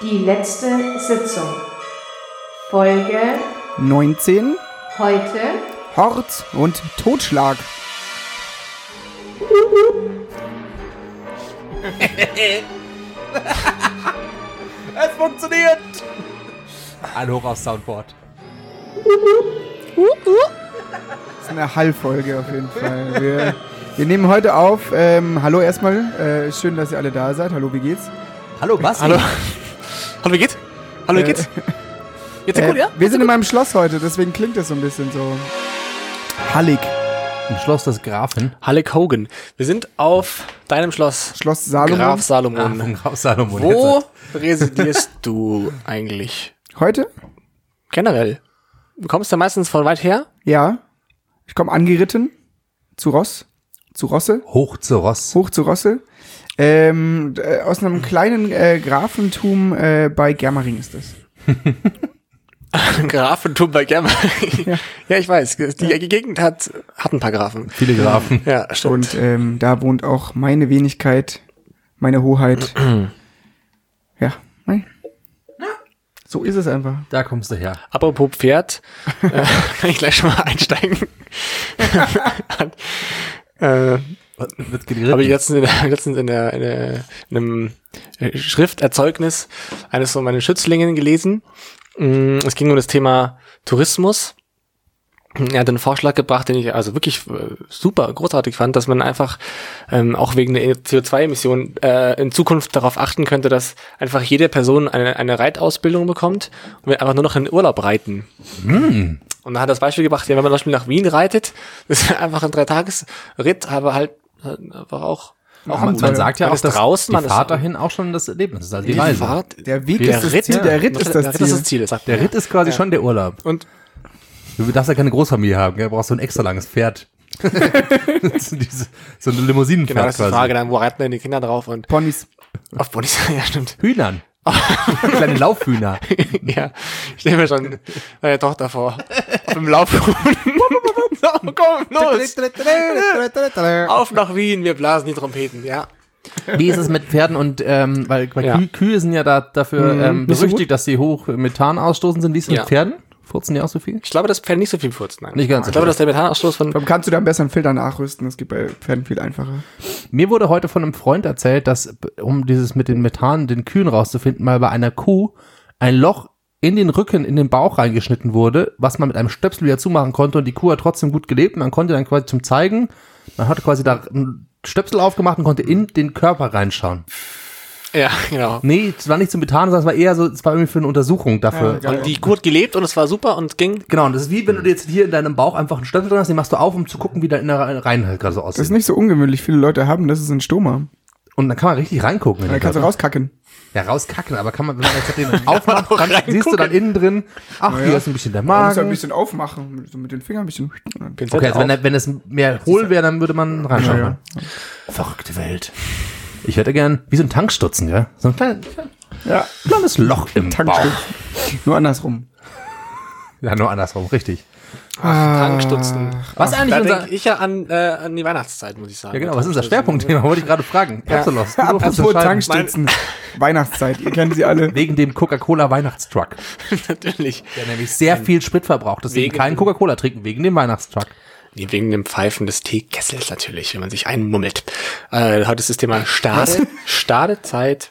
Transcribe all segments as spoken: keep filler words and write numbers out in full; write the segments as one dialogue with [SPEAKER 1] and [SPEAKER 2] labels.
[SPEAKER 1] Die letzte Sitzung. Folge
[SPEAKER 2] neunzehn.
[SPEAKER 1] Heute
[SPEAKER 2] Hort und Totschlag.
[SPEAKER 3] Es funktioniert! Ein Hoch aufs Soundboard.
[SPEAKER 2] Das ist eine Hallfolge auf jeden Fall. Wir, wir nehmen heute auf. Ähm, hallo erstmal. Äh, schön, dass ihr alle da seid. Hallo, wie geht's?
[SPEAKER 3] Hallo, Basti.
[SPEAKER 4] Hallo. Hallo, wie geht's? Hallo, wie geht's? Geht's dir
[SPEAKER 2] Äh,
[SPEAKER 4] gut, ja?
[SPEAKER 2] wir sind in meinem Schloss heute, deswegen klingt das so ein bisschen so hallig.
[SPEAKER 3] Im Schloss des Grafen.
[SPEAKER 4] Halleck Hogan. Wir sind auf deinem Schloss.
[SPEAKER 2] Schloss Salomon.
[SPEAKER 4] Graf Salomon.
[SPEAKER 3] Ah, Graf Salomon.
[SPEAKER 4] Wo residierst du eigentlich?
[SPEAKER 2] Heute?
[SPEAKER 4] Generell. Du kommst ja meistens von weit her.
[SPEAKER 2] Ja. Ich komme angeritten. Zu Ross. Zu Rosse.
[SPEAKER 3] Hoch zu Ross.
[SPEAKER 2] Hoch zu Rosse. Ähm, äh, aus einem kleinen äh, Grafentum äh, bei Germering ist das.
[SPEAKER 4] Grafentum bei Germering. Ja. Ja, ich weiß. Die ja. Gegend hat, hat ein paar Grafen.
[SPEAKER 3] Viele Grafen.
[SPEAKER 4] Ja, stimmt.
[SPEAKER 2] Und ähm, da wohnt auch meine Wenigkeit, meine Hoheit. Ja, nein. So ist es einfach.
[SPEAKER 3] Da kommst du her.
[SPEAKER 4] Apropos Pferd, äh, kann ich gleich schon mal einsteigen. äh,
[SPEAKER 3] Wird geritten.
[SPEAKER 4] Habe ich letztens, in, der, letztens in, der, in, der, in einem Schrifterzeugnis eines von meinen Schützlingen gelesen. Es ging um das Thema Tourismus. Er hat einen Vorschlag gebracht, den ich also wirklich super großartig fand, dass man einfach ähm, auch wegen der C O zwei Emissionen äh, in Zukunft darauf achten könnte, dass einfach jede Person eine, eine Reitausbildung bekommt und wir einfach nur noch in den Urlaub reiten.
[SPEAKER 3] Mm.
[SPEAKER 4] Und da hat er das Beispiel gebracht, ja, wenn man zum Beispiel nach Wien reitet, das ist einfach ein Dreitages-Ritt, aber halt einfach auch
[SPEAKER 2] Auch
[SPEAKER 3] Man, man sagt ja
[SPEAKER 4] man
[SPEAKER 3] auch,
[SPEAKER 4] ist
[SPEAKER 3] dass
[SPEAKER 4] draußen,
[SPEAKER 3] die
[SPEAKER 4] man ist-
[SPEAKER 3] Fahrt dahin auch schon das Erlebnis ist, also die
[SPEAKER 4] die
[SPEAKER 3] Reise.
[SPEAKER 4] Fahrt,
[SPEAKER 2] Der Weg
[SPEAKER 4] der
[SPEAKER 2] ist das
[SPEAKER 4] Ritt,
[SPEAKER 2] Ziel. Der Ritt ist
[SPEAKER 4] der
[SPEAKER 2] das
[SPEAKER 4] Ritt
[SPEAKER 2] Ziel.
[SPEAKER 4] ist das Ziel, das sagt
[SPEAKER 3] Der
[SPEAKER 4] man.
[SPEAKER 3] Ritt ist quasi
[SPEAKER 4] Ja.
[SPEAKER 3] schon der Urlaub.
[SPEAKER 4] Und
[SPEAKER 3] Du darfst ja keine Großfamilie haben, gell? Du brauchst so ein extra langes Pferd. so, diese, so eine Limousinenpferd
[SPEAKER 4] genau, das ist die
[SPEAKER 3] quasi.
[SPEAKER 4] Frage dann, wo reiten denn die Kinder drauf und
[SPEAKER 2] Ponys.
[SPEAKER 4] auf Ponys, ja, stimmt.
[SPEAKER 3] Hühnern. Kleine Laufhühner.
[SPEAKER 4] Ja, ich stelle mir schon meine Tochter vor. Auf dem Laufhuhn. So, komm, los. Auf nach Wien, wir blasen die Trompeten, ja.
[SPEAKER 3] Wie ist es mit Pferden und, ähm, weil, weil
[SPEAKER 4] Ja.
[SPEAKER 3] Kühe, Kühe sind ja da dafür
[SPEAKER 2] Mhm,
[SPEAKER 3] ähm,
[SPEAKER 2] nicht so
[SPEAKER 3] berüchtigt, dass sie hoch Methan ausstoßen sind. Wie ist es
[SPEAKER 4] Ja.
[SPEAKER 3] mit Pferden? Furzen die auch so viel?
[SPEAKER 4] Ich glaube, das Pferd nicht so viel furzt, nein.
[SPEAKER 3] Nicht ganz so
[SPEAKER 4] Ich glaube,
[SPEAKER 3] viel.
[SPEAKER 4] dass der Methanausstoß von...
[SPEAKER 2] Warum kannst du da am besseren Filter nachrüsten? Das geht bei Pferden viel einfacher.
[SPEAKER 3] Mir wurde heute von einem Freund erzählt, dass, um dieses mit den Methan, den Kühen rauszufinden, mal bei einer Kuh ein Loch in den Rücken, in den Bauch reingeschnitten wurde, was man mit einem Stöpsel wieder zumachen konnte und die Kuh hat trotzdem gut gelebt. Man konnte dann quasi zum Zeigen, man hat quasi da einen Stöpsel aufgemacht und konnte in den Körper reinschauen.
[SPEAKER 4] Ja, genau.
[SPEAKER 3] Nee, es war nicht zum Methan, sondern es war eher so, es war irgendwie für eine Untersuchung dafür.
[SPEAKER 2] Ja,
[SPEAKER 4] Und die Kuh hat gelebt und es war super und ging...
[SPEAKER 3] Genau, und das ist wie, wenn du dir jetzt hier in deinem Bauch einfach einen Stöpsel drin hast, den machst du auf, um zu gucken, wie der in der Reihen halt gerade so
[SPEAKER 2] Das ist
[SPEAKER 3] aussieht.
[SPEAKER 2] nicht so ungewöhnlich. Viele Leute haben, das ist ein Stoma.
[SPEAKER 3] Und dann kann man richtig reingucken. in
[SPEAKER 2] Da
[SPEAKER 3] den
[SPEAKER 2] kannst du
[SPEAKER 3] Körper.
[SPEAKER 2] rauskacken.
[SPEAKER 3] Ja, rauskacken, aber kann man, wenn man jetzt den aufmacht,
[SPEAKER 4] auch
[SPEAKER 3] dann siehst du
[SPEAKER 4] reingucken.
[SPEAKER 3] dann innen drin, ach,
[SPEAKER 2] Ja.
[SPEAKER 3] hier ist ein bisschen der
[SPEAKER 2] Man muss ja ein
[SPEAKER 3] Magen.
[SPEAKER 2] bisschen aufmachen. So mit den Fingern ein bisschen.
[SPEAKER 4] Pinzette
[SPEAKER 3] Okay, also wenn,
[SPEAKER 4] auf.
[SPEAKER 3] er- wenn es mehr hohl wäre, dann würde man reinschauen.
[SPEAKER 2] Ja,
[SPEAKER 3] Verrückte Welt. Ich hätte gern, wie so ein Tankstutzen, gell? So ein kleines,
[SPEAKER 2] Ja.
[SPEAKER 3] kleines Loch im Bauch.
[SPEAKER 2] Tankstück. Nur andersrum.
[SPEAKER 3] Ja, nur andersrum, richtig.
[SPEAKER 4] Tankstutzen.
[SPEAKER 3] Was eigentlich
[SPEAKER 4] Da
[SPEAKER 3] unser...
[SPEAKER 4] denke ich ja an, äh, an die Weihnachtszeit, muss ich sagen.
[SPEAKER 3] Ja genau, was ist unser Schwerpunktthema? Wollte ich gerade fragen.
[SPEAKER 4] Ja.
[SPEAKER 3] Absolut.
[SPEAKER 2] Apropos Tankstützen. Weihnachtszeit. Ihr kennt sie alle.
[SPEAKER 3] Wegen dem Coca-Cola Weihnachtstruck.
[SPEAKER 4] Natürlich.
[SPEAKER 3] Der nämlich sehr viel Sprit verbraucht. Deswegen
[SPEAKER 4] Wegen-
[SPEAKER 3] kein Coca-Cola trinken, wegen dem Weihnachtstruck.
[SPEAKER 4] Nee, wegen dem Pfeifen des Teekessels natürlich, wenn man sich einmummelt. Äh, heute ist das Thema Stade, Stadezeit.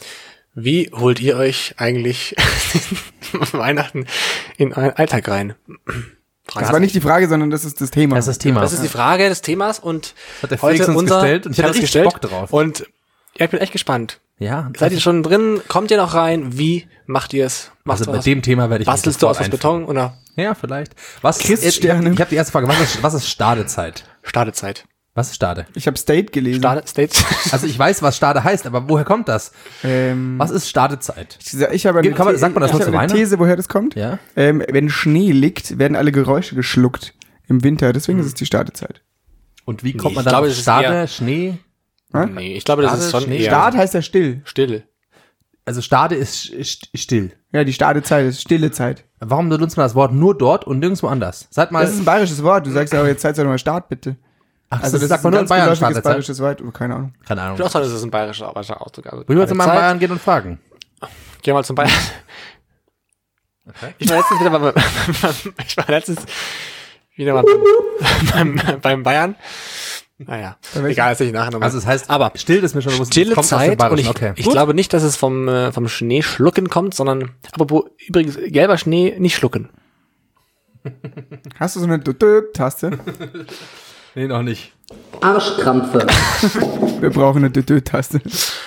[SPEAKER 4] Wie holt ihr euch eigentlich Weihnachten in euren Alltag rein?
[SPEAKER 2] Das war nicht die Frage, sondern das ist das Thema.
[SPEAKER 3] Das ist das Thema.
[SPEAKER 4] Das ist die Frage des Themas und
[SPEAKER 3] Hat der Felix
[SPEAKER 4] heute
[SPEAKER 3] uns
[SPEAKER 4] unser,
[SPEAKER 3] gestellt und ich
[SPEAKER 4] der
[SPEAKER 3] hatte
[SPEAKER 4] hat uns
[SPEAKER 3] richtig
[SPEAKER 4] gestellt
[SPEAKER 3] Bock drauf.
[SPEAKER 4] Und ja, ich bin echt gespannt.
[SPEAKER 3] Ja.
[SPEAKER 4] Seid ihr schon drin? Kommt ihr noch rein? Wie macht ihr es? Macht
[SPEAKER 3] Also
[SPEAKER 4] ihr
[SPEAKER 3] bei dem Thema werde ich
[SPEAKER 4] Bastelst
[SPEAKER 3] mich
[SPEAKER 4] du aus
[SPEAKER 3] sofort
[SPEAKER 4] was Beton oder
[SPEAKER 3] Ja, vielleicht. Was
[SPEAKER 2] Christsterne.
[SPEAKER 3] Ich habe die erste Frage. Was ist, was ist Stadezeit?
[SPEAKER 4] Stadezeit?
[SPEAKER 3] Was ist Stade?
[SPEAKER 2] Ich habe State gelesen.
[SPEAKER 4] Stade, States?
[SPEAKER 3] Also ich weiß, was Stade heißt, aber woher kommt das?
[SPEAKER 2] Ähm,
[SPEAKER 3] Was ist Stadezeit?
[SPEAKER 2] ich, ich habe eine,
[SPEAKER 3] Kann man-
[SPEAKER 2] The-
[SPEAKER 3] sagt man das
[SPEAKER 2] ich
[SPEAKER 3] nur
[SPEAKER 2] habe
[SPEAKER 3] zu
[SPEAKER 2] eine
[SPEAKER 3] Weihnachten?
[SPEAKER 2] These, woher das kommt.
[SPEAKER 3] Ja.
[SPEAKER 2] Ähm, wenn Schnee liegt, werden alle Geräusche geschluckt im Winter. Deswegen ist es die Stadezeit.
[SPEAKER 3] Und wie kommt
[SPEAKER 4] Nee,
[SPEAKER 3] man
[SPEAKER 4] ich
[SPEAKER 3] dann
[SPEAKER 4] glaube,
[SPEAKER 3] auf
[SPEAKER 4] es ist
[SPEAKER 3] Stade,
[SPEAKER 4] eher-
[SPEAKER 3] Schnee?
[SPEAKER 4] Nee, ich glaube, das
[SPEAKER 3] Stade,
[SPEAKER 4] ist schon
[SPEAKER 3] Schnee,
[SPEAKER 4] eher
[SPEAKER 2] Start heißt ja still.
[SPEAKER 4] still.
[SPEAKER 3] Also Stade ist st- still.
[SPEAKER 2] Ja, die Stadezeit ist stille Zeit.
[SPEAKER 3] Warum benutzt man das Wort nur dort und nirgendwo anders? Sag mal,
[SPEAKER 2] Das ist ein bayerisches Wort. Du sagst ja, aber jetzt Zeit sei doch mal Start, bitte.
[SPEAKER 3] ach,
[SPEAKER 2] Also das
[SPEAKER 3] sagt
[SPEAKER 2] ist
[SPEAKER 3] man
[SPEAKER 2] ein
[SPEAKER 3] nur in
[SPEAKER 2] ganz
[SPEAKER 3] Bayern
[SPEAKER 2] geläufiges
[SPEAKER 3] Stadezeit.
[SPEAKER 2] bayerisches Wort. Oh, keine Ahnung.
[SPEAKER 3] Keine
[SPEAKER 4] Ich
[SPEAKER 3] Ahnung.
[SPEAKER 4] würde auch sagen, das ist ein bayerischer, bayerischer Ausdruck. Also
[SPEAKER 3] Will ich jetzt mal in
[SPEAKER 4] Zeit.
[SPEAKER 3] Bayern gehen und fragen?
[SPEAKER 4] geh mal zum Bayern.
[SPEAKER 3] Okay.
[SPEAKER 4] Ich war letztens wieder beim, ich war letztens wieder mal beim, beim, beim Bayern. Naja, egal, das ich nachher nochmal.
[SPEAKER 3] Also das heißt,
[SPEAKER 4] aber
[SPEAKER 3] still ist mir schon bewusst.
[SPEAKER 4] stille
[SPEAKER 3] es kommt aus dem
[SPEAKER 4] Zeit und
[SPEAKER 3] Bayerischen.
[SPEAKER 4] ich,
[SPEAKER 3] okay.
[SPEAKER 4] ich
[SPEAKER 3] Gut.
[SPEAKER 4] glaube nicht, dass es vom, äh, vom Schnee schlucken kommt, sondern, apropos, übrigens, gelber Schnee nicht schlucken.
[SPEAKER 2] Hast du so eine Dö-Dö-Taste?
[SPEAKER 3] Nee, noch nicht.
[SPEAKER 5] Arschkrampfe.
[SPEAKER 2] Wir brauchen eine Dö-Dö-Taste.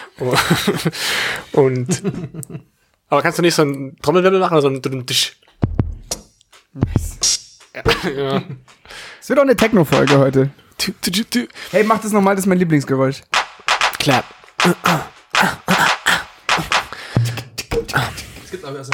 [SPEAKER 4] Und, aber kannst du nicht so einen Trommelwirbel machen oder so einen Tisch? Ja, ja.
[SPEAKER 2] Es wird auch eine Techno-Folge heute.
[SPEAKER 4] Tu, tu, tu, tu.
[SPEAKER 2] Hey, mach das nochmal, das ist mein Lieblingsgeräusch.
[SPEAKER 4] Clap.
[SPEAKER 3] Es gibt aber also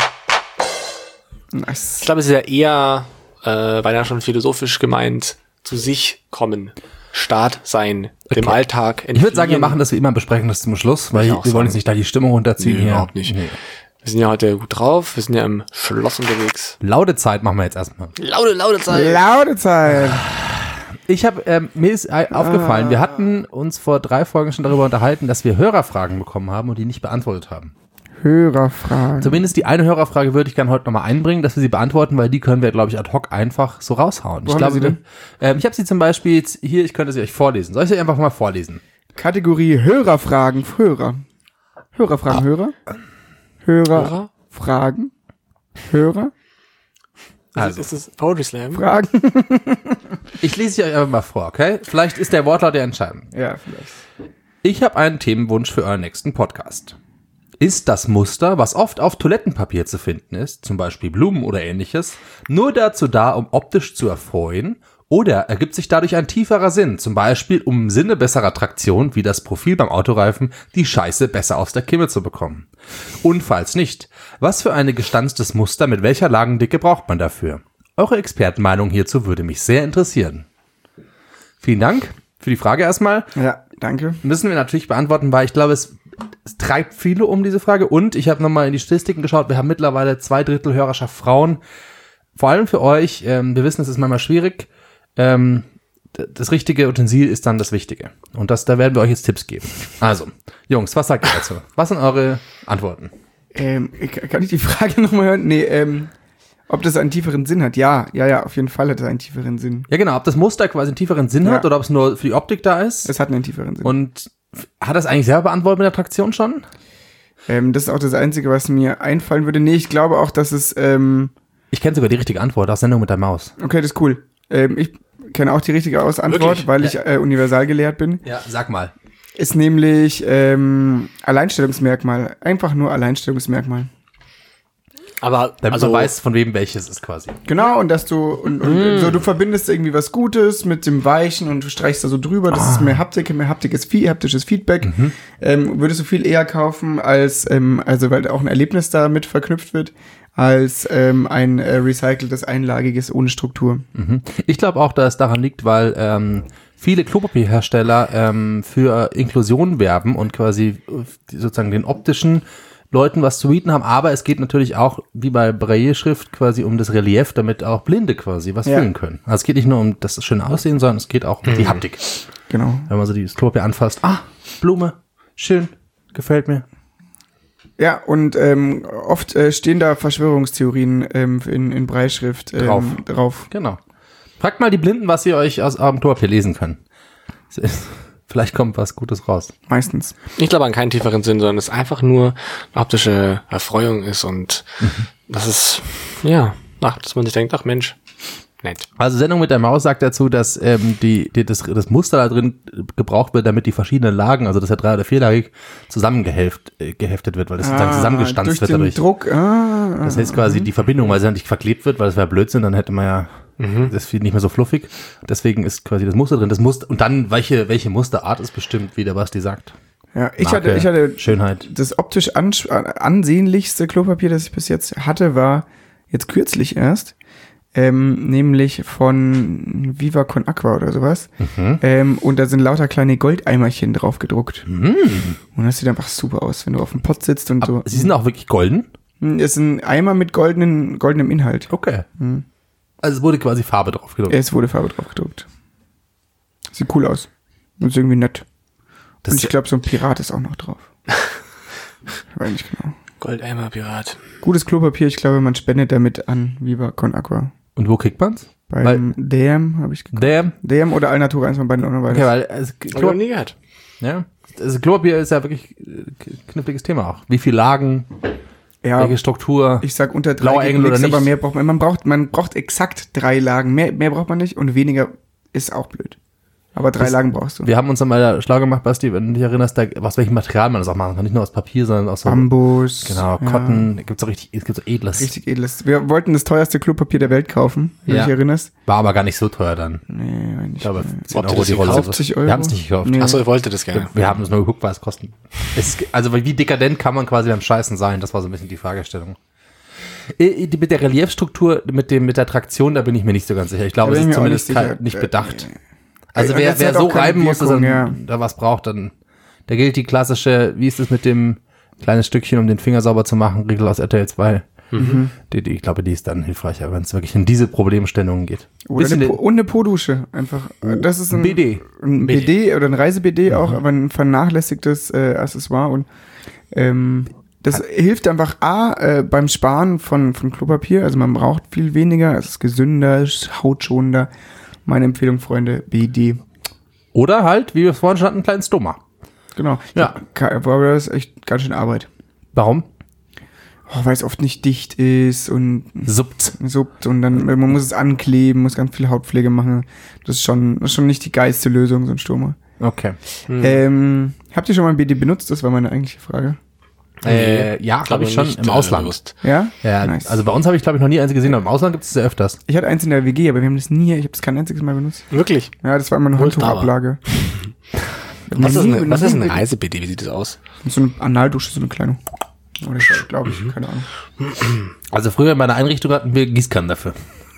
[SPEAKER 2] Nice.
[SPEAKER 4] Ich glaube, es ist ja eher, äh, weil ja schon philosophisch gemeint, zu sich kommen, Staat sein, dem
[SPEAKER 3] Okay.
[SPEAKER 4] Alltag entfliehen.
[SPEAKER 3] Ich würde sagen, wir machen das wie immer, besprechen das zum Schluss, weil
[SPEAKER 4] Ich
[SPEAKER 3] wir
[SPEAKER 4] auch
[SPEAKER 3] wollen
[SPEAKER 4] sagen.
[SPEAKER 3] jetzt nicht da die Stimmung runterziehen
[SPEAKER 4] Nee,
[SPEAKER 3] hier.
[SPEAKER 4] überhaupt nicht.
[SPEAKER 3] Nee.
[SPEAKER 4] Wir sind ja heute gut drauf, wir sind ja im Schloss unterwegs.
[SPEAKER 3] Laute Zeit machen wir jetzt erstmal.
[SPEAKER 4] Laute, laute Zeit.
[SPEAKER 2] Laute Zeit.
[SPEAKER 3] Ich habe, ähm, mir ist äh, aufgefallen, wir hatten uns vor drei Folgen schon darüber unterhalten, dass wir Hörerfragen bekommen haben und die nicht beantwortet haben.
[SPEAKER 2] Hörerfragen.
[SPEAKER 3] Zumindest die eine Hörerfrage würde ich gerne heute nochmal einbringen, dass wir sie beantworten, weil die können wir, glaube ich, ad hoc einfach so raushauen.
[SPEAKER 2] Wo
[SPEAKER 3] ich
[SPEAKER 2] haben
[SPEAKER 3] glaube,
[SPEAKER 2] Sie denn?
[SPEAKER 3] Ähm, ich habe sie zum Beispiel jetzt hier, ich könnte sie euch vorlesen. Soll ich sie einfach mal vorlesen?
[SPEAKER 2] Kategorie Hörerfragen. Hörer. Hörerfragen. Hörer.
[SPEAKER 4] Hörer?
[SPEAKER 2] Hörerfragen. Hörer.
[SPEAKER 3] Also.
[SPEAKER 4] Ist es Poetry Slam?
[SPEAKER 2] Fragen.
[SPEAKER 3] Ich lese sie euch einfach mal vor, okay? Vielleicht ist der Wortlaut ja entscheidend.
[SPEAKER 2] Ja, vielleicht.
[SPEAKER 3] Ich habe einen Themenwunsch für euren nächsten Podcast. Ist das Muster, was oft auf Toilettenpapier zu finden ist, zum Beispiel Blumen oder ähnliches, nur dazu da, um optisch zu erfreuen? Oder ergibt sich dadurch ein tieferer Sinn, zum Beispiel um im Sinne besserer Traktion, wie das Profil beim Autoreifen, die Scheiße besser aus der Kimme zu bekommen? Und falls nicht, was für eine gestanztes Muster mit welcher Lagendicke braucht man dafür? Eure Expertenmeinung hierzu würde mich sehr interessieren. Vielen Dank für die Frage erstmal.
[SPEAKER 2] Ja, danke.
[SPEAKER 3] Müssen wir natürlich beantworten, weil ich glaube, es, es treibt viele um diese Frage. Und ich habe nochmal in die Statistiken geschaut. Wir haben mittlerweile zwei Drittel Hörerschaft Frauen. Vor allem für euch. Ähm, wir wissen, es ist manchmal schwierig. Ähm, d- das richtige Utensil ist dann das Wichtige. Und das, da werden wir euch jetzt Tipps geben. Also, Jungs, was sagt ihr dazu? Was sind eure Antworten?
[SPEAKER 2] Ähm, ich- kann ich die Frage nochmal hören? Nee, ähm, ob das einen tieferen Sinn hat? Ja, ja, ja, auf jeden Fall hat es einen tieferen Sinn.
[SPEAKER 3] Ja, genau. Ob das Muster quasi einen tieferen Sinn
[SPEAKER 2] Ja.
[SPEAKER 3] hat oder ob es nur für die Optik da ist.
[SPEAKER 2] Es hat einen tieferen Sinn.
[SPEAKER 3] Und f- hat das eigentlich selber beantwortet mit der Traktion schon?
[SPEAKER 2] ähm, das ist auch das Einzige, was mir einfallen würde. Nee, ich glaube auch, dass es, ähm,
[SPEAKER 3] Ich kenne sogar die richtige Antwort aus Sendung mit der Maus.
[SPEAKER 2] okay, das ist cool. Ähm, ich kenne auch die richtige Aus Antwort,
[SPEAKER 4] Wirklich?
[SPEAKER 2] weil ich äh, universal gelehrt bin.
[SPEAKER 3] Ja, sag mal.
[SPEAKER 2] Ist nämlich ähm, Alleinstellungsmerkmal. Einfach nur Alleinstellungsmerkmal.
[SPEAKER 4] Aber,
[SPEAKER 3] Damit
[SPEAKER 4] also,
[SPEAKER 3] man weiß, von wem welches ist quasi.
[SPEAKER 2] Genau, und dass du und, und so du verbindest irgendwie was Gutes mit dem Weichen und du streichst da so drüber, das ist mehr Haptik, mehr haptisches, Fe- haptisches Feedback. Ähm, würdest du viel eher kaufen als, ähm, also weil auch ein Erlebnis damit verknüpft wird, als ähm, ein äh, recyceltes, einlagiges ohne Struktur.
[SPEAKER 3] Mhm. Ich glaube auch, dass es daran liegt, weil ähm, viele Klopapierhersteller ähm, für Inklusion werben und quasi äh, sozusagen den optischen Leuten was zu bieten haben, aber es geht natürlich auch, wie bei Braille-Schrift, quasi um das Relief, damit auch Blinde quasi was
[SPEAKER 2] Ja.
[SPEAKER 3] fühlen können. Also es geht nicht nur um das schöne Aussehen, sondern es geht auch um die Haptik.
[SPEAKER 2] Genau.
[SPEAKER 3] Wenn man so das Klopapier anfasst, ah, Blume, schön, gefällt mir.
[SPEAKER 2] Ja, und ähm, oft äh, stehen da Verschwörungstheorien ähm, in, in Breitschrift ähm,
[SPEAKER 3] Drauf.
[SPEAKER 2] drauf.
[SPEAKER 3] Genau. Fragt mal die Blinden, was ihr euch aus eurem Klopapier lesen könnt. Vielleicht kommt was Gutes raus.
[SPEAKER 2] Meistens.
[SPEAKER 4] ich glaube an keinen tieferen Sinn, sondern es einfach nur eine optische Erfreuung ist und das ist, ja, ach, dass man sich denkt, ach Mensch, nett.
[SPEAKER 3] Also Sendung mit der Maus sagt dazu, dass ähm, die, die das, das Muster da drin gebraucht wird, damit die verschiedenen Lagen, also das ist ja drei- oder vierlagig, zusammengeheftet äh, geheftet wird, weil das sozusagen zusammengestanzt
[SPEAKER 2] durch
[SPEAKER 3] wird
[SPEAKER 2] den
[SPEAKER 3] dadurch.
[SPEAKER 2] Druck. Ah,
[SPEAKER 3] Das heißt quasi die Verbindung, weil sie dann nicht verklebt wird, weil das wäre Blödsinn, dann hätte man ja das ist nicht mehr so fluffig. Deswegen ist quasi das Muster drin. Das Muster, und dann, welche, welche Musterart ist bestimmt, wie der Basti sagt.
[SPEAKER 2] ja, ich
[SPEAKER 3] Marke,
[SPEAKER 2] hatte, ich hatte
[SPEAKER 3] Schönheit.
[SPEAKER 2] das optisch ans- ansehnlichste Klopapier, das ich bis jetzt hatte, war jetzt kürzlich erst, ähm, nämlich von Viva Con Aqua oder sowas.
[SPEAKER 3] Mhm.
[SPEAKER 2] Ähm, und da sind lauter kleine Goldeimerchen drauf gedruckt. Und das sieht einfach super aus, wenn du auf dem Pott sitzt und so.
[SPEAKER 3] Sie sind auch wirklich golden?
[SPEAKER 2] Es ist ein Eimer mit goldenen, goldenem Inhalt.
[SPEAKER 3] Okay. Also es wurde quasi Farbe drauf gedruckt.
[SPEAKER 2] Es wurde Farbe drauf gedruckt. Sieht cool aus. Und ist irgendwie nett.
[SPEAKER 3] Das
[SPEAKER 2] Und ich glaube, so ein Pirat ist auch noch drauf. Ich weiß nicht genau.
[SPEAKER 4] Goldeimer Pirat.
[SPEAKER 2] Gutes Klopapier, ich glaube, man spendet damit an Viva Con Aqua.
[SPEAKER 3] Und wo kriegt man's?
[SPEAKER 2] Beim D M habe ich geguckt.
[SPEAKER 3] D M?
[SPEAKER 2] D M oder Alnatura, eins von beiden auch noch weiter.
[SPEAKER 3] Okay, weil also,
[SPEAKER 4] Hab ich noch nie gehört.
[SPEAKER 3] ja, also Klopapier ist ja wirklich ein kniffliges Thema auch. Wie viel Lagen,
[SPEAKER 2] Ja,
[SPEAKER 3] welche Struktur?
[SPEAKER 2] ich sag unter drei
[SPEAKER 3] Blauer
[SPEAKER 2] geht
[SPEAKER 3] Engel oder
[SPEAKER 2] nix,
[SPEAKER 3] nicht?
[SPEAKER 2] aber mehr braucht man. Man braucht, man braucht exakt drei Lagen. Mehr, mehr braucht man nicht und weniger ist auch blöd. Aber drei
[SPEAKER 3] Das-
[SPEAKER 2] Lagen brauchst du.
[SPEAKER 3] Wir haben uns dann mal schlau gemacht, Basti, wenn du dich erinnerst, da, aus welchem Material man das auch machen kann. Nicht nur aus Papier, sondern aus so,
[SPEAKER 2] Bambus.
[SPEAKER 3] genau,
[SPEAKER 2] ja,
[SPEAKER 3] Cotton, gibt's auch richtig, es gibt so edles.
[SPEAKER 2] Richtig edles. Wir wollten das teuerste Klopapier der Welt kaufen, wenn
[SPEAKER 3] Ja.
[SPEAKER 2] du dich erinnerst.
[SPEAKER 3] War aber gar nicht so teuer dann.
[SPEAKER 2] Nee, eigentlich
[SPEAKER 3] Ich glaube,
[SPEAKER 2] nicht.
[SPEAKER 3] zehn
[SPEAKER 4] Habt ihr
[SPEAKER 3] Euro
[SPEAKER 4] das
[SPEAKER 3] die Rolle.
[SPEAKER 4] gekauft?
[SPEAKER 2] fünfzig Euro?
[SPEAKER 3] Wir haben es nicht gekauft.
[SPEAKER 2] Nee.
[SPEAKER 4] Achso, ihr wolltet das gerne.
[SPEAKER 3] Wir haben es nur geguckt, was es kostet. Es ist, also wie dekadent kann man quasi beim Scheißen sein? Das war so ein bisschen die Fragestellung. Äh, die- Mit der Reliefstruktur, mit dem, mit der Traktion, da bin ich mir nicht so ganz sicher. Ich glaube,
[SPEAKER 2] Da
[SPEAKER 3] es
[SPEAKER 2] bin
[SPEAKER 3] ist
[SPEAKER 2] ich mir auch
[SPEAKER 3] zumindest
[SPEAKER 2] nicht
[SPEAKER 3] kein-
[SPEAKER 2] sicher.
[SPEAKER 3] nicht
[SPEAKER 2] Äh,
[SPEAKER 3] bedacht. Also
[SPEAKER 2] Und
[SPEAKER 3] wer,
[SPEAKER 2] das
[SPEAKER 3] wer
[SPEAKER 2] hat
[SPEAKER 3] so
[SPEAKER 2] auch keine
[SPEAKER 3] reiben muss, dass er
[SPEAKER 2] Wirkung, ja.
[SPEAKER 3] da was braucht, dann, da gilt die klassische, wie ist es mit dem kleines Stückchen, um den Finger sauber zu machen, Regel aus R T L zwei.
[SPEAKER 2] Mhm.
[SPEAKER 3] Die, die, ich glaube, die ist dann hilfreicher, wenn es wirklich in diese Problemstellungen geht.
[SPEAKER 2] Oder
[SPEAKER 3] Bisschen
[SPEAKER 2] eine, Po- und eine Po-Dusche einfach. Das ist ein
[SPEAKER 3] B D.
[SPEAKER 2] Ein B D oder ein Reise-B D auch, aber ein vernachlässigtes äh, Accessoire und ähm, das hilft einfach A, äh, beim Sparen von, von Klopapier, also man braucht viel weniger, es ist gesünder, ist hautschonender. Meine Empfehlung, Freunde, B D.
[SPEAKER 3] Oder halt, wie wir es vorhin schon hatten, einen kleinen Stoma.
[SPEAKER 2] Genau.
[SPEAKER 3] Ja.
[SPEAKER 2] Ka- Aber das ist echt ganz schön Arbeit.
[SPEAKER 3] Warum?
[SPEAKER 2] Oh, weil es oft nicht dicht ist und
[SPEAKER 3] Suppt.
[SPEAKER 2] suppt und dann, man muss es ankleben, muss ganz viel Hautpflege machen. Das ist schon, das ist schon nicht die geilste Lösung, so ein Stoma.
[SPEAKER 3] Okay.
[SPEAKER 2] Ähm, habt ihr schon mal ein B D benutzt? Das war meine eigentliche Frage.
[SPEAKER 3] Äh, ja, glaube ich schon,
[SPEAKER 4] nicht,
[SPEAKER 3] im
[SPEAKER 4] äh,
[SPEAKER 3] Ausland.
[SPEAKER 4] bewusst.
[SPEAKER 2] Ja?
[SPEAKER 3] Ja,
[SPEAKER 2] Nice.
[SPEAKER 3] also bei uns habe ich, glaube ich, noch nie eins gesehen, aber im Ausland gibt es sehr öfters.
[SPEAKER 2] Ich hatte eins in der W G, aber wir haben das nie, ich habe das kein einziges Mal benutzt.
[SPEAKER 4] Wirklich?
[SPEAKER 2] Ja, das war immer eine
[SPEAKER 4] Wohl da war.
[SPEAKER 2] Handtuchablage.
[SPEAKER 4] Was ist, eine, was ist ein
[SPEAKER 2] eine
[SPEAKER 4] Reise-B D? Wie sieht das aus?
[SPEAKER 2] So eine Analdusche, so eine kleine. Oder ich glaube ich, keine Ahnung.
[SPEAKER 3] Also früher in meiner Einrichtung hatten wir Gießkannen dafür.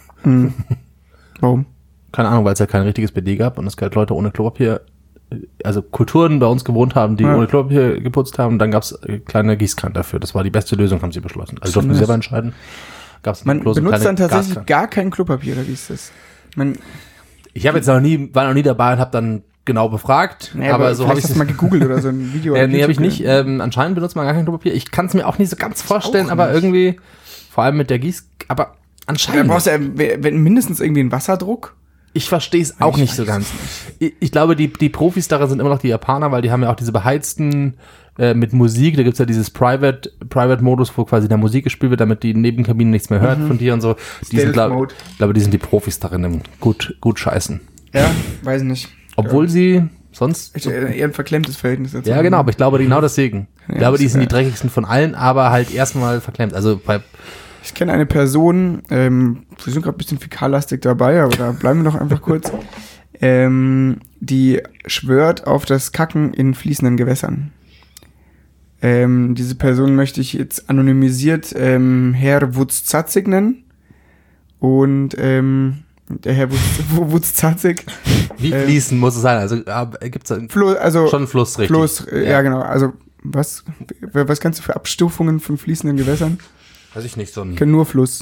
[SPEAKER 2] Warum?
[SPEAKER 3] Keine Ahnung, weil es ja kein richtiges B D gab und es gab Leute ohne Klopapier, also Kulturen bei uns gewohnt haben, die
[SPEAKER 2] Ja.
[SPEAKER 3] ohne Klopapier geputzt haben. Dann gab es kleine Gießkannen dafür. Das war die beste Lösung, haben sie beschlossen. Also durften sie selber entscheiden. Gab's
[SPEAKER 2] Man
[SPEAKER 3] bloß so
[SPEAKER 2] benutzt
[SPEAKER 3] kleine
[SPEAKER 2] dann tatsächlich
[SPEAKER 3] Gaskannen.
[SPEAKER 2] gar kein Klopapier, oder wie ist das? Man,
[SPEAKER 3] Ich habe jetzt noch nie, war noch nie dabei und habe dann genau befragt,
[SPEAKER 2] nee,
[SPEAKER 3] aber so habe
[SPEAKER 2] vielleicht
[SPEAKER 3] ich
[SPEAKER 2] hast du mal gegoogelt oder so ein Video.
[SPEAKER 3] Äh,
[SPEAKER 2] auf
[SPEAKER 3] nee, habe ich
[SPEAKER 2] YouTube
[SPEAKER 3] nicht. Ähm, anscheinend benutzt man gar kein Klopapier. Ich kann es mir auch nicht so ganz vorstellen,
[SPEAKER 2] auch
[SPEAKER 3] aber
[SPEAKER 2] nicht.
[SPEAKER 3] irgendwie, vor allem mit der Gieß... Aber
[SPEAKER 2] Da
[SPEAKER 3] anscheinend...
[SPEAKER 2] brauchst du ja wenn mindestens irgendwie einen Wasserdruck.
[SPEAKER 3] Ich verstehe es auch
[SPEAKER 2] Ich
[SPEAKER 3] nicht so
[SPEAKER 2] weiß
[SPEAKER 3] ganz. Ich, ich glaube, die, die Profis darin sind immer noch die Japaner, weil die haben ja auch diese beheizten äh, mit Musik. Da gibt's ja dieses Private, Private-Modus, wo quasi der Musik gespielt wird, damit die Nebenkabine nichts mehr hört von dir und so. Die sind, glaub,
[SPEAKER 2] Stealth-Mode.
[SPEAKER 3] ich glaube, die sind die Profis darin im gut, gut scheißen.
[SPEAKER 2] Ja, weiß nicht.
[SPEAKER 3] Obwohl sie sonst...
[SPEAKER 2] Ich, äh, eher ein verklemmtes Verhältnis dazu.
[SPEAKER 3] Ja, genau, aber ich glaube genau deswegen. Ich
[SPEAKER 2] Ja,
[SPEAKER 3] glaube, die
[SPEAKER 2] das-
[SPEAKER 3] sind die
[SPEAKER 2] ja.
[SPEAKER 3] dreckigsten von allen, aber halt erstmal verklemmt. Also bei
[SPEAKER 2] Ich kenne eine Person, ähm, wir sind gerade ein bisschen fäkallastig dabei, aber da bleiben wir noch einfach kurz, ähm, die schwört auf das Kacken in fließenden Gewässern. Ähm, diese Person möchte ich jetzt anonymisiert ähm, Herr Wutzzatzig nennen. Und ähm, der Herr Wutz- Wutzzatzig,
[SPEAKER 3] Wie
[SPEAKER 2] Ähm,
[SPEAKER 3] fließen muss es sein? Also äh, gibt es
[SPEAKER 2] Flo, also
[SPEAKER 3] schon einen Fluss, richtig?
[SPEAKER 2] Fluss, äh, ja. genau, also was, was kannst du für Abstufungen von fließenden Gewässern?
[SPEAKER 3] Weiß ich nicht, so ein...
[SPEAKER 2] Ich kenn nur Fluss.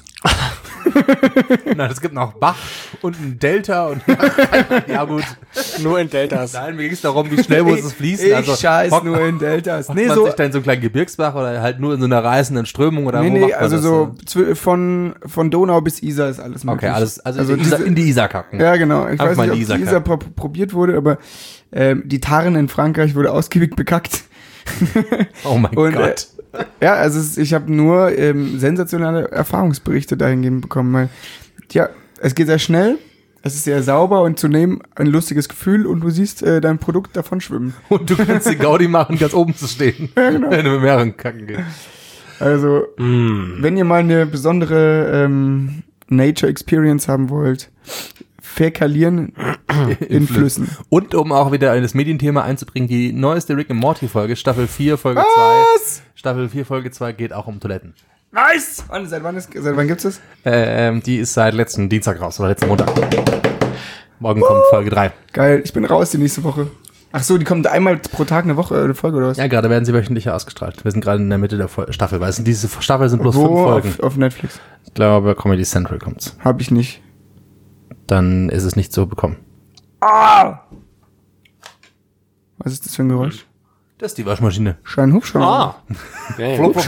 [SPEAKER 3] Nein, es gibt noch Bach und ein Delta und... ja gut.
[SPEAKER 4] Nur in Deltas.
[SPEAKER 3] Nein, mir ging es darum, wie schnell muss es fließen.
[SPEAKER 2] Ich
[SPEAKER 3] also,
[SPEAKER 2] scheiß
[SPEAKER 3] hockt-
[SPEAKER 2] nur in Deltas.
[SPEAKER 3] hockt
[SPEAKER 2] Nee,
[SPEAKER 3] man
[SPEAKER 2] so,
[SPEAKER 3] sich da in so einen kleinen Gebirgsbach oder halt nur in so einer reißenden Strömung oder
[SPEAKER 2] nee,
[SPEAKER 3] wo
[SPEAKER 2] nee,
[SPEAKER 3] macht man
[SPEAKER 2] also
[SPEAKER 3] das
[SPEAKER 2] so zw- von, von Donau bis Isar ist alles möglich.
[SPEAKER 3] Okay, alles, also,
[SPEAKER 2] also
[SPEAKER 3] in, die Isar,
[SPEAKER 2] diese-
[SPEAKER 3] in die Isar kacken.
[SPEAKER 2] Ja, genau. Ich
[SPEAKER 3] Einfach
[SPEAKER 2] weiß
[SPEAKER 3] mal
[SPEAKER 2] nicht, ob
[SPEAKER 3] in die Isar
[SPEAKER 2] die Isar pro probiert wurde, aber ähm, die Tarn in Frankreich wurde ausgiebig bekackt.
[SPEAKER 3] Oh mein
[SPEAKER 2] Und,
[SPEAKER 3] Gott.
[SPEAKER 2] Äh, ja, also es, ich habe nur ähm, sensationelle Erfahrungsberichte dahingehend bekommen, weil, ja, es geht sehr schnell, es ist sehr sauber und zudem ein lustiges Gefühl und du siehst äh, dein Produkt davon schwimmen.
[SPEAKER 3] Und du kannst die Gaudi machen, ganz oben zu stehen.
[SPEAKER 2] Ja, genau.
[SPEAKER 3] Wenn du mit mehreren kacken gehst.
[SPEAKER 2] Also,
[SPEAKER 4] Mm.
[SPEAKER 2] wenn ihr mal eine besondere ähm, Nature Experience haben wollt, fäkalieren in Flüssen.
[SPEAKER 3] Und um auch wieder in das Medienthema einzubringen, die neueste Rick and Morty Folge, Staffel vier, Folge
[SPEAKER 2] Was?
[SPEAKER 3] zwei. Staffel vier, Folge zwei geht auch um Toiletten.
[SPEAKER 2] Nice! Wann, seit wann, ist, seit wann gibt's das?
[SPEAKER 3] Ähm, die ist seit letzten Dienstag raus oder letzten Montag. Morgen kommt Folge drei.
[SPEAKER 2] Geil, ich bin raus die nächste Woche. Ach so, die kommt einmal pro Tag eine Woche, äh, eine Folge oder was?
[SPEAKER 3] Ja, gerade werden sie wöchentlich ausgestrahlt. Wir sind gerade in der Mitte der Fol- Staffel, weil es sind diese Staffel sind bloß
[SPEAKER 2] Wo?
[SPEAKER 3] fünf Folgen.
[SPEAKER 2] Auf, auf Netflix.
[SPEAKER 3] Ich glaube, Comedy Central kommt's.
[SPEAKER 2] Hab ich nicht.
[SPEAKER 3] Dann ist es nicht so bekommen.
[SPEAKER 2] Ah! Was ist das für ein Geräusch?
[SPEAKER 3] Das ist die Waschmaschine.
[SPEAKER 2] Schein Hubschrauber.
[SPEAKER 4] Ah. Ja, ja.
[SPEAKER 3] Nee,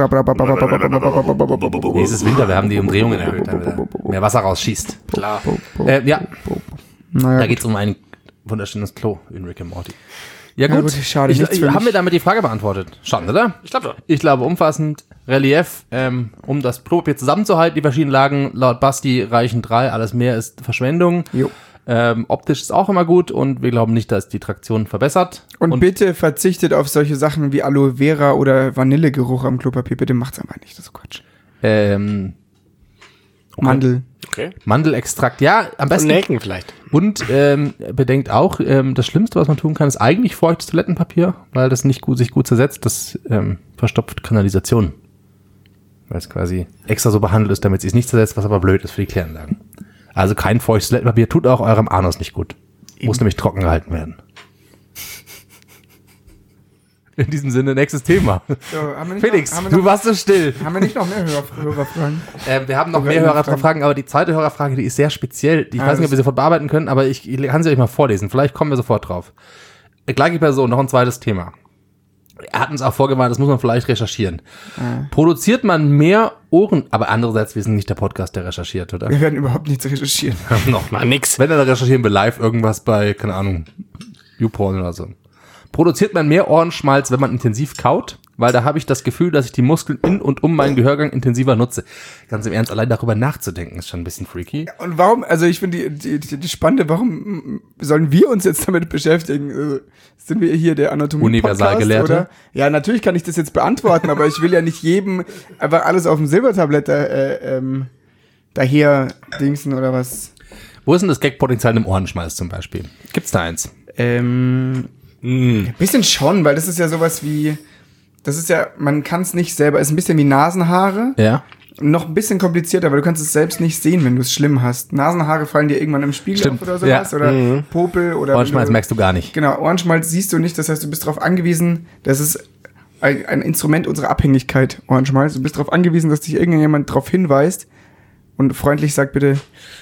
[SPEAKER 3] es ist Winter, wir haben die Umdrehungen erhöht, damit da mehr Wasser rausschießt.
[SPEAKER 4] Klar.
[SPEAKER 3] Äh, ja,
[SPEAKER 2] Naja,
[SPEAKER 3] da geht's um ein wunderschönes Klo in Rick and Morty. Ja
[SPEAKER 2] Ja,
[SPEAKER 3] gut,
[SPEAKER 2] gut, schade,
[SPEAKER 3] ich,
[SPEAKER 2] nichts für
[SPEAKER 3] haben
[SPEAKER 2] mich.
[SPEAKER 3] wir damit die Frage beantwortet? Schon, oder?
[SPEAKER 4] Ich glaube schon.
[SPEAKER 3] Ich glaube umfassend, Relief, ähm, um das Klopapier zusammenzuhalten, die verschiedenen Lagen, laut Basti reichen drei, alles mehr ist Verschwendung.
[SPEAKER 2] Jo.
[SPEAKER 3] Ähm, optisch ist auch immer gut und wir glauben nicht, dass die Traktion verbessert.
[SPEAKER 2] Und, bitte verzichtet auf solche Sachen wie Aloe Vera oder Vanillegeruch am Klopapier. Bitte macht's einfach nicht, das ist Quatsch.
[SPEAKER 3] Ähm,
[SPEAKER 2] Mandel.
[SPEAKER 4] Okay.
[SPEAKER 3] Mandelextrakt, ja, am
[SPEAKER 4] Und
[SPEAKER 3] besten.
[SPEAKER 4] Nelken vielleicht.
[SPEAKER 3] Und ähm, bedenkt auch, ähm, das Schlimmste, was man tun kann, ist eigentlich feuchtes Toilettenpapier, weil das nicht gut, sich gut zersetzt. Das ähm, verstopft Kanalisation. Weil es quasi extra so behandelt ist, damit es sich nicht zersetzt, was aber blöd ist für die Kläranlagen. Also kein feuchtes Toilettenpapier tut auch eurem Anus nicht gut. Muss nämlich trocken gehalten werden. In diesem Sinne, nächstes Thema.
[SPEAKER 2] So, haben wir nicht
[SPEAKER 3] Felix,
[SPEAKER 2] noch, haben wir
[SPEAKER 3] du
[SPEAKER 2] noch,
[SPEAKER 3] warst so still.
[SPEAKER 2] haben wir nicht noch mehr Hörer, Hörerfragen?
[SPEAKER 3] Ähm, wir haben noch
[SPEAKER 2] Oder
[SPEAKER 3] mehr
[SPEAKER 2] Hörerfragen.
[SPEAKER 3] Hörerfragen, aber die zweite Hörerfrage, die ist sehr speziell. Ich
[SPEAKER 2] Ah,
[SPEAKER 3] weiß nicht, ob wir
[SPEAKER 2] das-
[SPEAKER 3] sofort bearbeiten können, aber ich, ich kann sie euch mal vorlesen. Vielleicht kommen wir sofort drauf. Gleiche Person, noch ein zweites Thema. Er hat uns auch vorgewarnt, das muss man vielleicht recherchieren.
[SPEAKER 2] Ah.
[SPEAKER 3] Produziert man mehr Ohren, aber andererseits, wir sind nicht der Podcast, der recherchiert, oder?
[SPEAKER 2] Wir werden überhaupt nichts recherchieren.
[SPEAKER 3] noch
[SPEAKER 4] Mal nix.
[SPEAKER 3] Wenn, dann recherchieren wir live irgendwas bei, keine Ahnung, YouPorn oder so. Produziert man mehr Ohrenschmalz, wenn man intensiv kaut? Weil da habe ich das Gefühl, dass ich die Muskeln in und um meinen Gehörgang intensiver nutze. Ganz im Ernst, allein darüber nachzudenken, ist schon ein bisschen freaky.
[SPEAKER 2] Und warum, also ich finde die, die, die, die spannende, warum mm, sollen wir uns jetzt damit beschäftigen? Also, sind wir hier der Anatomie-Podcast?
[SPEAKER 3] Universalgelehrte?
[SPEAKER 2] Oder? Ja, natürlich kann ich das jetzt beantworten, aber ich will ja nicht jedem einfach alles auf dem Silbertablett äh, ähm, daher dingsen oder was.
[SPEAKER 3] Wo ist denn das Gagpotenzial im Ohrenschmalz zum Beispiel? Gibt's da eins?
[SPEAKER 2] Ähm, ein bisschen schon, weil das ist ja sowas wie, das ist ja, man kann es nicht selber, ist ein bisschen wie Nasenhaare.
[SPEAKER 3] Ja.
[SPEAKER 2] Noch ein bisschen komplizierter, weil du kannst es selbst nicht sehen, wenn du es schlimm hast. Nasenhaare fallen dir irgendwann im Spiegel
[SPEAKER 3] Stimmt,
[SPEAKER 2] auf oder sowas.
[SPEAKER 3] ja.
[SPEAKER 2] Oder
[SPEAKER 4] Mhm.
[SPEAKER 2] Popel oder.
[SPEAKER 3] Ohrenschmalz
[SPEAKER 2] wenn du-
[SPEAKER 3] merkst du gar nicht.
[SPEAKER 2] Genau, Ohrenschmalz siehst du nicht, das heißt, du bist darauf angewiesen, das ist ein, ein Instrument unserer Abhängigkeit, Ohrenschmalz. Du bist darauf angewiesen, dass dich irgendjemand darauf hinweist und freundlich sagt, bitte,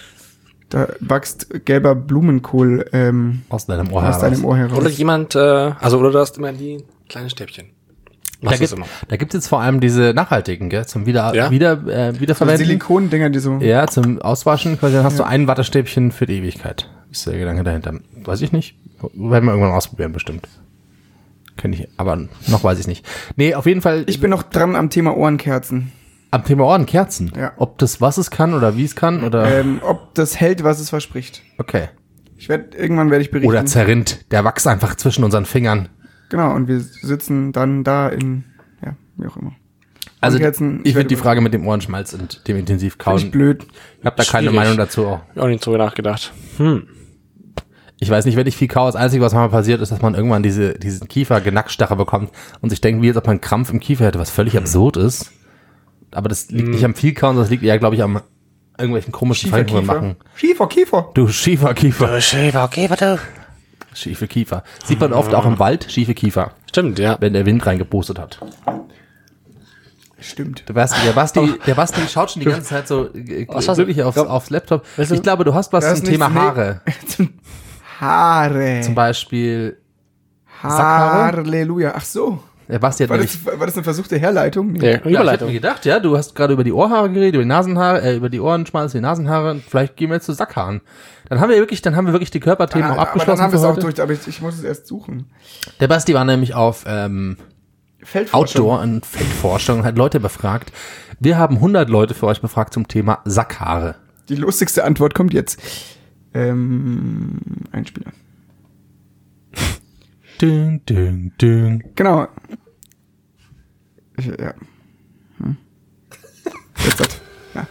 [SPEAKER 2] da wächst gelber Blumenkohl ähm,
[SPEAKER 3] Aus deinem Ohr
[SPEAKER 2] aus
[SPEAKER 3] heraus.
[SPEAKER 2] deinem Ohr heraus.
[SPEAKER 4] Oder jemand, äh, also oder du hast immer die kleinen Stäbchen.
[SPEAKER 3] Da
[SPEAKER 4] Machst
[SPEAKER 3] gibt
[SPEAKER 4] das immer.
[SPEAKER 3] da gibt's jetzt vor allem diese nachhaltigen, gell, zum wieder,
[SPEAKER 4] Ja.
[SPEAKER 3] wieder, äh,
[SPEAKER 2] so
[SPEAKER 3] Wiederverwenden.
[SPEAKER 2] Silikon-Dinger, die so.
[SPEAKER 3] Ja, zum Auswaschen, quasi, dann hast du ein Wattestäbchen für die Ewigkeit. Ist der Gedanke dahinter. Weiß ich nicht. Werden wir irgendwann ausprobieren, bestimmt. Kenn ich, aber noch weiß ich nicht. Nee, auf jeden Fall.
[SPEAKER 2] Ich bin noch dran am Thema Ohrenkerzen.
[SPEAKER 3] am Thema Ohrenkerzen.
[SPEAKER 2] Ja.
[SPEAKER 3] Ob das was es kann oder wie es kann oder.
[SPEAKER 2] Ähm, ob das hält, was es verspricht.
[SPEAKER 3] Okay.
[SPEAKER 2] Ich werde irgendwann werde ich berichten.
[SPEAKER 3] Oder zerrinnt. Der wächst einfach zwischen unseren Fingern.
[SPEAKER 2] Genau, und wir sitzen dann da in, ja, wie auch immer.
[SPEAKER 3] Also
[SPEAKER 2] Ohrenkerzen,
[SPEAKER 3] ich
[SPEAKER 2] werd
[SPEAKER 3] finde die
[SPEAKER 2] über-
[SPEAKER 3] Frage mit dem Ohrenschmalz und dem Intensivkauen.
[SPEAKER 2] Finde ich blöd.
[SPEAKER 3] Ich habe da keine
[SPEAKER 4] Schwierig.
[SPEAKER 3] Meinung dazu. Auch.
[SPEAKER 4] Auch nicht drüber nachgedacht. Hm.
[SPEAKER 3] Ich weiß nicht, wenn ich viel kaue, das Einzige, was manchmal passiert, ist, dass man irgendwann diese, diesen Kiefer-Genackstache bekommt und sich denkt, wie als ob man einen Krampf im Kiefer hätte, was völlig absurd ist. Aber das liegt nicht am viel kauen, das liegt eher, glaube ich, am irgendwelchen komischen
[SPEAKER 2] Schiefer,
[SPEAKER 3] Verhältnissen
[SPEAKER 2] Kiefer.
[SPEAKER 3] machen.
[SPEAKER 2] Schiefer, Kiefer.
[SPEAKER 3] Du schiefer Kiefer.
[SPEAKER 4] Schäfer, okay, warte.
[SPEAKER 3] Schiefe Kiefer. Sieht man oft auch im Wald, schiefe Kiefer,
[SPEAKER 4] Stimmt, ja.
[SPEAKER 3] wenn der Wind reingepustet hat.
[SPEAKER 2] Stimmt.
[SPEAKER 3] Der Basti, der Basti, der Basti schaut schon die ganze Zeit so äh,
[SPEAKER 4] Was hast
[SPEAKER 3] wirklich
[SPEAKER 4] du?
[SPEAKER 3] aufs,
[SPEAKER 4] Ja.
[SPEAKER 3] aufs Laptop.
[SPEAKER 4] Weißt du-
[SPEAKER 3] Ich glaube, du hast was
[SPEAKER 2] Das
[SPEAKER 3] zum
[SPEAKER 2] ist
[SPEAKER 3] Thema
[SPEAKER 2] nichts- nee.
[SPEAKER 3] Haare.
[SPEAKER 2] Zum Haare.
[SPEAKER 3] Zum Beispiel, Sackhaare?
[SPEAKER 2] Halleluja. Ach so.
[SPEAKER 3] der Basti hat
[SPEAKER 2] War
[SPEAKER 3] nämlich...
[SPEAKER 2] das, war das eine versuchte Herleitung? Nee.
[SPEAKER 4] Ja,
[SPEAKER 3] Ja, ich hab
[SPEAKER 4] Überleitung.
[SPEAKER 3] mir gedacht, ja, du hast gerade über die Ohrhaare geredet, über die Nasenhaare, äh, über die Ohrenschmalz, die Nasenhaare. Vielleicht gehen wir jetzt zu Sackhaaren. Dann haben wir wirklich, dann haben wir wirklich die Körperthemen auch
[SPEAKER 2] Ah, aber
[SPEAKER 3] abgeschlossen
[SPEAKER 2] dann haben wir es
[SPEAKER 3] für
[SPEAKER 2] auch
[SPEAKER 3] heute.
[SPEAKER 2] durch, aber ich, ich muss es erst suchen.
[SPEAKER 3] Der Basti war nämlich auf ähm,
[SPEAKER 2] Feldforschung.
[SPEAKER 3] Outdoor und Feldforschung und hat Leute befragt. Wir haben hundert Leute für euch befragt zum Thema Sackhaare.
[SPEAKER 2] Die lustigste Antwort kommt jetzt. Ähm, Einspieler.
[SPEAKER 3] Ding, ding, ding.
[SPEAKER 2] Genau. Ich, ja. Hm. Jetzt hat. Ja.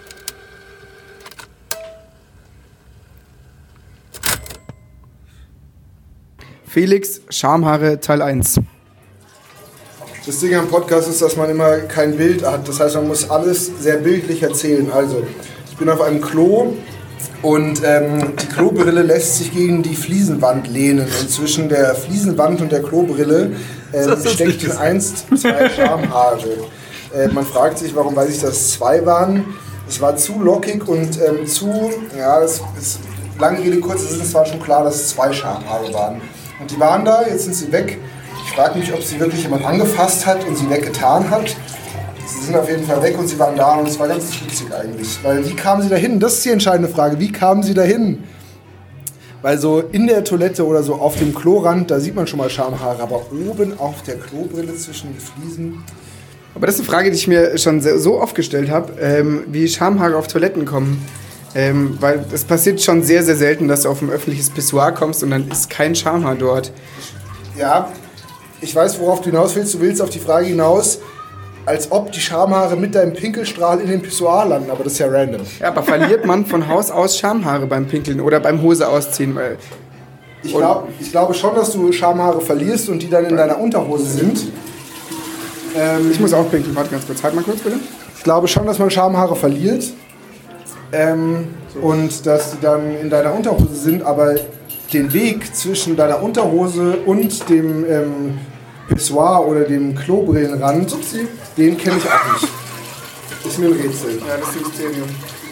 [SPEAKER 2] Felix, Schamhaare, Teil eins.
[SPEAKER 5] Das Ding am Podcast ist, dass man immer kein Bild hat. Das heißt, man muss alles sehr bildlich erzählen. Also, ich bin auf einem Klo und ähm, die Klobrille lässt sich gegen die Fliesenwand lehnen. Und zwischen der Fliesenwand und der Klobrille ähm, steckten einst zwei Schamhaare. Äh, man fragt sich, warum weiß ich, dass es zwei waren. Es war zu lockig und ähm, zu, ja, es ist lange Rede, kurz, es ist zwar schon klar, dass es zwei Schamhaare waren. Und die waren da, jetzt sind sie weg. Ich frage mich, ob sie wirklich jemand angefasst hat und sie weggetan hat. Sie sind auf jeden Fall weg und sie waren da und es war ganz witzig eigentlich. Weil wie kamen sie dahin? Das ist die entscheidende Frage. Wie kamen sie dahin? Weil so in der Toilette oder so auf dem Klorand, da sieht man schon mal Schamhaare, aber oben auf der Klobrille zwischen den Fliesen.
[SPEAKER 2] Aber das ist eine Frage, die ich mir schon sehr, so oft gestellt habe, ähm, wie Schamhaare auf Toiletten kommen. Ähm, weil es passiert schon sehr, sehr selten, dass du auf ein öffentliches Pissoir kommst und dann ist kein Schamhaar dort.
[SPEAKER 5] Ja, ich weiß, worauf du hinaus willst. Du willst auf die Frage hinaus, als ob die Schamhaare mit deinem Pinkelstrahl in den Pissoir landen, aber das ist ja random.
[SPEAKER 2] Ja, aber verliert man von Haus aus Schamhaare beim Pinkeln oder beim Hose ausziehen? Weil
[SPEAKER 5] Ich, glaub, ich glaube schon, dass du Schamhaare verlierst und die dann in deiner Unterhose sind. Ähm,
[SPEAKER 2] ich muss auch pinkeln. Warte ganz kurz. Halt mal kurz, bitte.
[SPEAKER 5] Ich glaube schon, dass man Schamhaare verliert ähm, und dass die dann in deiner Unterhose sind, aber den Weg zwischen deiner Unterhose und dem ähm, Pissoir oder dem Klobrillenrand, Upsi, den kenne ich auch nicht. Ist mir ein Rätsel.
[SPEAKER 2] Ja, das ist ein Mysterium.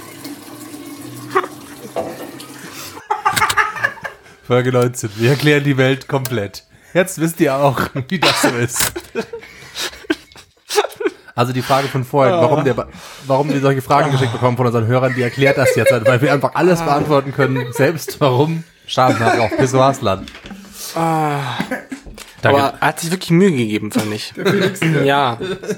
[SPEAKER 3] Folge neunzehn. Wir erklären die Welt komplett. Jetzt wisst ihr auch, wie das so ist. Also die Frage von vorhin, warum, der, warum wir solche Fragen geschickt bekommen von unseren Hörern, die erklärt das jetzt, weil wir einfach alles beantworten können, selbst warum Schamhaare auf Pissoirs landen.
[SPEAKER 4] Ah.
[SPEAKER 3] Danke.
[SPEAKER 4] Aber er hat sich wirklich Mühe gegeben, fand ich.
[SPEAKER 2] Der Felix,
[SPEAKER 4] Ja.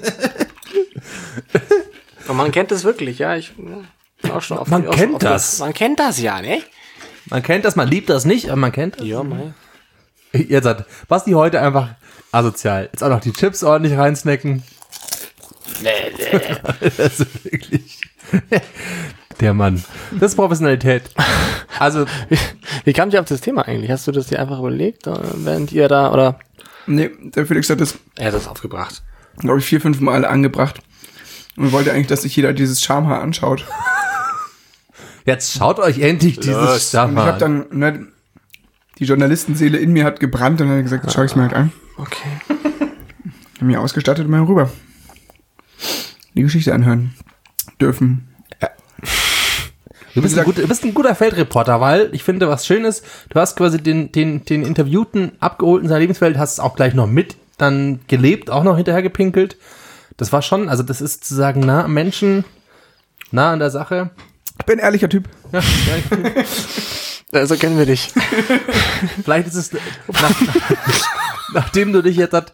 [SPEAKER 4] Und man kennt das wirklich, ja. Ich ja, auch schon auf
[SPEAKER 3] Man
[SPEAKER 4] auf,
[SPEAKER 3] kennt
[SPEAKER 4] auf,
[SPEAKER 3] das.
[SPEAKER 4] Man kennt das ja, ne?
[SPEAKER 3] Man kennt das, man liebt das nicht, aber man kennt das.
[SPEAKER 4] Ja, mei.
[SPEAKER 3] Jetzt hat Basti heute einfach asozial. Jetzt auch noch die Chips ordentlich reinsnacken.
[SPEAKER 4] Nee, nee.
[SPEAKER 3] Das ist wirklich... Der Mann. Das ist Professionalität. Also,
[SPEAKER 4] Wie, wie kam ich auf das Thema eigentlich? Hast du das dir einfach überlegt, während ihr da, oder?
[SPEAKER 2] Nee, der Felix hat das,
[SPEAKER 4] Er hat das aufgebracht.
[SPEAKER 2] glaube ich, vier, fünf Mal angebracht. Und wollte eigentlich, dass sich jeder dieses Schamhaar anschaut.
[SPEAKER 3] jetzt schaut euch endlich dieses
[SPEAKER 2] Und ich
[SPEAKER 3] Schamhaar
[SPEAKER 2] habe
[SPEAKER 3] an.
[SPEAKER 2] dann, ne, die Journalistenseele in mir hat gebrannt und dann habe ich gesagt, jetzt schau ich's mir halt an.
[SPEAKER 4] Okay.
[SPEAKER 2] Hab mich ausgestattet und mal rüber. Die Geschichte anhören dürfen.
[SPEAKER 3] Du bist, ein gut, du bist ein guter Feldreporter, weil ich finde, was schön ist, du hast quasi den, den, den Interviewten abgeholt in seiner Lebenswelt, hast es auch gleich noch mit dann gelebt, auch noch hinterher gepinkelt. Das war schon, also das ist zu sagen, nah am Menschen, nah an der Sache.
[SPEAKER 2] Ich bin ein ehrlicher Typ.
[SPEAKER 3] Ja,
[SPEAKER 4] So also kennen wir dich.
[SPEAKER 3] vielleicht ist es, nach, nachdem du dich jetzt hat,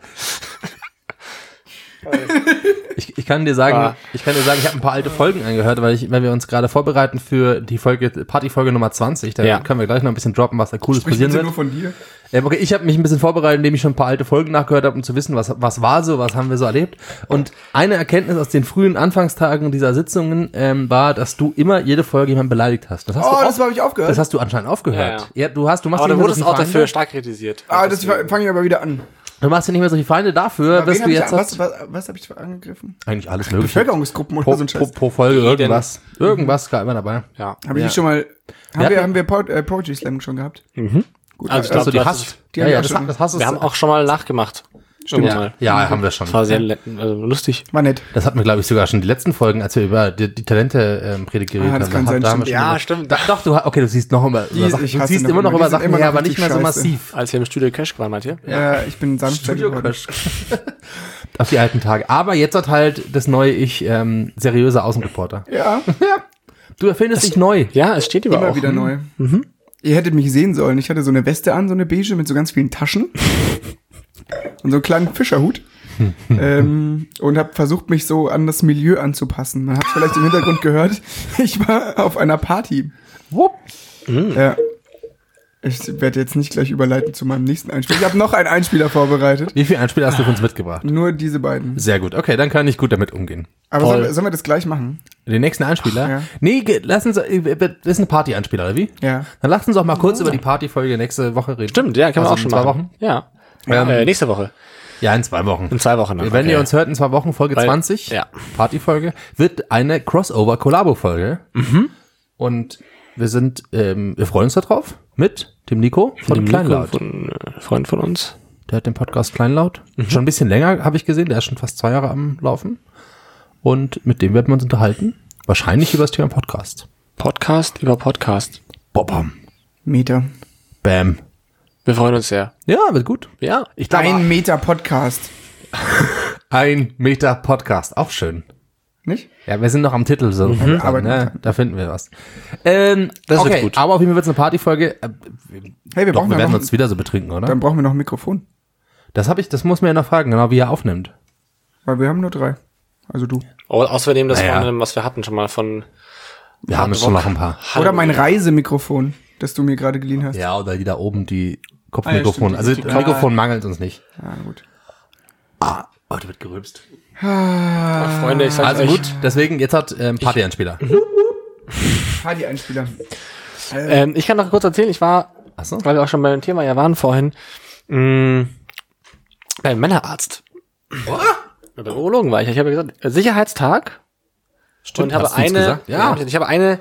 [SPEAKER 3] Ich, ich kann dir sagen,
[SPEAKER 4] Ah.
[SPEAKER 3] ich kann dir sagen, ich habe ein paar alte Folgen angehört, weil ich, weil wir uns gerade vorbereiten für die Folge, Partyfolge Nummer zwanzig. Da
[SPEAKER 4] Ja.
[SPEAKER 3] können wir gleich noch ein bisschen droppen, was da Cooles
[SPEAKER 2] Sprich
[SPEAKER 3] passieren
[SPEAKER 2] bitte
[SPEAKER 3] wird.
[SPEAKER 2] nur von dir.
[SPEAKER 3] Ähm, okay, ich habe mich ein bisschen vorbereitet, indem ich schon ein paar alte Folgen nachgehört habe, um zu wissen, was, was war so, was haben wir so erlebt. Und eine Erkenntnis aus den frühen Anfangstagen dieser Sitzungen ähm, war, dass du immer jede Folge jemanden beleidigt hast. Das hast
[SPEAKER 2] Oh,
[SPEAKER 3] du
[SPEAKER 2] das habe ich aufgehört.
[SPEAKER 3] das hast du anscheinend aufgehört.
[SPEAKER 4] Ja,
[SPEAKER 3] Ja, du hast, du machst
[SPEAKER 4] Aber
[SPEAKER 3] nicht
[SPEAKER 4] du
[SPEAKER 3] mehr
[SPEAKER 4] wurdest
[SPEAKER 3] so
[SPEAKER 4] auch
[SPEAKER 3] viele
[SPEAKER 4] dafür
[SPEAKER 3] Feinde.
[SPEAKER 4] stark kritisiert.
[SPEAKER 2] Ah, das fange ich aber wieder an.
[SPEAKER 3] Du machst ja nicht mehr so viele Feinde dafür,
[SPEAKER 2] Aber
[SPEAKER 3] dass
[SPEAKER 2] wen
[SPEAKER 3] du
[SPEAKER 2] hab ich,
[SPEAKER 3] jetzt
[SPEAKER 2] was
[SPEAKER 3] hast,
[SPEAKER 2] was, was habe ich angegriffen?
[SPEAKER 3] eigentlich alles mögliche.
[SPEAKER 2] Bevölkerungsgruppen oder
[SPEAKER 3] Pro,
[SPEAKER 2] so ein
[SPEAKER 3] pro,
[SPEAKER 2] Scheiß.
[SPEAKER 3] pro Folge irgendwas. Irgendwas gar immer dabei.
[SPEAKER 4] Ja.
[SPEAKER 2] Habe ich
[SPEAKER 3] Ja.
[SPEAKER 2] die schon mal. Haben
[SPEAKER 3] Wir
[SPEAKER 2] wir,
[SPEAKER 3] hatten-
[SPEAKER 2] haben wir Po- äh, Poetry Slam schon gehabt?
[SPEAKER 4] Mhm.
[SPEAKER 2] Gut,
[SPEAKER 4] Also ich
[SPEAKER 3] Also
[SPEAKER 4] glaub,
[SPEAKER 3] die
[SPEAKER 4] das
[SPEAKER 3] hast,
[SPEAKER 4] ist-
[SPEAKER 2] die
[SPEAKER 3] ja,
[SPEAKER 2] haben wir
[SPEAKER 3] ja,
[SPEAKER 2] auch
[SPEAKER 3] das,
[SPEAKER 2] schon.
[SPEAKER 3] das hast du.
[SPEAKER 4] Wir haben auch schon mal nachgemacht.
[SPEAKER 2] Stimmt.
[SPEAKER 4] Irgendwann
[SPEAKER 3] ja,
[SPEAKER 4] mal.
[SPEAKER 3] ja, haben wir schon.
[SPEAKER 4] Das war sehr le- also lustig.
[SPEAKER 2] war nett.
[SPEAKER 3] Das hatten wir, glaube ich, sogar schon die letzten Folgen, als wir über die, die Talente-Predigt geredet
[SPEAKER 2] Ah, das
[SPEAKER 3] haben.
[SPEAKER 2] kann
[SPEAKER 3] Da-
[SPEAKER 2] sein,
[SPEAKER 3] da haben wir
[SPEAKER 2] stimmt.
[SPEAKER 3] schon
[SPEAKER 4] Ja,
[SPEAKER 3] über-
[SPEAKER 4] stimmt.
[SPEAKER 3] Da, doch, du, ha- okay, du siehst noch immer, über
[SPEAKER 2] Ich-
[SPEAKER 3] Sachen,
[SPEAKER 2] ich
[SPEAKER 3] du
[SPEAKER 2] hasse
[SPEAKER 3] siehst
[SPEAKER 2] noch
[SPEAKER 3] immer noch
[SPEAKER 2] immer.
[SPEAKER 3] über
[SPEAKER 2] Die sind
[SPEAKER 3] Sachen
[SPEAKER 2] immer
[SPEAKER 3] her,
[SPEAKER 2] noch
[SPEAKER 3] aber nicht mehr so
[SPEAKER 2] richtig scheiße.
[SPEAKER 3] massiv.
[SPEAKER 4] Als wir im Studio Cash waren, Matthias.
[SPEAKER 2] Ja, ich bin sanft geworden.
[SPEAKER 3] Auf die alten Tage. Aber jetzt hat halt das neue Ich ähm, seriöser Außenreporter.
[SPEAKER 2] Ja,
[SPEAKER 3] Du erfindest dich neu.
[SPEAKER 4] Ja, es steht über
[SPEAKER 2] immer
[SPEAKER 4] auch.
[SPEAKER 2] wieder neu. Ihr hättet mich sehen sollen. Ich hatte so eine Weste an, so eine beige mit so ganz vielen Taschen und so einen kleinen Fischerhut. ähm, und habe versucht, mich so an das Milieu anzupassen. Man hat vielleicht im Hintergrund gehört, ich war auf einer Party.
[SPEAKER 3] Wupp.
[SPEAKER 2] Ja. Ich werde jetzt nicht gleich überleiten zu meinem nächsten Einspieler. Ich habe noch einen Einspieler vorbereitet.
[SPEAKER 3] Wie viel Einspieler hast du für uns mitgebracht?
[SPEAKER 2] Nur diese beiden.
[SPEAKER 3] Sehr gut. Okay, dann kann ich gut damit umgehen.
[SPEAKER 2] Aber
[SPEAKER 3] Toll.
[SPEAKER 2] sollen wir, sollen wir das gleich machen?
[SPEAKER 3] Den nächsten Einspieler?
[SPEAKER 2] Ja.
[SPEAKER 3] Nee, ge- lass uns, äh, das ist ein Party-Einspieler, oder wie?
[SPEAKER 2] Ja.
[SPEAKER 3] Dann lass uns auch mal kurz über die Partyfolge nächste Woche reden.
[SPEAKER 4] Stimmt, ja, können wir
[SPEAKER 3] Also
[SPEAKER 4] auch schon
[SPEAKER 3] in zwei
[SPEAKER 4] machen.
[SPEAKER 3] Wochen?
[SPEAKER 4] Ja.
[SPEAKER 3] Ähm,
[SPEAKER 4] äh, nächste Woche.
[SPEAKER 3] Ja, in zwei Wochen.
[SPEAKER 4] In zwei Wochen noch.
[SPEAKER 3] Wenn
[SPEAKER 4] okay.
[SPEAKER 3] ihr uns hört, in zwei Wochen, Folge
[SPEAKER 4] Weil-
[SPEAKER 3] zwanzig,
[SPEAKER 4] ja.
[SPEAKER 3] Partyfolge, wird eine Crossover-Kollabo-Folge. Und wir sind, ähm, wir freuen uns darauf mit dem Nico von dem
[SPEAKER 4] Nico,
[SPEAKER 3] Kleinlaut.
[SPEAKER 4] von äh, Freund von uns.
[SPEAKER 3] Der hat den Podcast Kleinlaut. Schon ein bisschen länger, habe ich gesehen. Der ist schon fast zwei Jahre am Laufen. Und mit dem werden wir uns unterhalten. Wahrscheinlich über das Thema Podcast.
[SPEAKER 4] Podcast über Podcast.
[SPEAKER 3] Bobam.
[SPEAKER 2] Meter.
[SPEAKER 3] Bam.
[SPEAKER 4] Wir freuen uns sehr.
[SPEAKER 3] Ja, wird gut.
[SPEAKER 4] Ja.
[SPEAKER 3] Ich glaube,
[SPEAKER 2] Ein Meter Podcast.
[SPEAKER 3] ein Meter Podcast. Auch schön.
[SPEAKER 2] Nicht?
[SPEAKER 3] Ja, wir sind noch am Titel so.
[SPEAKER 2] Mhm.
[SPEAKER 3] Aber
[SPEAKER 2] Aber-
[SPEAKER 3] ne, da finden wir was. Ähm,
[SPEAKER 4] Das wird
[SPEAKER 3] okay,
[SPEAKER 4] gut.
[SPEAKER 3] aber auf jeden Fall wird es eine Partyfolge. Äh,
[SPEAKER 2] Hey, wir
[SPEAKER 3] Doch,
[SPEAKER 2] brauchen
[SPEAKER 3] wir
[SPEAKER 2] ja
[SPEAKER 3] werden
[SPEAKER 2] noch,
[SPEAKER 3] uns wieder so betrinken, oder?
[SPEAKER 2] dann brauchen wir noch ein Mikrofon.
[SPEAKER 3] Das habe ich, das muss man ja noch fragen, genau wie er aufnimmt.
[SPEAKER 2] Weil wir haben nur drei. Also du.
[SPEAKER 4] Oh, außerdem das
[SPEAKER 3] Naja.
[SPEAKER 4] von dem, was wir hatten schon mal von
[SPEAKER 3] Wir haben jetzt schon noch ein paar.
[SPEAKER 2] Oder mein Reisemikrofon, das du mir gerade geliehen hast.
[SPEAKER 3] Ja, oder die da oben, die
[SPEAKER 2] Ah,
[SPEAKER 3] Kopfmikrofon.
[SPEAKER 2] ja,
[SPEAKER 3] also
[SPEAKER 2] stimmt, die-
[SPEAKER 3] das Mikrofon mangelt uns nicht.
[SPEAKER 2] Ja, gut.
[SPEAKER 3] Ah, heute wird gerülpst.
[SPEAKER 4] Freunde, ich sag
[SPEAKER 3] Also
[SPEAKER 4] euch,
[SPEAKER 3] gut, deswegen, jetzt hat ähm, Party-Einspieler.
[SPEAKER 2] Party-Einspieler.
[SPEAKER 4] Ähm, ich kann noch kurz erzählen, ich war,
[SPEAKER 3] Achso.
[SPEAKER 4] weil wir auch schon beim Thema ja waren vorhin, mh, beim Männerarzt. Bei beim Urologen war ich. Ich habe gesagt, Sicherheitstag. und habe
[SPEAKER 3] hast du uns
[SPEAKER 4] eine,
[SPEAKER 3] gesagt? Ja.
[SPEAKER 4] ich habe eine,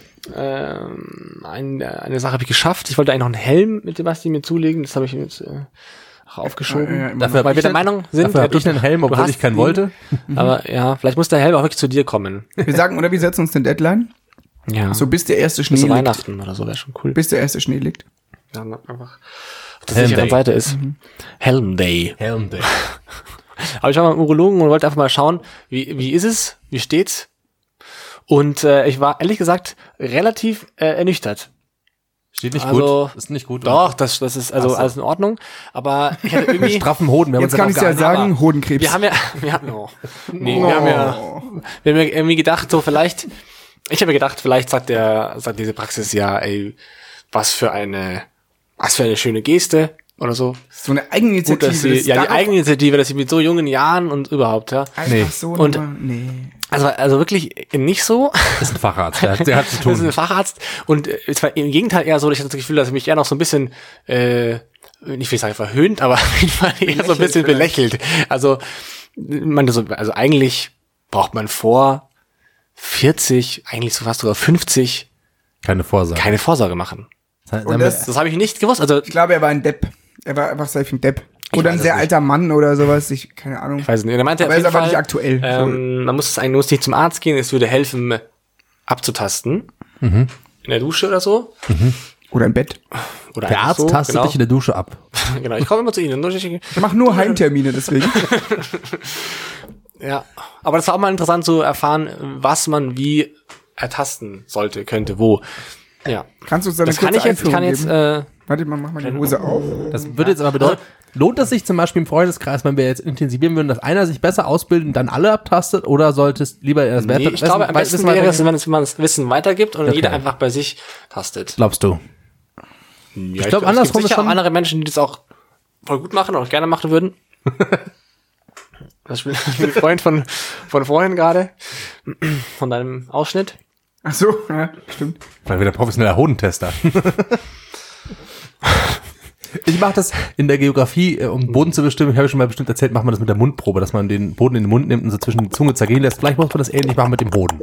[SPEAKER 4] ähm, eine, eine Sache habe ich geschafft. Ich wollte eigentlich noch einen Helm mit Sebastian mir zulegen. Das habe ich jetzt äh, auch aufgeschoben.
[SPEAKER 2] Ja, ja, immer
[SPEAKER 3] Dafür
[SPEAKER 4] Weil
[SPEAKER 3] hab
[SPEAKER 4] wir
[SPEAKER 3] ich
[SPEAKER 4] der
[SPEAKER 3] den-
[SPEAKER 4] Meinung sind,
[SPEAKER 3] Dafür hab
[SPEAKER 4] du-
[SPEAKER 3] ich einen Helm,
[SPEAKER 4] du
[SPEAKER 3] obwohl
[SPEAKER 4] hast
[SPEAKER 3] ich keinen
[SPEAKER 4] ihn.
[SPEAKER 3] wollte.
[SPEAKER 4] Aber ja, vielleicht muss der Helm auch wirklich zu dir kommen.
[SPEAKER 2] Wir sagen, oder wir setzen uns den Deadline.
[SPEAKER 4] Ja.
[SPEAKER 2] So bis der erste
[SPEAKER 4] bis
[SPEAKER 2] Schnee
[SPEAKER 4] zu
[SPEAKER 2] liegt.
[SPEAKER 4] Weihnachten oder so, wäre schon cool.
[SPEAKER 2] Bis der erste Schnee liegt.
[SPEAKER 4] Ja, einfach auf der
[SPEAKER 3] Helm
[SPEAKER 4] sicheren
[SPEAKER 3] Day.
[SPEAKER 4] Seite ist. Helm Day.
[SPEAKER 3] Helm Day.
[SPEAKER 4] Aber ich war mal im Urologen und wollte einfach mal schauen, wie, wie ist es, wie steht's? Und äh, ich war ehrlich gesagt relativ äh, ernüchtert.
[SPEAKER 3] Steht nicht
[SPEAKER 4] Also,
[SPEAKER 3] gut. Ist nicht gut.
[SPEAKER 4] Doch, das, das ist also
[SPEAKER 3] Ach so.
[SPEAKER 4] alles in Ordnung. Aber ich hatte
[SPEAKER 3] Mit
[SPEAKER 4] irgendwie.
[SPEAKER 3] straffen Hoden. Wir haben
[SPEAKER 2] Jetzt
[SPEAKER 3] uns
[SPEAKER 2] kann ich
[SPEAKER 3] darauf
[SPEAKER 2] ja
[SPEAKER 3] geeinigt.
[SPEAKER 2] sagen,
[SPEAKER 4] aber
[SPEAKER 2] Hodenkrebs.
[SPEAKER 4] Wir haben ja, wir haben, oh, nee, wir haben ja, wir haben ja irgendwie gedacht, so vielleicht, ich habe gedacht, vielleicht sagt der, sagt diese Praxis ja, ey, was für eine, was für eine schöne Geste oder so.
[SPEAKER 2] so eine
[SPEAKER 4] Gut,
[SPEAKER 2] Eigeninitiative.
[SPEAKER 4] dass sie,
[SPEAKER 2] das
[SPEAKER 4] ja, die
[SPEAKER 2] darauf
[SPEAKER 4] Eigeninitiative, dass sie mit so jungen Jahren und überhaupt, ja.
[SPEAKER 2] Einfach
[SPEAKER 3] Nee.
[SPEAKER 2] so
[SPEAKER 4] Und-
[SPEAKER 2] nochmal- nee.
[SPEAKER 4] Also, also wirklich nicht so.
[SPEAKER 3] Das ist ein Facharzt. Der hat, der hat zu
[SPEAKER 4] Das ist ein
[SPEAKER 3] tun.
[SPEAKER 4] Facharzt. Und äh, es war im Gegenteil eher so, ich hatte das Gefühl, dass er mich eher noch so ein bisschen, äh, nicht will ich sagen verhöhnt, aber auf jeden Fall eher so ein bisschen belächelt. Also, man, so, also eigentlich braucht man vor vierzig, eigentlich so fast sogar fünfzig,
[SPEAKER 3] Keine Vorsage.
[SPEAKER 4] keine Vorsorge machen.
[SPEAKER 3] Sagen
[SPEAKER 2] Und
[SPEAKER 3] wir-
[SPEAKER 2] das-
[SPEAKER 4] Das habe ich nicht gewusst. Also,
[SPEAKER 2] Ich glaube, er war ein Depp. Er war einfach safe ein Depp. Oder
[SPEAKER 4] weiß
[SPEAKER 2] ein
[SPEAKER 4] es
[SPEAKER 2] sehr
[SPEAKER 4] nicht.
[SPEAKER 2] alter Mann oder sowas. Ich, keine Ahnung.
[SPEAKER 4] ich weiß nicht. Er meinte
[SPEAKER 2] Aber
[SPEAKER 4] auf
[SPEAKER 2] ist
[SPEAKER 4] jeden
[SPEAKER 2] aber
[SPEAKER 4] Fall,
[SPEAKER 2] nicht aktuell.
[SPEAKER 4] Ähm, man muss es eigentlich, muss nicht zum Arzt gehen, es würde helfen, abzutasten.
[SPEAKER 2] Mhm.
[SPEAKER 4] In der Dusche oder so.
[SPEAKER 2] Oder im Bett.
[SPEAKER 4] Oder
[SPEAKER 3] Der
[SPEAKER 4] einfach
[SPEAKER 3] Arzt
[SPEAKER 4] so,
[SPEAKER 3] tastet
[SPEAKER 4] genau.
[SPEAKER 3] dich in der Dusche ab.
[SPEAKER 4] Genau, ich komme immer zu Ihnen.
[SPEAKER 2] Ich mach nur Heimtermine deswegen.
[SPEAKER 4] Ja, aber das war auch mal interessant zu erfahren, was man wie ertasten sollte, könnte, wo. Ja,
[SPEAKER 2] Kannst du uns da eine
[SPEAKER 4] das kann
[SPEAKER 2] kurze
[SPEAKER 4] ich jetzt, ich
[SPEAKER 2] Einführung
[SPEAKER 4] kann jetzt,
[SPEAKER 2] geben?
[SPEAKER 4] äh,
[SPEAKER 2] Warte mal, mach mal die Hose auf.
[SPEAKER 3] Das würde jetzt aber bedeuten, lohnt es sich zum Beispiel im Freundeskreis, wenn wir jetzt intensivieren würden, dass einer sich besser ausbildet und dann alle abtastet, oder solltest lieber das
[SPEAKER 4] nee, ich glaube, am besten wäre es, wenn es- wenn man das Wissen weitergibt und
[SPEAKER 3] Okay.
[SPEAKER 4] jeder einfach bei sich tastet.
[SPEAKER 3] Glaubst du?
[SPEAKER 4] Ja, ich
[SPEAKER 3] glaub,
[SPEAKER 4] Es
[SPEAKER 3] andersrum
[SPEAKER 4] gibt
[SPEAKER 3] ist
[SPEAKER 4] sicher
[SPEAKER 3] schon-
[SPEAKER 4] auch andere Menschen, die das auch voll gut machen und auch gerne machen würden. Das ist ein Freund von, von vorhin gerade, von deinem Ausschnitt.
[SPEAKER 2] Ach so, ja, stimmt.
[SPEAKER 3] Weil wieder professioneller Hodentester. Ich mache das in der Geografie, äh, um Boden zu bestimmen. Ich habe schon mal bestimmt erzählt, macht man das mit der Mundprobe, dass man den Boden in den Mund nimmt und so zwischen die Zunge zergehen lässt. Vielleicht muss man das ähnlich machen mit dem Hoden.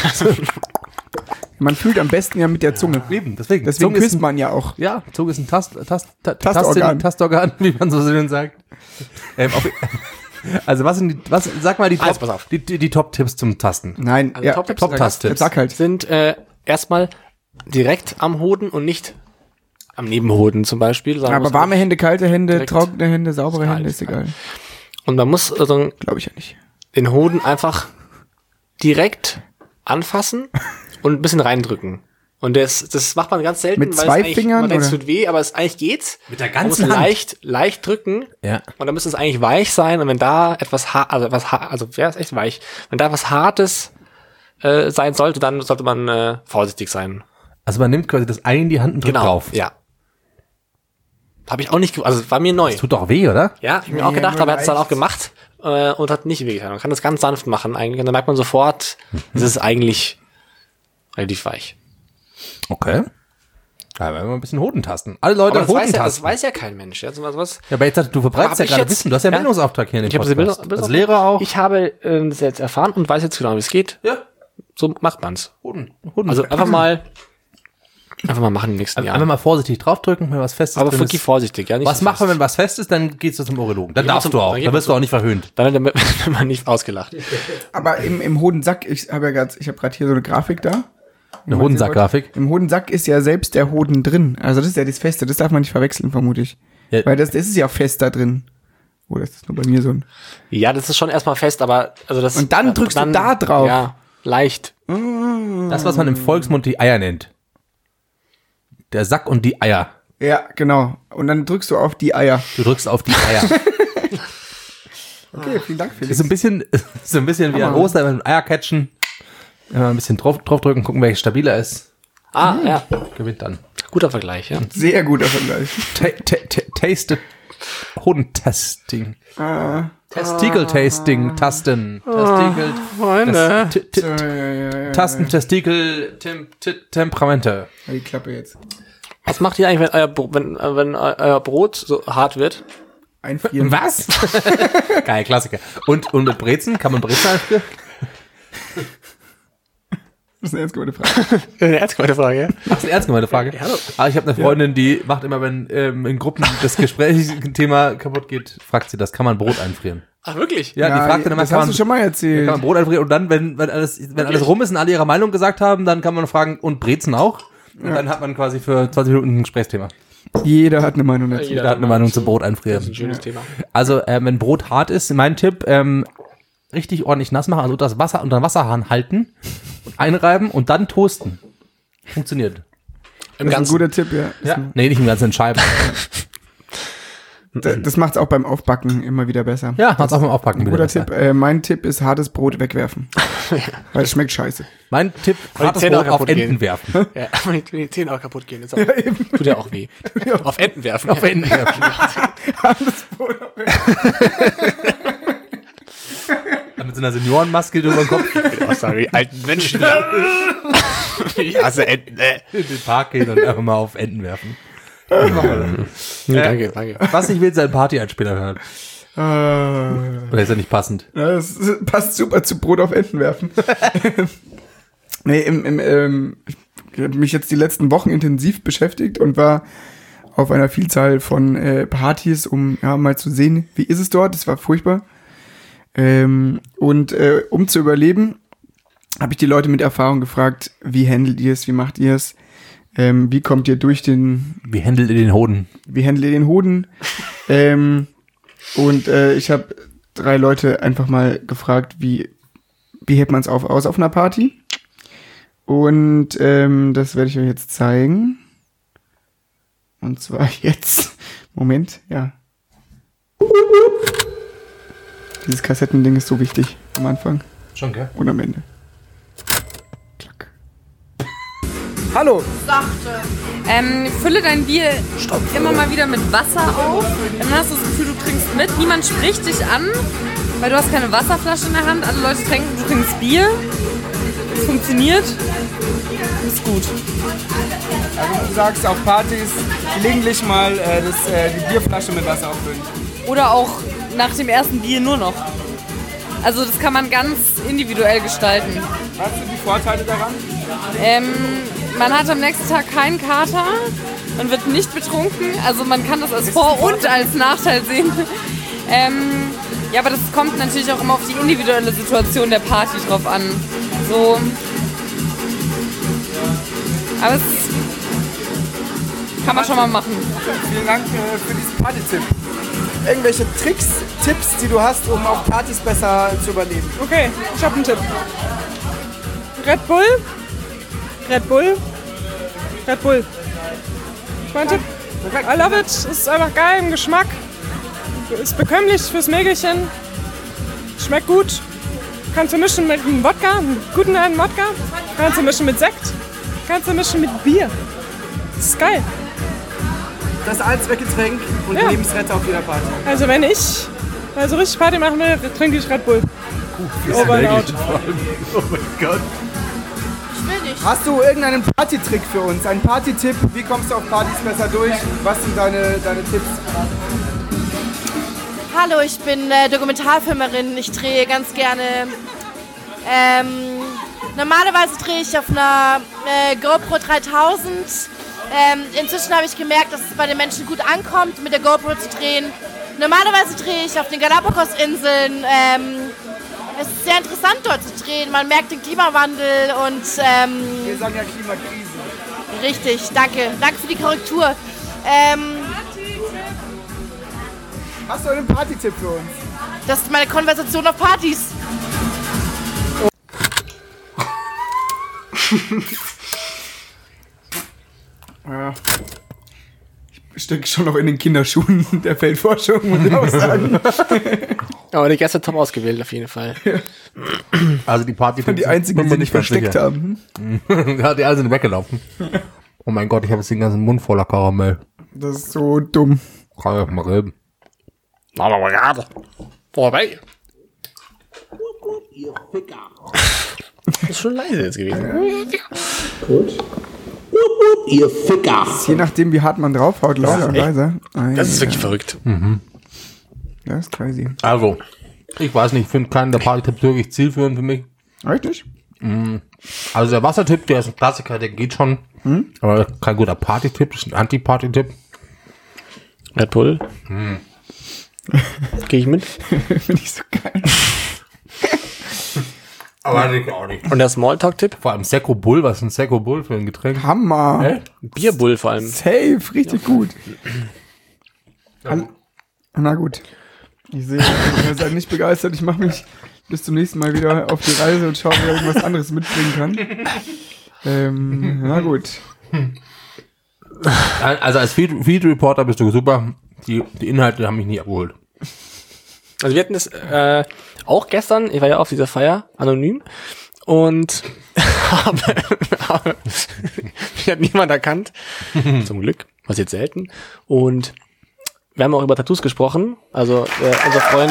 [SPEAKER 2] Man fühlt am besten ja mit der Zunge.
[SPEAKER 3] Eben, deswegen.
[SPEAKER 2] Deswegen
[SPEAKER 3] Zunge ist
[SPEAKER 2] küsst
[SPEAKER 3] ein,
[SPEAKER 2] man ja auch.
[SPEAKER 3] ja, Zunge ist ein Tast, Tast, Ta-
[SPEAKER 2] Tastorgan.
[SPEAKER 3] Tastsinn- Tastorgan, wie man so schön sagt. Ähm, auf, also was sind die, was, sag mal die
[SPEAKER 4] Also,
[SPEAKER 3] Top,
[SPEAKER 4] pass auf.
[SPEAKER 3] die, die, die Top-Tipps zum Tasten.
[SPEAKER 2] Nein,
[SPEAKER 4] Also
[SPEAKER 2] ja,
[SPEAKER 4] Top-Tipps
[SPEAKER 3] Top-Tasttipps.
[SPEAKER 2] sag halt.
[SPEAKER 4] Sind äh, erstmal direkt am Hoden und nicht am Nebenhoden zum Beispiel. Sagen
[SPEAKER 2] Aber
[SPEAKER 4] wir's
[SPEAKER 2] warme Hände, kalte Hände,
[SPEAKER 4] direkt-
[SPEAKER 2] trockene Hände, saubere
[SPEAKER 4] Egal,
[SPEAKER 2] Hände, ist egal.
[SPEAKER 4] Und man muss also
[SPEAKER 2] Glaube ich ja nicht.
[SPEAKER 4] den Hoden einfach direkt anfassen und ein bisschen reindrücken. Und das, das macht man ganz selten,
[SPEAKER 2] Mit
[SPEAKER 4] weil
[SPEAKER 2] zwei
[SPEAKER 4] es eigentlich,
[SPEAKER 2] Fingern,
[SPEAKER 4] man denkt, es
[SPEAKER 2] oder?
[SPEAKER 4] tut weh, aber es eigentlich geht's.
[SPEAKER 3] Mit der
[SPEAKER 4] Man muss
[SPEAKER 3] ganzen Hand.
[SPEAKER 4] leicht, leicht drücken.
[SPEAKER 3] Ja.
[SPEAKER 4] Und dann müsste es eigentlich weich sein. Und wenn da etwas hart, also etwas hart, also wäre es echt weich. Wenn da was Hartes äh, sein sollte, dann sollte man äh, vorsichtig sein.
[SPEAKER 3] Also man nimmt quasi das Ei in die Hand und drückt drauf.
[SPEAKER 4] Ja. Habe ich auch nicht, ge- also war mir neu.
[SPEAKER 3] Tut doch weh, oder?
[SPEAKER 4] Ja, ich hab mir
[SPEAKER 2] Nee,
[SPEAKER 4] auch gedacht,
[SPEAKER 2] nur
[SPEAKER 4] aber er hat es dann
[SPEAKER 2] leicht.
[SPEAKER 4] auch gemacht äh, und hat nicht wehgetan. Man kann das ganz sanft machen eigentlich. Und dann merkt man sofort, es ist eigentlich relativ weich.
[SPEAKER 3] Okay. Da werden wir ein bisschen Hoden tasten. Alle Leute
[SPEAKER 4] Aber das weiß,
[SPEAKER 3] Hoden
[SPEAKER 4] ja, das
[SPEAKER 3] tasten.
[SPEAKER 4] weiß ja kein Mensch. Ja, sowas, was,
[SPEAKER 3] Ja, aber jetzt, du verbreitest
[SPEAKER 4] Hab
[SPEAKER 3] ja
[SPEAKER 4] ich
[SPEAKER 3] gerade
[SPEAKER 4] jetzt-
[SPEAKER 3] Wissen. Du hast ja einen
[SPEAKER 4] ja?
[SPEAKER 3] Bildungsauftrag hier in dem
[SPEAKER 4] ich habe diese
[SPEAKER 3] Podcast.
[SPEAKER 4] Bilder,
[SPEAKER 3] Als Lehrer auch.
[SPEAKER 4] Ich habe äh, das jetzt erfahren und weiß jetzt genau, wie es geht.
[SPEAKER 3] ja.
[SPEAKER 4] So macht man's.
[SPEAKER 3] Hoden. Hoden.
[SPEAKER 4] Also einfach mal, einfach mal machen im nächsten
[SPEAKER 3] einfach
[SPEAKER 4] Jahr.
[SPEAKER 3] mal vorsichtig draufdrücken, wenn was Festes
[SPEAKER 4] Aber
[SPEAKER 3] drin
[SPEAKER 4] wirklich
[SPEAKER 3] ist.
[SPEAKER 4] vorsichtig, ja. Nicht
[SPEAKER 3] Was
[SPEAKER 4] so
[SPEAKER 3] macht man,
[SPEAKER 4] fest.
[SPEAKER 3] wenn was fest ist, dann gehst du zum Urologen. Dann
[SPEAKER 4] Ja,
[SPEAKER 3] darfst
[SPEAKER 4] zum-
[SPEAKER 3] du auch.
[SPEAKER 4] dann geht
[SPEAKER 3] Dann
[SPEAKER 4] man
[SPEAKER 3] wirst du auch nicht verhöhnt.
[SPEAKER 4] Dann wird man nicht ausgelacht.
[SPEAKER 2] Aber im, im Hodensack, ich habe ja grad, ich habe gerade hier so eine Grafik da.
[SPEAKER 3] Eine Hodensack-Grafik.
[SPEAKER 2] Im Hodensack ist ja selbst der Hoden drin. Also das ist ja das Feste, das darf man nicht verwechseln, vermute ich.
[SPEAKER 3] Ja.
[SPEAKER 2] Weil das, das ist ja fest da drin. Oh, das ist nur bei mir so ein...
[SPEAKER 4] Ja, das ist schon erstmal fest, aber also das.
[SPEAKER 2] Und dann drückst du da drauf.
[SPEAKER 4] Ja, leicht.
[SPEAKER 3] Das, was man im Volksmund die Eier nennt. Der Sack und die Eier.
[SPEAKER 2] Ja, genau. Und dann drückst du auf die Eier.
[SPEAKER 3] Du drückst auf die Eier.
[SPEAKER 2] Okay, vielen Dank, Felix.
[SPEAKER 3] Ist ein bisschen, so ein bisschen wie an Ostern mit dem Eier catchen. Wenn wir ein bisschen drauf, drauf drücken, gucken, welches stabiler ist.
[SPEAKER 4] Ah, ja.
[SPEAKER 3] Gewinnt dann.
[SPEAKER 4] Guter Vergleich, ja.
[SPEAKER 2] Sehr guter Vergleich.
[SPEAKER 3] Ta ta ta Taste Hodentesting.
[SPEAKER 2] Ah.
[SPEAKER 3] Testikel-Tasting. Tasten. Testikel.
[SPEAKER 4] Freunde.
[SPEAKER 3] T- t-
[SPEAKER 2] Ja, ja, ja, ja,
[SPEAKER 3] Tasten, Testikel, Tem T- Temperamente.
[SPEAKER 2] ja. Die Klappe jetzt.
[SPEAKER 4] Was macht ihr eigentlich, wenn euer, Bro- wenn, äh, wenn euer Brot so hart wird?
[SPEAKER 2] Einfrieren.
[SPEAKER 3] Was? Geil, Klassiker. Und, und mit Brezen? Kann man Brezen einfrieren?
[SPEAKER 2] Das ist eine ernst gemeinte Frage.
[SPEAKER 4] Eine ernst gemeinte Frage, ja?
[SPEAKER 3] Das ist eine ernst gemeinte Frage.
[SPEAKER 4] hallo.
[SPEAKER 3] Aber ich habe eine Freundin, die macht immer, wenn ähm, in Gruppen das Gesprächsthema kaputt geht, fragt sie das, kann man Brot einfrieren?
[SPEAKER 4] Ach, wirklich?
[SPEAKER 3] Ja, die fragt dann immer,
[SPEAKER 2] das
[SPEAKER 3] kann
[SPEAKER 2] hast
[SPEAKER 3] man,
[SPEAKER 2] du schon mal erzählt.
[SPEAKER 3] kann man Brot einfrieren? Und dann, wenn, wenn alles, wenn alles rum ist und alle ihre Meinung gesagt haben, dann kann man fragen, und Brezen auch? Und dann hat man quasi für zwanzig Minuten ein Gesprächsthema.
[SPEAKER 2] Jeder hat eine Meinung dazu.
[SPEAKER 3] Jeder hat eine Meinung zum Brot
[SPEAKER 4] Das ist ein
[SPEAKER 3] einfrieren.
[SPEAKER 4] schönes Thema.
[SPEAKER 3] Also, äh, wenn Brot hart ist, mein Tipp, ähm, richtig ordentlich nass machen, also das Wasser unter den Wasserhahn halten, einreiben und dann toasten. Funktioniert.
[SPEAKER 4] Im
[SPEAKER 2] Das ist ein
[SPEAKER 4] Ganzen.
[SPEAKER 2] guter Tipp, ja.
[SPEAKER 3] Ja. Nee, nicht im ganzen Scheiben.
[SPEAKER 2] Das, das macht's auch beim Aufbacken immer wieder besser.
[SPEAKER 3] Ja, hat's auch beim Aufpacken wieder
[SPEAKER 2] Guter
[SPEAKER 3] besser.
[SPEAKER 2] Tipp. Äh, mein Tipp ist hartes Brot wegwerfen. Weil es schmeckt scheiße.
[SPEAKER 3] Mein Tipp,
[SPEAKER 4] Weil die
[SPEAKER 3] hartes
[SPEAKER 4] Zähne
[SPEAKER 3] Brot
[SPEAKER 4] auch
[SPEAKER 3] auf
[SPEAKER 4] kaputt
[SPEAKER 3] Enten
[SPEAKER 4] gehen.
[SPEAKER 3] werfen.
[SPEAKER 4] Ja, wenn die, wenn die Zähne auch kaputt gehen, ist auch, tut ja auch weh. Auf Enten werfen.
[SPEAKER 3] Auf Enten werfen.
[SPEAKER 2] Hartes Brot wegwerfen.
[SPEAKER 3] Mit so einer Seniorenmaske über den Kopf
[SPEAKER 4] Oh, sorry, alten Menschen. Ich hasse Enten. Äh.
[SPEAKER 3] in den Park gehen und einfach mal auf Enten werfen.
[SPEAKER 4] Nee, danke, danke.
[SPEAKER 3] Was ich will, ist ein Party-Einspieler hören.
[SPEAKER 2] Äh,
[SPEAKER 3] Oder ist ja nicht passend?
[SPEAKER 2] Ja, das passt super zu Brot auf Enten werfen. nee, im, im, ähm, ich habe mich jetzt die letzten Wochen intensiv beschäftigt und war auf einer Vielzahl von äh, Partys, um ja mal zu sehen, wie ist es dort. Das war furchtbar. Ähm, und äh, um zu überleben, habe ich die Leute mit Erfahrung gefragt, wie handelt ihr es, wie macht ihr es, ähm, wie kommt ihr durch den,
[SPEAKER 3] Wie handelt ihr den Hoden?
[SPEAKER 2] wie handelt ihr den Hoden? ähm, und äh, ich habe drei Leute einfach mal gefragt, wie, wie hält man es auf, aus auf einer Party? Und ähm, das werde ich euch jetzt zeigen. Und zwar jetzt. Moment, ja. Dieses Kassettending ist so wichtig am Anfang
[SPEAKER 3] Schon, gell?
[SPEAKER 2] und am Ende. Klack. Hallo.
[SPEAKER 6] Sachte. Ähm, fülle dein Bier immer mal wieder mit Wasser auf. Dann hast du das Gefühl, du trinkst mit. Niemand spricht dich an, weil du hast keine Wasserflasche in der Hand. Alle Leute trinken, du trinkst Bier. Es funktioniert. Ist gut.
[SPEAKER 2] Also du sagst auf Partys gelegentlich mal äh, das, äh, die Bierflasche mit Wasser auffüllen.
[SPEAKER 6] Oder auch nach dem ersten Bier nur noch. Also das kann man ganz individuell gestalten.
[SPEAKER 2] Was sind die Vorteile daran?
[SPEAKER 6] Ähm, man hat am nächsten Tag keinen Kater, man wird nicht betrunken, also man kann das als Vor- und als Nachteil sehen. Ähm, ja, aber das kommt natürlich auch immer auf die individuelle Situation der Party drauf an. So. Aber es kann man schon mal machen.
[SPEAKER 2] Vielen Dank äh, für diesen Party-Tipp. Irgendwelche Tricks, Tipps, die du hast, um auf Partys besser zu überleben?
[SPEAKER 7] Okay, ich habe einen Tipp. Red Bull. Red Bull. Red Bull. Ich mein Tipp. I love it. Ist einfach geil im Geschmack. Ist bekömmlich fürs Mägelchen. Schmeckt gut. Kannst du mischen mit einem Wodka, einem guten alten Wodka. Kannst du mischen mit Sekt. Kannst du mischen mit Bier. Das ist geil.
[SPEAKER 2] Das Allzweckgetränk und
[SPEAKER 7] Ja.
[SPEAKER 2] Lebensretter auf jeder Party.
[SPEAKER 7] Also wenn ich also richtig Party machen will, trinke ich Red Bull. Over and out.
[SPEAKER 3] Oh mein Gott.
[SPEAKER 2] Hast du irgendeinen Party-Trick für uns? Einen Party-Tipp? Wie kommst du auf Partys besser durch? Was sind deine, deine Tipps?
[SPEAKER 8] Hallo, ich bin äh, Dokumentarfilmerin. Ich drehe ganz gerne. Ähm, normalerweise drehe ich auf einer äh, GoPro dreitausend. Ähm, inzwischen habe ich gemerkt, dass es bei den Menschen gut ankommt, mit der GoPro zu drehen. Normalerweise drehe ich auf den Galapagos-Inseln. Ähm, es ist sehr interessant dort zu drehen. Man merkt den Klimawandel und ähm,
[SPEAKER 2] Wir sagen ja Klimakrise.
[SPEAKER 8] richtig, danke. Danke für die Korrektur. Ähm,
[SPEAKER 2] Hast du einen Partytipp für uns?
[SPEAKER 8] das ist meine Konversation auf Partys.
[SPEAKER 2] Ja. Ich stecke schon noch in den Kinderschuhen der Feldforschung, muss ich auch sagen.
[SPEAKER 4] Aber die Gäste top ausgewählt, auf jeden Fall.
[SPEAKER 3] Also die Party
[SPEAKER 2] Die einzigen, die sie nicht versteckt haben.
[SPEAKER 3] Ja, die alle sind weggelaufen. Oh mein Gott, ich habe jetzt den ganzen Mund voller Karamell.
[SPEAKER 2] Das ist so dumm.
[SPEAKER 3] Kann ich mal reden.
[SPEAKER 4] Aber mal gerade. Vorbei. Das ist schon leise jetzt gewesen.
[SPEAKER 9] Ihr Ficker.
[SPEAKER 2] Je nachdem, wie hart man draufhaut, lauter und
[SPEAKER 4] echt-
[SPEAKER 2] leiser. Ei,
[SPEAKER 4] Das ist wirklich
[SPEAKER 2] ja.
[SPEAKER 4] verrückt.
[SPEAKER 2] Das ist crazy.
[SPEAKER 3] Also, ich weiß nicht, ich finde keinen der Party-Tipps wirklich zielführend für mich.
[SPEAKER 2] Richtig?
[SPEAKER 3] Also der Wassertipp, der ist ein Klassiker, der geht schon. Aber kein guter Party-Tipp, das ist ein Anti-Party-Tipp.
[SPEAKER 4] Red Bull. Gehe ich mit.
[SPEAKER 2] Finde ich so geil.
[SPEAKER 3] Aber ich auch nicht.
[SPEAKER 4] Und der Smalltalk-Tipp?
[SPEAKER 3] Vor allem Secco Bull, was ist ein Secco Bull für ein Getränk?
[SPEAKER 2] Hammer.
[SPEAKER 4] Bierbull vor allem.
[SPEAKER 2] Safe, richtig gut. An- Na gut. Ich sehe, ihr seid nicht begeistert. Ich mache mich bis zum nächsten Mal wieder auf die Reise und schaue, ob ich irgendwas anderes mitbringen kann. Ähm, na gut.
[SPEAKER 3] Also als Feed, Feed Reporter bist du super. Die, die Inhalte haben mich nie abgeholt.
[SPEAKER 4] Also wir hatten es äh, auch gestern, ich war ja auf dieser Feier, anonym, und habe, habe mich hat niemand erkannt, zum Glück, was jetzt selten, und wir haben auch über Tattoos gesprochen, also äh, unser Freund,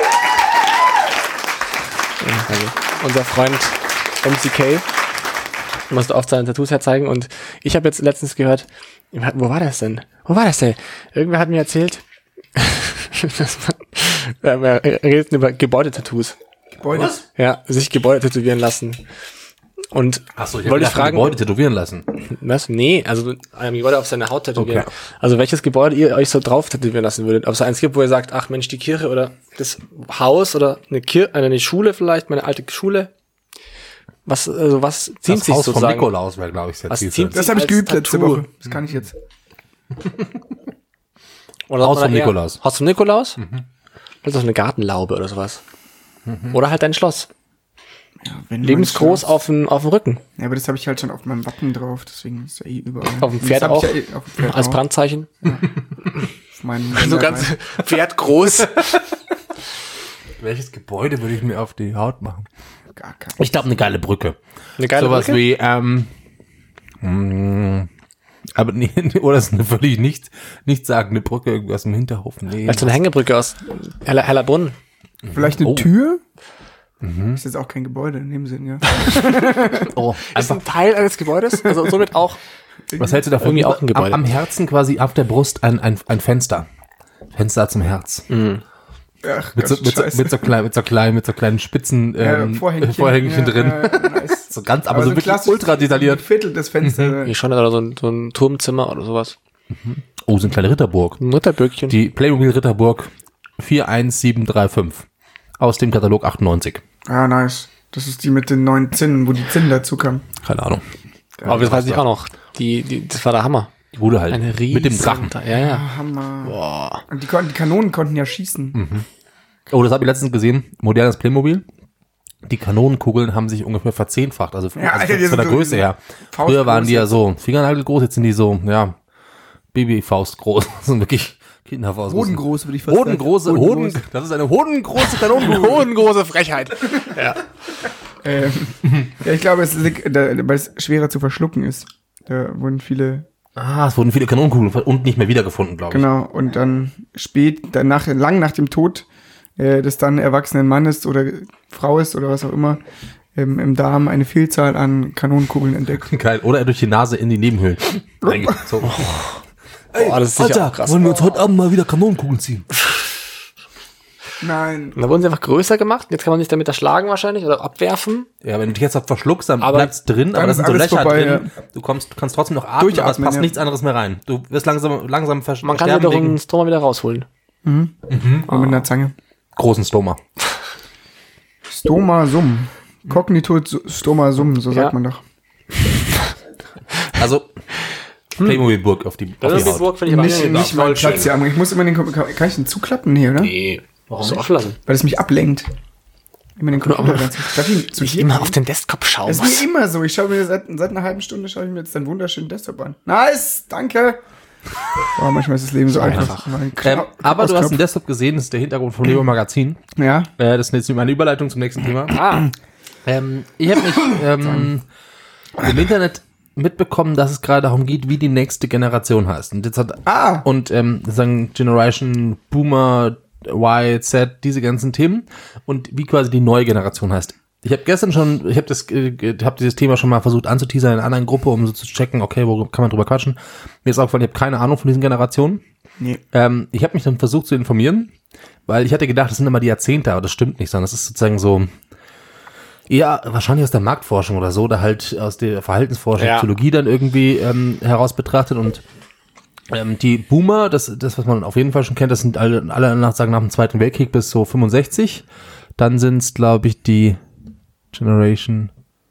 [SPEAKER 4] ja, danke. unser Freund M C K musste oft seine Tattoos herzeigen, und ich habe jetzt letztens gehört, wo war das denn? Wo war das denn? Irgendwer hat mir erzählt, dass man, wir reden über Gebäudetattoos.
[SPEAKER 2] Gebäude.
[SPEAKER 4] Ja, sich Gebäude tätowieren lassen. Und
[SPEAKER 3] Achso, ich
[SPEAKER 4] wollte
[SPEAKER 3] wollte
[SPEAKER 4] ich fragen,
[SPEAKER 3] Gebäude tätowieren lassen.
[SPEAKER 4] was? Nee, also ein Gebäude auf seine Haut tätowieren.
[SPEAKER 3] Okay.
[SPEAKER 4] Also welches Gebäude ihr euch so drauf tätowieren lassen würdet. Ob es eins gibt, wo ihr sagt, ach Mensch, die Kirche oder das Haus oder eine Kirche, eine Schule vielleicht, meine alte Schule. Was, also was ziemt
[SPEAKER 3] Das
[SPEAKER 4] sich
[SPEAKER 3] Haus vom
[SPEAKER 4] sozusagen?
[SPEAKER 3] Nikolaus wäre, glaube ich, sehr
[SPEAKER 4] Was
[SPEAKER 3] zielführend.
[SPEAKER 4] ziemt
[SPEAKER 2] Das habe ich
[SPEAKER 4] als
[SPEAKER 2] geübt letzte
[SPEAKER 4] Tattoo.
[SPEAKER 2] Woche. Das kann ich jetzt.
[SPEAKER 4] Oder
[SPEAKER 3] Haus
[SPEAKER 4] sagt man
[SPEAKER 3] vom
[SPEAKER 4] eher
[SPEAKER 3] Nikolaus.
[SPEAKER 4] Haus vom Nikolaus? Mhm. Das ist doch eine Gartenlaube oder sowas.
[SPEAKER 3] Mhm.
[SPEAKER 4] Oder halt dein Schloss.
[SPEAKER 2] Ja, wenn
[SPEAKER 4] Lebensgroß
[SPEAKER 2] man-
[SPEAKER 4] auf dem, auf dem Rücken.
[SPEAKER 2] Ja, aber das habe ich halt schon auf meinem Wappen drauf, deswegen ist ja eh überall.
[SPEAKER 4] Auf dem
[SPEAKER 2] Und das
[SPEAKER 4] Pferd
[SPEAKER 2] hab
[SPEAKER 4] auch?
[SPEAKER 2] Ich ja eh, auf dem Pferd
[SPEAKER 4] Als
[SPEAKER 2] auch.
[SPEAKER 4] Brandzeichen.
[SPEAKER 2] Auf meinem
[SPEAKER 4] So ganz Pferd groß.
[SPEAKER 3] Welches Gebäude würde ich mir auf die Haut machen?
[SPEAKER 2] Gar kein.
[SPEAKER 3] Ich glaube, eine geile Brücke.
[SPEAKER 4] Eine geile
[SPEAKER 3] Sowas
[SPEAKER 4] Brücke.
[SPEAKER 3] wie, ähm, mh, aber nee, oder ist eine völlig nicht, nichtssagende Brücke irgendwie aus dem Hinterhof. Nee.
[SPEAKER 4] Vielleicht so eine Hängebrücke aus Heller, Hellerbrunn.
[SPEAKER 2] Vielleicht eine
[SPEAKER 3] Oh.
[SPEAKER 2] Tür? Ist jetzt auch kein Gebäude in dem Sinn, ja.
[SPEAKER 3] Oh,
[SPEAKER 4] Ist
[SPEAKER 3] einfach,
[SPEAKER 4] ein Teil eines Gebäudes, also somit auch.
[SPEAKER 3] was hältst du davon?
[SPEAKER 4] Irgendwie auch ein Gebäude.
[SPEAKER 3] Am, am Herzen quasi auf der Brust ein, ein, ein Fenster. Fenster zum Herz.
[SPEAKER 2] Ach,
[SPEAKER 3] Mit so,
[SPEAKER 2] Gott,
[SPEAKER 3] mit, so,
[SPEAKER 2] Scheiße.
[SPEAKER 3] mit, so klein, mit so kleinen, mit so kleinen Spitzen ähm,
[SPEAKER 2] Ja, Vorhängchen,
[SPEAKER 3] Vorhängchen
[SPEAKER 2] ja,
[SPEAKER 3] drin.
[SPEAKER 2] ja, nice.
[SPEAKER 3] So ganz, aber,
[SPEAKER 2] Aber
[SPEAKER 3] so
[SPEAKER 2] ein
[SPEAKER 3] wirklich
[SPEAKER 2] klassisches-
[SPEAKER 3] ultra detailliert.
[SPEAKER 2] Ein Viertel des Fensters.
[SPEAKER 4] Hier schon, oder so ein, so ein Turmzimmer oder sowas.
[SPEAKER 3] Oh, so eine kleine Ritterburg.
[SPEAKER 4] Ein Ritterböckchen.
[SPEAKER 3] Die Playmobil Ritterburg vier eins sieben drei fünf. Aus dem Katalog achtundneunzig.
[SPEAKER 2] Ah, nice. Das ist die mit den neuen Zinnen, wo die Zinnen dazu kamen.
[SPEAKER 3] Keine Ahnung.
[SPEAKER 4] Aber das weiß ich auch noch. Die, die, das war der Hammer.
[SPEAKER 3] Die wurde halt
[SPEAKER 4] Eine riesen,
[SPEAKER 3] mit dem Drachen.
[SPEAKER 4] Ja, ja.
[SPEAKER 2] Ah, Hammer.
[SPEAKER 4] Boah.
[SPEAKER 2] Und die, kon- die Kanonen konnten ja schießen.
[SPEAKER 3] Mhm. Oh, das habe ich letztens gesehen. Modernes Playmobil. Die Kanonenkugeln haben sich ungefähr verzehnfacht. Also,
[SPEAKER 2] Ja,
[SPEAKER 3] also
[SPEAKER 2] Alter, die
[SPEAKER 3] von der
[SPEAKER 2] sind so
[SPEAKER 3] Größe her.
[SPEAKER 2] Faustgroß
[SPEAKER 3] Früher waren die ja
[SPEAKER 2] jetzt.
[SPEAKER 3] so Fingernagelgroß, jetzt sind die so, ja, Babyfaust groß. Das sind wirklich Kinderfaust.
[SPEAKER 2] Hodengroß, würde ich fast
[SPEAKER 3] Hodengroße,
[SPEAKER 2] sagen.
[SPEAKER 3] Hoden,
[SPEAKER 2] Hodengroß.
[SPEAKER 3] das ist eine hodengroße Kanonenkugel.
[SPEAKER 4] Hodengroße Frechheit. Ja.
[SPEAKER 2] Ähm, ja, ich glaube, es ist, da, weil es schwerer zu verschlucken ist. Da wurden viele,
[SPEAKER 3] Ah, es wurden viele Kanonenkugeln und nicht mehr wiedergefunden, glaube ich.
[SPEAKER 2] genau, und dann spät, danach, lang nach dem Tod äh, des dann erwachsenen Mannes oder Frau ist oder was auch immer, ähm, im Darm eine Vielzahl an Kanonenkugeln entdeckt.
[SPEAKER 3] Geil. Oder er durch die Nase in die Nebenhöhlen. so.
[SPEAKER 4] Boah, das ist sicher auch krass.
[SPEAKER 3] wollen wir uns heute Abend mal wieder Kanonenkugeln ziehen?
[SPEAKER 2] Nein.
[SPEAKER 4] Und da wurden sie einfach größer gemacht. Jetzt kann man sich damit erschlagen wahrscheinlich oder abwerfen.
[SPEAKER 3] Ja, wenn du dich jetzt halt verschluckst, dann
[SPEAKER 4] Aber
[SPEAKER 3] bleibt's drin, aber
[SPEAKER 2] dann
[SPEAKER 3] da
[SPEAKER 2] ist
[SPEAKER 3] sind so
[SPEAKER 2] alles
[SPEAKER 3] Löcher
[SPEAKER 2] vorbei,
[SPEAKER 3] drin. Du kommst, kannst trotzdem noch atmen, aber es
[SPEAKER 2] Durchatmen,
[SPEAKER 3] passt
[SPEAKER 2] ja.
[SPEAKER 3] nichts anderes mehr rein. Du wirst langsam, langsam ver
[SPEAKER 4] Man kann
[SPEAKER 3] sterben
[SPEAKER 4] wiederum
[SPEAKER 3] wegen
[SPEAKER 4] das Stoma wieder rausholen.
[SPEAKER 2] Und mit einer Zange.
[SPEAKER 3] großen Stoma.
[SPEAKER 2] Stoma Sum. Cognitus Stoma Sum, so sagt
[SPEAKER 4] Ja.
[SPEAKER 2] man doch.
[SPEAKER 3] Also, Playmobil-Burg auf die, auf die Haut.
[SPEAKER 4] Burg finde ich aber
[SPEAKER 2] Nicht,
[SPEAKER 4] angenehm.
[SPEAKER 2] nicht mal Platz hier. Ich muss immer den Computer. Kann ich den zuklappen? Nee, oder?
[SPEAKER 4] Nee, warum so offen lassen?
[SPEAKER 2] Weil es mich ablenkt. Immer den Computer ganz. Darf ich ihn zu
[SPEAKER 4] Ich
[SPEAKER 2] dir
[SPEAKER 4] immer
[SPEAKER 2] nehmen?
[SPEAKER 4] auf den Desktop schauen
[SPEAKER 2] Das ist
[SPEAKER 4] muss.
[SPEAKER 2] mir immer so. Ich schaue mir seit, seit einer halben Stunde schaue ich mir jetzt deinen wunderschönen Desktop an. Nice, danke. Oh, manchmal ist das Leben so einfach.
[SPEAKER 3] Ähm, aber du hast einen Desktop gesehen, das ist der Hintergrund vom Lego Magazin.
[SPEAKER 2] Ja.
[SPEAKER 3] Äh, das ist jetzt meine Überleitung zum nächsten Thema.
[SPEAKER 4] Ah,
[SPEAKER 3] Ähm, ich habe mich ähm, im Internet mitbekommen, dass es gerade darum geht, wie die nächste Generation heißt. Und jetzt hat
[SPEAKER 2] Ah.
[SPEAKER 3] und ähm, sagen Generation Boomer, Y, Z, diese ganzen Themen und wie quasi die neue Generation heißt. Ich habe gestern schon, ich habe das, äh, habe dieses Thema schon mal versucht anzuteasern in einer anderen Gruppe, um so zu checken, okay, wo kann man drüber quatschen. Mir ist aufgefallen, ich habe keine Ahnung von diesen Generationen.
[SPEAKER 2] Nee.
[SPEAKER 3] Ähm, ich habe mich dann versucht zu informieren, weil ich hatte gedacht, das sind immer die Jahrzehnte, aber das stimmt nicht, sondern das ist sozusagen so eher wahrscheinlich aus der Marktforschung oder so, oder halt aus der Verhaltensforschung,
[SPEAKER 4] Ja.
[SPEAKER 3] Psychologie dann irgendwie ähm, heraus betrachtet und ähm, die Boomer, das, das, was man auf jeden Fall schon kennt, das sind alle, alle nach, sagen nach dem Zweiten Weltkrieg bis so fünfundsechzig. Dann sind es, glaube ich, die Generation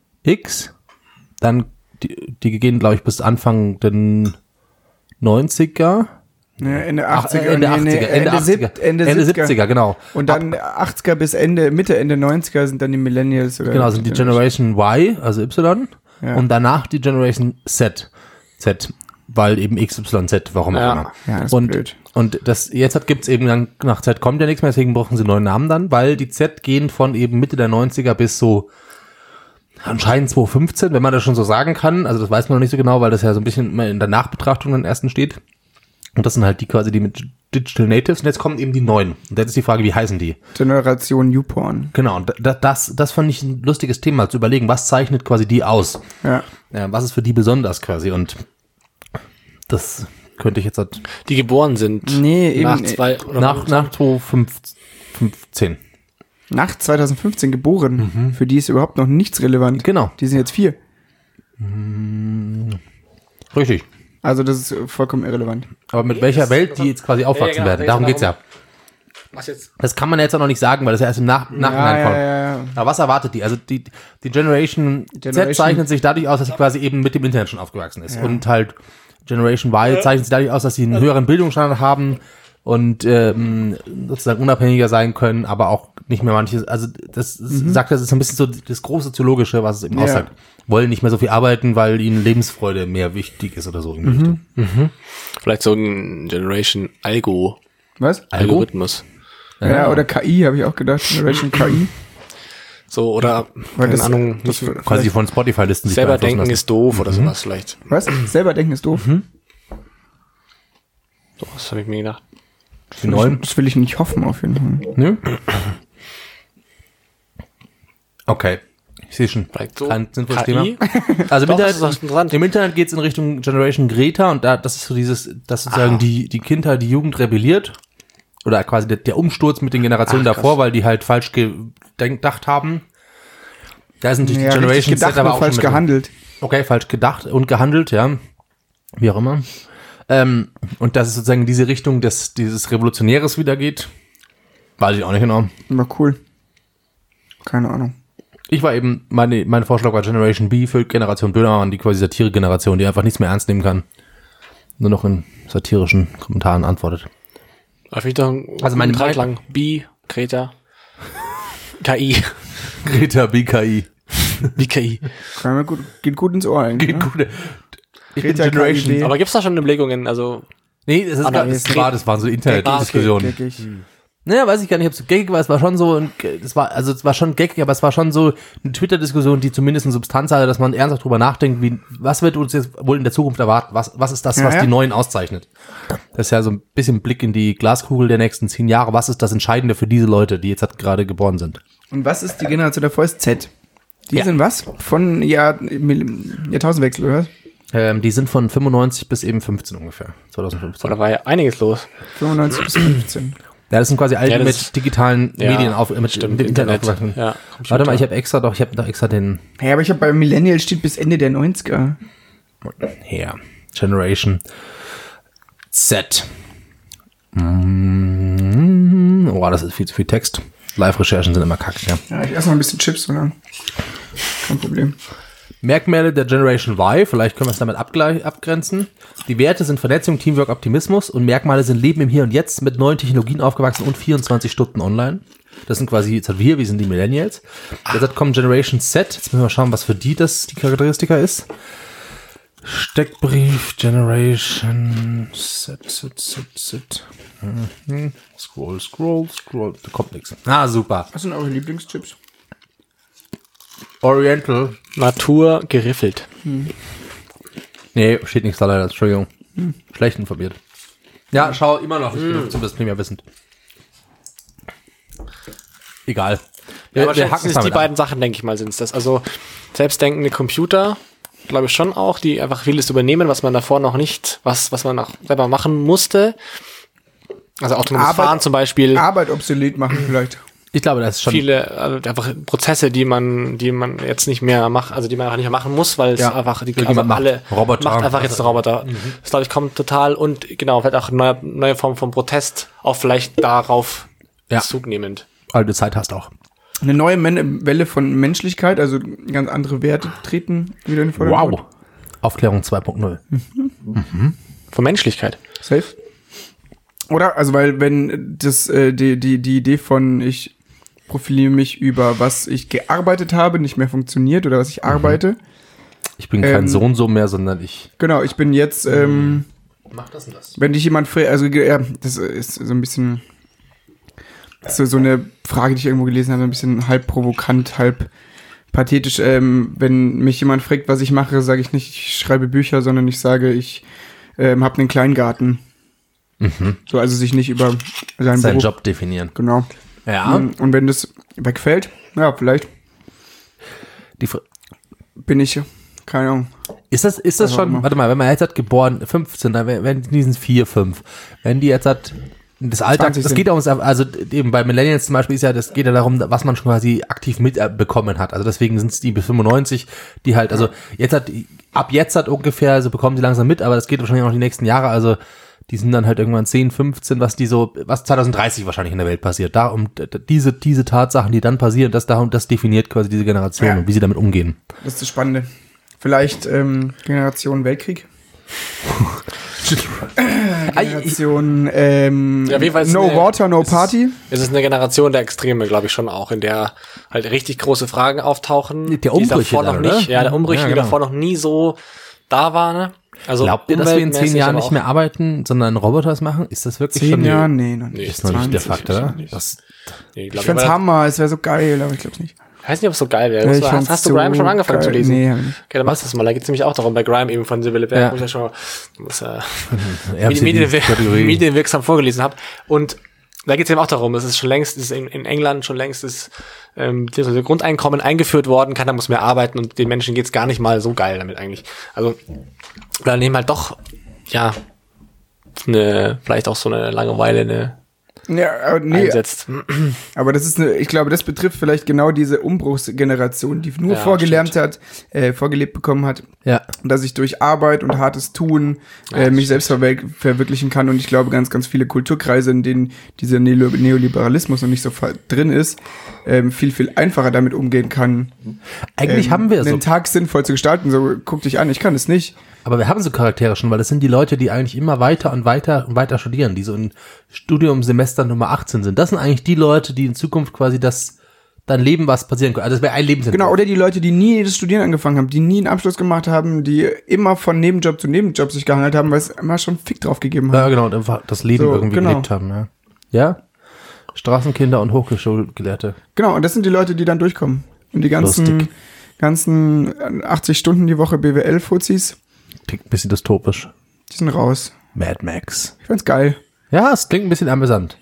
[SPEAKER 3] X. Dann, die, die gehen, glaube ich, bis Anfang den neunziger.
[SPEAKER 2] Ja, Ende
[SPEAKER 3] Ach,
[SPEAKER 2] achtziger.
[SPEAKER 3] Ende
[SPEAKER 2] nee, nee,
[SPEAKER 3] achtziger, Ende
[SPEAKER 2] Ende,
[SPEAKER 3] achtziger.
[SPEAKER 2] sieb- Ende,
[SPEAKER 3] Ende
[SPEAKER 2] siebziger.
[SPEAKER 3] siebziger, genau.
[SPEAKER 2] Und dann achtziger bis Ende, Mitte, Ende neunziger sind dann die Millennials. Oder
[SPEAKER 3] Genau, sind die Generation Y, also Y,
[SPEAKER 2] Ja.
[SPEAKER 3] und danach die Generation Z. Z, weil eben X, Y, Z, warum auch
[SPEAKER 4] Ja.
[SPEAKER 3] immer.
[SPEAKER 2] Ja, das ist
[SPEAKER 3] und,
[SPEAKER 2] blöd.
[SPEAKER 3] und das, jetzt hat, gibt's eben dann, nach Z kommt ja nichts mehr, deswegen brauchen sie einen neuen Namen dann, weil die Z gehen von eben Mitte der neunziger bis so anscheinend zwanzig fünfzehn, wenn man das schon so sagen kann. Also das weiß man noch nicht so genau, weil das ja so ein bisschen immer in der Nachbetrachtung dann ersten steht. Und das sind halt die quasi die mit Digital Natives. Und jetzt kommen eben die neuen. Und jetzt ist die Frage, wie heißen die?
[SPEAKER 2] Generation Newporn.
[SPEAKER 3] Genau, und da- das, das fand ich ein lustiges Thema, zu überlegen, was zeichnet quasi die aus?
[SPEAKER 2] Ja.
[SPEAKER 3] Ja, was ist für die besonders quasi? Und das könnte ich jetzt halt
[SPEAKER 4] die geboren sind.
[SPEAKER 2] Nee, eben.
[SPEAKER 4] Nach
[SPEAKER 2] Nach,
[SPEAKER 4] zwei, oder
[SPEAKER 3] nach, nach zwanzig fünfzehn.
[SPEAKER 2] nach zwanzig fünfzehn geboren. Für die ist überhaupt noch nichts relevant.
[SPEAKER 3] Genau.
[SPEAKER 2] Die sind jetzt vier.
[SPEAKER 3] Richtig.
[SPEAKER 2] Also das ist vollkommen irrelevant.
[SPEAKER 3] Aber mit welcher Welt die jetzt quasi aufwachsen
[SPEAKER 4] genau,
[SPEAKER 3] werden,
[SPEAKER 4] da
[SPEAKER 3] darum
[SPEAKER 4] geht's
[SPEAKER 3] geht's ja.
[SPEAKER 4] Was jetzt?
[SPEAKER 3] Das kann man jetzt auch noch nicht sagen, weil das ja erst im Nach Nachhinein
[SPEAKER 2] ja,
[SPEAKER 3] kommt.
[SPEAKER 2] ja, ja.
[SPEAKER 3] Aber was erwartet die? Also die, die Generation,
[SPEAKER 2] Generation-
[SPEAKER 3] Z zeichnet sich dadurch aus, dass sie quasi eben mit dem Internet schon aufgewachsen ist. Und halt Generation Y zeichnet sich dadurch aus, dass sie einen höheren Bildungsstandard haben und ähm, sozusagen unabhängiger sein können, aber auch nicht mehr manches, also das, das sagt, das ist ein bisschen so das große Zoologische, was es eben
[SPEAKER 2] Ja.
[SPEAKER 3] aussagt. Wollen nicht mehr so viel arbeiten, weil ihnen Lebensfreude mehr wichtig ist oder so. In die Richtung.
[SPEAKER 4] Vielleicht so ein Generation Algo.
[SPEAKER 2] Was?
[SPEAKER 3] Algo?
[SPEAKER 4] Algorithmus.
[SPEAKER 2] Ja, oder K I, habe ich auch gedacht. Generation K I.
[SPEAKER 4] So, oder,
[SPEAKER 2] Weil
[SPEAKER 4] keine
[SPEAKER 2] das-
[SPEAKER 4] Ahnung,
[SPEAKER 2] das-
[SPEAKER 4] nicht
[SPEAKER 3] Quasi von Spotify-Listen sich
[SPEAKER 4] selber
[SPEAKER 3] beeinflussen
[SPEAKER 4] denken
[SPEAKER 3] lassen.
[SPEAKER 4] ist doof oder sowas vielleicht.
[SPEAKER 2] Was? Selber denken ist doof.
[SPEAKER 4] So, das habe ich mir gedacht.
[SPEAKER 3] Die neuen?
[SPEAKER 2] Das will ich nicht hoffen, auf jeden Fall.
[SPEAKER 3] Nö. Okay. Ich sehe schon.
[SPEAKER 4] Vielleicht so.
[SPEAKER 3] Kein sinnvolles
[SPEAKER 4] K I?
[SPEAKER 3] Thema. Also im
[SPEAKER 4] Doch, das ist
[SPEAKER 3] Internet,
[SPEAKER 4] interessant.
[SPEAKER 3] im Internet geht es in Richtung Generation Greta und da, das ist so dieses, dass sozusagen
[SPEAKER 4] Ah.
[SPEAKER 3] die, die Kindheit, die Jugend rebelliert. Oder quasi der, der Umsturz mit den Generationen
[SPEAKER 4] Ach,
[SPEAKER 3] davor,
[SPEAKER 4] krass.
[SPEAKER 3] weil die halt falsch gedacht haben. Da ist natürlich
[SPEAKER 2] Ja,
[SPEAKER 3] die
[SPEAKER 2] richtig
[SPEAKER 3] Generation
[SPEAKER 2] gedacht,
[SPEAKER 3] Z aber
[SPEAKER 2] nur
[SPEAKER 3] auch
[SPEAKER 2] falsch
[SPEAKER 3] schon mit-
[SPEAKER 2] gehandelt.
[SPEAKER 3] Okay, falsch gedacht und gehandelt, ja. Wie auch immer. Ähm, und dass es sozusagen in diese Richtung des, dieses Revolutionäres wieder geht. Weiß ich auch nicht genau.
[SPEAKER 2] War cool. Keine Ahnung.
[SPEAKER 3] Ich war eben, meine, mein Vorschlag war Generation B für Generation Böhmermann, die quasi Satire-Generation, die einfach nichts mehr ernst nehmen kann. Nur noch in satirischen Kommentaren antwortet.
[SPEAKER 4] Darf ich doch einen
[SPEAKER 3] Also meine
[SPEAKER 4] Tag
[SPEAKER 3] Meinung-
[SPEAKER 4] lang Bi, Greta, K I,
[SPEAKER 3] Greta B K I.
[SPEAKER 4] wie K I.
[SPEAKER 2] Kann mir gut, geht gut ins Ohr eigentlich.
[SPEAKER 3] Geht
[SPEAKER 2] ne?
[SPEAKER 3] gut. Ich bin
[SPEAKER 2] Greta
[SPEAKER 3] Generation.
[SPEAKER 2] K I B.
[SPEAKER 4] Aber gibt's da schon Überlegungen, also
[SPEAKER 3] Nee, das ist
[SPEAKER 4] Ah,
[SPEAKER 3] gar,
[SPEAKER 4] nee,
[SPEAKER 3] das
[SPEAKER 4] es
[SPEAKER 3] war,
[SPEAKER 4] geht-
[SPEAKER 3] das waren so
[SPEAKER 4] Ah, okay,
[SPEAKER 3] Internetdiskussionen.
[SPEAKER 2] Geckig.
[SPEAKER 3] Naja, weiß ich gar nicht, ob es so geckig war. Es war schon so, ein, es war, also es war schon geckig, aber es war schon so eine Twitter-Diskussion, die zumindest eine Substanz hatte, dass man ernsthaft drüber nachdenkt, wie, was wird uns jetzt wohl in der Zukunft erwarten? Was, was ist das,
[SPEAKER 2] Ja,
[SPEAKER 3] was
[SPEAKER 2] ja.
[SPEAKER 3] die Neuen auszeichnet? Das ist ja so ein bisschen Blick in die Glaskugel der nächsten zehn Jahre. Was ist das Entscheidende für diese Leute, die jetzt halt gerade geboren sind?
[SPEAKER 2] Und was ist die Generation davor? Ist Z. Die
[SPEAKER 3] Ja.
[SPEAKER 2] sind was? Von Jahr, Jahrtausendwechsel, oder was?
[SPEAKER 3] Ähm, die sind von fünfundneunzig bis eben fünfzehn ungefähr. zwanzig fünfzehn.
[SPEAKER 4] da war ja einiges los.
[SPEAKER 2] fünfundneunzig bis fünfzehn.
[SPEAKER 3] Ja, das sind quasi all die
[SPEAKER 4] Ja, das
[SPEAKER 3] mit
[SPEAKER 4] ist-
[SPEAKER 3] digitalen
[SPEAKER 4] Ja,
[SPEAKER 3] Medien auf, mit
[SPEAKER 4] stimmt,
[SPEAKER 3] dem Internet,
[SPEAKER 4] Internet,
[SPEAKER 3] aufgewachsen.
[SPEAKER 4] ja,
[SPEAKER 3] Warte mal, ich habe extra doch, ich habe doch extra den
[SPEAKER 2] Ja, aber ich habe bei Millennial steht bis Ende der neunziger.
[SPEAKER 3] her. Generation Z. Mm, Oh, das ist viel zu viel Text. Live-Recherchen sind immer kacke, ja.
[SPEAKER 2] Ja, ich esse noch ein bisschen Chips, oder? Kein Problem.
[SPEAKER 3] Merkmale der Generation Y, vielleicht können wir es damit abgleich- abgrenzen. Die Werte sind Vernetzung, Teamwork, Optimismus und Merkmale sind Leben im Hier und Jetzt, mit neuen Technologien aufgewachsen und vierundzwanzig Stunden online. Das sind quasi, jetzt hat wir, wir sind die Millennials. Jetzt kommt Generation Z, jetzt müssen wir mal schauen, was für die das die Charakteristika ist. Steckbrief, Generation Z, Z, Z, Z. Mhm. Scroll, scroll, scroll, da kommt nichts. Ah, super.
[SPEAKER 2] Was sind eure Lieblingschips?
[SPEAKER 3] Oriental.
[SPEAKER 4] Natur geriffelt.
[SPEAKER 3] Hm. Nee, steht nichts da leider, Entschuldigung. Hm. Schlecht informiert. Ja, schau immer noch, ich bin zumindest primär wissend. Egal.
[SPEAKER 4] Ja,
[SPEAKER 3] Wir,
[SPEAKER 4] aber
[SPEAKER 3] wir
[SPEAKER 4] die
[SPEAKER 3] hacken
[SPEAKER 4] die beiden Sachen, denke ich mal, sind es das. Also selbstdenkende Computer, glaube ich schon auch, die einfach vieles übernehmen, was man davor noch nicht, was, was man noch selber machen musste. Also autonomes
[SPEAKER 2] Arbeit-
[SPEAKER 4] Fahren zum Beispiel.
[SPEAKER 2] Arbeit obsolet machen vielleicht.
[SPEAKER 3] Ich glaube, das ist schon...
[SPEAKER 4] Viele also einfach Prozesse, die man, die man jetzt nicht mehr macht, also die man einfach nicht mehr machen muss, weil es
[SPEAKER 3] Ja.
[SPEAKER 4] einfach die
[SPEAKER 3] Irgendjemand macht
[SPEAKER 4] alle
[SPEAKER 3] Roboter.
[SPEAKER 4] macht einfach jetzt ein Roboter. Das glaube ich kommt total und genau, vielleicht auch neue neue Form von Protest, auch vielleicht darauf
[SPEAKER 3] Ja.
[SPEAKER 4] Zug nehmend.
[SPEAKER 3] Weil du Zeit hast auch.
[SPEAKER 2] Eine neue Men- Welle von Menschlichkeit, also ganz andere Werte treten wieder in den Vordergrund.
[SPEAKER 3] Wow. Aufklärung zwei Punkt null.
[SPEAKER 4] Von Menschlichkeit.
[SPEAKER 2] Safe. Oder? Also, weil wenn das äh, die, die, die Idee von ich profiliere mich über was ich gearbeitet habe, nicht mehr funktioniert oder was ich arbeite.
[SPEAKER 3] Ich bin kein
[SPEAKER 2] Ähm,
[SPEAKER 3] Sohn so mehr, sondern ich...
[SPEAKER 2] Genau, ich bin jetzt, ähm,
[SPEAKER 3] Mach das und das.
[SPEAKER 2] wenn dich jemand fragt, also ja, das ist so ein bisschen so, so eine Frage, die ich irgendwo gelesen habe, ein bisschen halb provokant, halb pathetisch. Ähm, wenn mich jemand fragt, was ich mache, sage ich nicht, ich schreibe Bücher, sondern ich sage, ich ähm, habe einen Kleingarten.
[SPEAKER 3] Mhm.
[SPEAKER 2] So, also sich nicht über seinen
[SPEAKER 3] Seinen
[SPEAKER 2] Beruf.
[SPEAKER 3] Job definieren.
[SPEAKER 2] Genau.
[SPEAKER 3] Ja.
[SPEAKER 2] Und, und wenn das wegfällt, ja, vielleicht
[SPEAKER 3] Die Fr-
[SPEAKER 2] bin ich, keine Ahnung.
[SPEAKER 3] Ist das, ist das
[SPEAKER 2] Also
[SPEAKER 3] schon,
[SPEAKER 2] immer.
[SPEAKER 3] warte mal, wenn man jetzt hat geboren, fünfzehn, dann wenn wenn die sind vier, fünf. Wenn die jetzt hat, das Alter,
[SPEAKER 2] zwanzig
[SPEAKER 3] das
[SPEAKER 2] sind.
[SPEAKER 3] geht ums, also eben bei Millennials zum Beispiel ist ja, das geht ja darum, was man schon quasi aktiv mitbekommen hat. Also deswegen sind es die bis fünfundneunzig, die halt, also jetzt hat, ab jetzt hat ungefähr, also bekommen die langsam mit, aber das geht wahrscheinlich auch noch die nächsten Jahre, also die sind dann halt irgendwann zehn, fünfzehn, was die so, was zwanzig dreißig wahrscheinlich in der Welt passiert. Da um d- d- diese, diese Tatsachen, die dann passieren, das da und das definiert quasi diese Generation
[SPEAKER 2] Ja.
[SPEAKER 3] und wie sie damit umgehen.
[SPEAKER 2] Das ist das Spannende. Vielleicht ähm, Generation Weltkrieg. Generation ähm,
[SPEAKER 4] Ja, auf jeden Fall ist
[SPEAKER 2] No
[SPEAKER 4] eine-
[SPEAKER 2] Water, No
[SPEAKER 4] es ist-
[SPEAKER 2] Party.
[SPEAKER 4] Es ist eine Generation der Extreme, glaube ich schon auch, in der halt richtig große Fragen auftauchen.
[SPEAKER 3] Der
[SPEAKER 4] die
[SPEAKER 3] Umbrüche
[SPEAKER 4] davor
[SPEAKER 3] dann,
[SPEAKER 4] noch nicht,
[SPEAKER 3] oder?
[SPEAKER 4] ja, der Umbrüche,
[SPEAKER 3] Ja,
[SPEAKER 4] die
[SPEAKER 3] genau.
[SPEAKER 4] davor noch nie so da waren. Ne? Also
[SPEAKER 3] Glaubt ihr, dass wir in zehn
[SPEAKER 4] umweltmäßig,
[SPEAKER 3] Jahren
[SPEAKER 4] aber
[SPEAKER 3] nicht
[SPEAKER 4] auch-
[SPEAKER 3] mehr arbeiten, sondern Roboter es machen? Ist das wirklich
[SPEAKER 2] Zehn
[SPEAKER 3] schon
[SPEAKER 2] Jahre? Nee, noch nicht.
[SPEAKER 4] Nee,
[SPEAKER 3] ist noch nicht der
[SPEAKER 2] zwanzig
[SPEAKER 3] Fakt, oder?
[SPEAKER 4] wahrscheinlich.
[SPEAKER 3] Das,
[SPEAKER 4] Nee,
[SPEAKER 2] Ich
[SPEAKER 4] glaub,
[SPEAKER 2] find's
[SPEAKER 4] aber-
[SPEAKER 2] Hammer, es wäre so geil, aber ich glaub's nicht.
[SPEAKER 4] Ich weiß nicht, ob es so geil wäre.
[SPEAKER 2] Ja,
[SPEAKER 4] Hast
[SPEAKER 2] ich
[SPEAKER 4] du-
[SPEAKER 2] fand's
[SPEAKER 4] hast du
[SPEAKER 2] so
[SPEAKER 4] Grime schon angefangen
[SPEAKER 2] geil.
[SPEAKER 4] zu lesen?
[SPEAKER 2] Nee, hab ich nicht.
[SPEAKER 4] Okay, dann machst du das mal. Da geht es nämlich auch darum, bei Grime eben von Sibylle Berg,
[SPEAKER 3] Ja.
[SPEAKER 4] wo ich ja schon das, äh,
[SPEAKER 3] Erbse-
[SPEAKER 4] Medien,
[SPEAKER 3] Kategorie.
[SPEAKER 4] medienwirksam vorgelesen habe. Und da geht es eben auch darum, es ist schon längst, es ist in, in England schon längst das, ähm, das Grundeinkommen eingeführt worden, keiner muss mehr arbeiten und den Menschen geht's gar nicht mal so geil damit eigentlich. Also da nehmen halt doch, ja, eine, vielleicht auch so eine Langeweile eine
[SPEAKER 2] Ja, aber nee,
[SPEAKER 4] einsetzt.
[SPEAKER 2] aber das ist eine, ich glaube, das betrifft vielleicht genau diese Umbruchsgeneration, die nur
[SPEAKER 4] Ja,
[SPEAKER 2] vorgelernt hat, äh, vorgelebt bekommen hat,
[SPEAKER 3] ja.
[SPEAKER 2] dass ich durch Arbeit und hartes Tun äh, mich selbst verwirk- verwirklichen kann. Und ich glaube, ganz, ganz viele Kulturkreise, in denen dieser Neo- Neoliberalismus noch nicht so fa- drin ist, ähm, viel, viel einfacher damit umgehen kann.
[SPEAKER 3] Eigentlich
[SPEAKER 2] ähm,
[SPEAKER 3] haben wir so,
[SPEAKER 2] einen Tag sinnvoll zu gestalten. So, guck dich an, ich kann es nicht.
[SPEAKER 3] aber wir haben so Charaktere schon, weil das sind die Leute, die eigentlich immer weiter und weiter und weiter studieren, die so in Studiumsemester Nummer achtzehn sind. Das sind eigentlich die Leute, die in Zukunft quasi das, dein Leben was passieren können. Also das wäre ein Lebensentwurf.
[SPEAKER 2] Genau, oder die Leute, die nie das Studieren angefangen haben, die nie einen Abschluss gemacht haben, die immer von Nebenjob zu Nebenjob sich gehangelt haben, weil es immer schon Fick drauf gegeben
[SPEAKER 3] Ja,
[SPEAKER 2] hat.
[SPEAKER 3] genau, und einfach das Leben
[SPEAKER 2] So,
[SPEAKER 3] irgendwie
[SPEAKER 2] genau.
[SPEAKER 3] gelebt haben, ja. Ja? Straßenkinder und Hochschulgelehrte.
[SPEAKER 2] Genau, und das sind die Leute, die dann durchkommen. Und die ganzen,
[SPEAKER 3] Lustig.
[SPEAKER 2] ganzen achtzig Stunden die Woche B W L-Fuzis,
[SPEAKER 3] Klingt ein bisschen dystopisch.
[SPEAKER 2] die sind raus.
[SPEAKER 3] Mad Max.
[SPEAKER 2] Ich find's geil.
[SPEAKER 3] Ja, es klingt ein bisschen amüsant.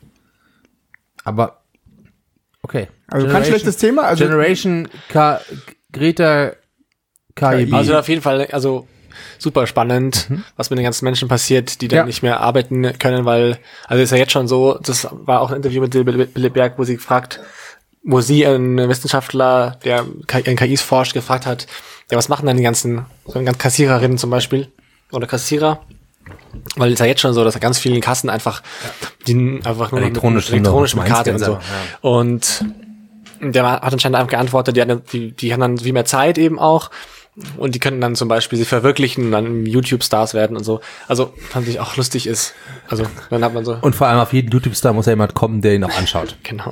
[SPEAKER 3] Aber, okay.
[SPEAKER 2] Also kein schlechtes Thema. Also
[SPEAKER 3] Generation K Greta K I B.
[SPEAKER 4] Also auf jeden Fall, also super spannend, was mit den ganzen Menschen passiert, die dann
[SPEAKER 3] Ja.
[SPEAKER 4] nicht mehr arbeiten können, weil, also ist ja jetzt schon so, das war auch ein Interview mit Sibylle Berg, wo sie gefragt, wo sie einen Wissenschaftler, der in K Is forscht, gefragt hat, ja, was machen dann die ganzen, so ganzen Kassiererinnen zum Beispiel, oder Kassierer, Weil es ist ja jetzt schon so, dass ganz vielen Kassen einfach die einfach nur
[SPEAKER 3] Elektronisch
[SPEAKER 4] mit, elektronisch mit
[SPEAKER 3] noch
[SPEAKER 4] Karte und so.
[SPEAKER 3] Ja.
[SPEAKER 4] Und der hat anscheinend einfach geantwortet, die, hatten- die, die haben dann viel mehr Zeit eben auch. Und die könnten dann zum Beispiel sich verwirklichen und dann YouTube-Stars werden und so. Also, fand ich auch lustig ist. Also, dann hat man so,
[SPEAKER 3] Und vor allem auf jeden YouTube-Star muss ja jemand kommen, der ihn auch anschaut.
[SPEAKER 4] genau.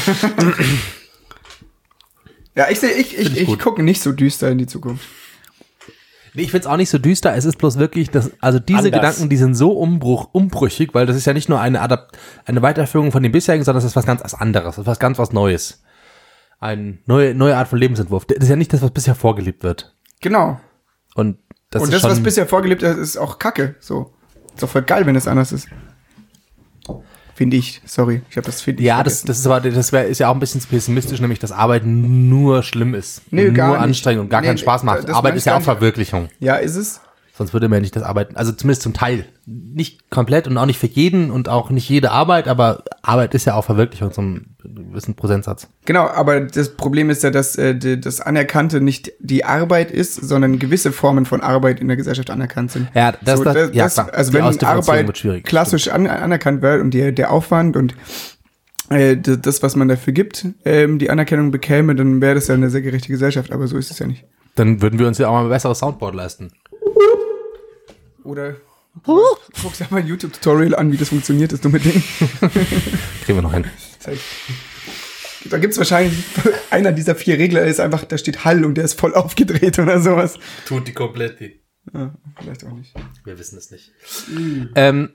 [SPEAKER 2] Ja, ich sehe, ich, ich,
[SPEAKER 3] ich
[SPEAKER 2] ich
[SPEAKER 3] gut.
[SPEAKER 2] gucke nicht so düster in die Zukunft.
[SPEAKER 3] Nee, ich find's auch nicht so düster, es ist bloß wirklich, dass, also diese
[SPEAKER 4] Anders.
[SPEAKER 3] Gedanken, die sind so umbruch, umbrüchig, weil das ist ja nicht nur eine Adapt, eine Weiterführung von dem bisherigen, sondern das ist was ganz was anderes, das ist was ganz was Neues. Eine neue, neue Art von Lebensentwurf. Das ist ja nicht das, was bisher vorgelebt wird.
[SPEAKER 2] Genau.
[SPEAKER 3] Und das
[SPEAKER 2] Und
[SPEAKER 3] ist
[SPEAKER 2] das,
[SPEAKER 3] schon,
[SPEAKER 2] was bisher vorgelebt ist, ist auch Kacke. So. Ist doch voll geil, wenn es anders ist. Finde ich. Sorry, ich habe das finde ich
[SPEAKER 3] ja, das,
[SPEAKER 2] vergessen.
[SPEAKER 3] das ist aber, das wär, ist ja auch ein bisschen pessimistisch, nämlich, dass Arbeiten nur schlimm ist.
[SPEAKER 2] Nee,
[SPEAKER 3] und
[SPEAKER 2] gar
[SPEAKER 3] nur
[SPEAKER 2] nicht.
[SPEAKER 3] anstrengend und gar
[SPEAKER 2] Nee,
[SPEAKER 3] keinen
[SPEAKER 2] nee,
[SPEAKER 3] Spaß macht.
[SPEAKER 2] das
[SPEAKER 3] Arbeit
[SPEAKER 2] meine
[SPEAKER 3] ist
[SPEAKER 2] ich
[SPEAKER 3] ja
[SPEAKER 2] gar
[SPEAKER 3] auch
[SPEAKER 2] nicht.
[SPEAKER 3] Verwirklichung.
[SPEAKER 2] Ja, ist es?
[SPEAKER 3] Sonst würde man ja nicht das Arbeiten, also zumindest zum Teil. Nicht komplett und auch nicht für jeden und auch nicht jede Arbeit, aber Arbeit ist ja auch Verwirklichung zum gewissen Prozentsatz.
[SPEAKER 2] Genau, aber das Problem ist ja, dass äh, die, das Anerkannte nicht die Arbeit ist, sondern gewisse Formen von Arbeit in der Gesellschaft anerkannt sind.
[SPEAKER 3] Ja, das,
[SPEAKER 2] So,
[SPEAKER 3] das,
[SPEAKER 2] das,
[SPEAKER 3] ja,
[SPEAKER 2] das,
[SPEAKER 3] klar.
[SPEAKER 2] also
[SPEAKER 3] Die
[SPEAKER 2] wenn
[SPEAKER 3] Ausdifferenzierung
[SPEAKER 2] Arbeit
[SPEAKER 3] wird schwierig.
[SPEAKER 2] klassisch an, anerkannt wird und die, der Aufwand und äh, d- das, was man dafür gibt, ähm, die Anerkennung bekäme, dann wäre das ja eine sehr gerechte Gesellschaft, aber so ist es ja nicht.
[SPEAKER 3] Dann würden wir uns ja auch mal ein besseres Soundboard leisten.
[SPEAKER 2] Oder guckst dir mal ein YouTube-Tutorial an, wie das funktioniert, das dumme Ding.
[SPEAKER 3] Kriegen wir noch hin.
[SPEAKER 2] Da gibt's wahrscheinlich, einer dieser vier Regler ist einfach, da steht Hall und der ist voll aufgedreht oder sowas.
[SPEAKER 3] Tut die komplett.
[SPEAKER 2] Ja, vielleicht auch nicht.
[SPEAKER 3] Wir wissen es nicht. Ähm,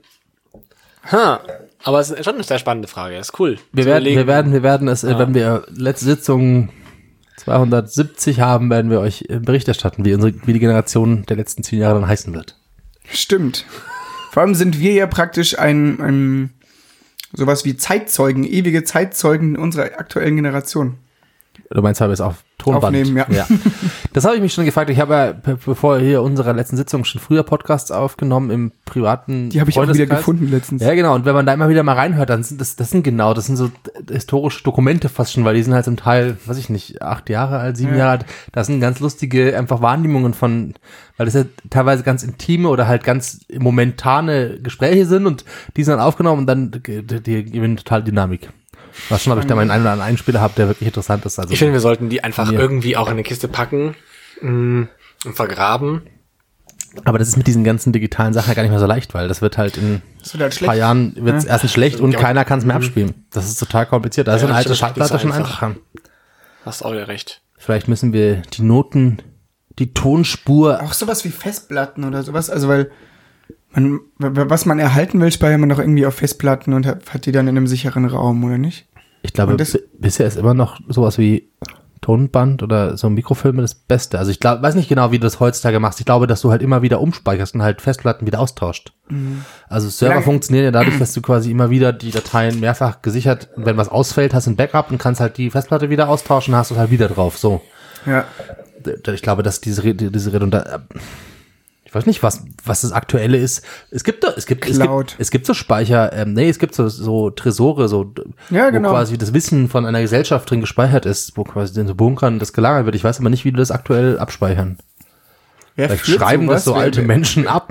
[SPEAKER 4] Ha, aber es ist schon eine sehr spannende Frage. Ist cool.
[SPEAKER 3] wir,
[SPEAKER 4] zu
[SPEAKER 3] werden,
[SPEAKER 4] überlegen.
[SPEAKER 3] wir werden, wir werden es, äh, wenn wir letzte Sitzung zweihundertsiebzig haben, werden wir euch äh, Bericht erstatten, wie unsere, wie die Generation der letzten zehn Jahre dann heißen wird.
[SPEAKER 2] Stimmt. Vor allem sind wir ja praktisch ein, ein sowas wie Zeitzeugen, ewige Zeitzeugen unserer aktuellen Generation.
[SPEAKER 3] Du meinst, habe ich es auf Tonband?
[SPEAKER 2] Aufnehmen, ja.
[SPEAKER 3] Das habe ich mich schon gefragt. Ich habe ja, be- bevor hier unserer letzten Sitzung schon früher Podcasts aufgenommen im privaten
[SPEAKER 2] Die habe ich auch wieder
[SPEAKER 3] Freundeskreis.
[SPEAKER 2] gefunden letztens.
[SPEAKER 3] Ja, genau. Und wenn man da immer wieder mal reinhört, dann sind das, das sind genau, das sind so historische Dokumente fast schon, weil die sind halt zum Teil, weiß ich nicht, acht Jahre alt, sieben
[SPEAKER 2] Ja.
[SPEAKER 3] Jahre alt. Das sind ganz lustige einfach Wahrnehmungen von, weil das ja teilweise ganz intime oder halt ganz momentane Gespräche sind und die sind dann aufgenommen und dann, die, die gewinnen total Dynamik. Was schon, ob ich da mal einen oder anderen Einspieler habe, der wirklich interessant ist. Also
[SPEAKER 4] Ich finde, wir sollten die einfach
[SPEAKER 3] Ja.
[SPEAKER 4] irgendwie auch in eine Kiste packen mh, und vergraben.
[SPEAKER 3] aber das ist mit diesen ganzen digitalen Sachen ja gar nicht mehr so leicht, weil das wird halt in
[SPEAKER 2] Das wird halt
[SPEAKER 3] ein
[SPEAKER 2] schlecht.
[SPEAKER 3] paar Jahren wird's
[SPEAKER 2] Ja.
[SPEAKER 3] erstens schlecht und
[SPEAKER 4] Ja.
[SPEAKER 3] keiner kann es mehr abspielen. Das ist total kompliziert. Da ist
[SPEAKER 4] Ja,
[SPEAKER 3] eine alte
[SPEAKER 4] das stimmt, das
[SPEAKER 3] Schallplatte
[SPEAKER 4] ist
[SPEAKER 3] schon
[SPEAKER 4] einfach.
[SPEAKER 3] einfacher.
[SPEAKER 4] Hast auch wieder recht.
[SPEAKER 3] Vielleicht müssen wir die Noten, die Tonspur.
[SPEAKER 2] Auch sowas wie Festplatten oder sowas, also weil man, w- was man erhalten will, speichert man doch irgendwie auf Festplatten und hat, hat die dann in einem sicheren Raum, oder nicht?
[SPEAKER 3] Ich glaube,
[SPEAKER 2] Und das-
[SPEAKER 3] b- bisher ist immer noch sowas wie Tonband oder so Mikrofilme das Beste. Also ich glaube, weiß nicht genau, wie du das heutzutage machst. Ich glaube, dass du halt immer wieder umspeicherst und halt Festplatten wieder austauscht. Also Server
[SPEAKER 2] Lange-
[SPEAKER 3] funktionieren ja dadurch, dass du quasi immer wieder die Dateien mehrfach gesichert, und wenn was ausfällt, hast du ein Backup und kannst halt die Festplatte wieder austauschen, hast du halt wieder drauf. So.
[SPEAKER 2] Ja.
[SPEAKER 3] D- Ich glaube, dass diese, Re- diese Redundanz, ich weiß nicht, was, was das Aktuelle ist. Es gibt doch, es gibt, es
[SPEAKER 2] Cloud.
[SPEAKER 3] gibt, es gibt so Speicher, ähm, nee, es gibt so, so Tresore, so,
[SPEAKER 2] Ja, genau.
[SPEAKER 3] wo quasi das Wissen von einer Gesellschaft drin gespeichert ist, wo quasi in so Bunkern das gelagert wird. Ich weiß aber nicht, wie die das aktuell abspeichern.
[SPEAKER 2] Wer
[SPEAKER 3] Vielleicht
[SPEAKER 2] führt
[SPEAKER 3] schreiben das
[SPEAKER 2] sowas?
[SPEAKER 3] so
[SPEAKER 2] Wer-
[SPEAKER 3] alte
[SPEAKER 2] wer-
[SPEAKER 3] Menschen ab.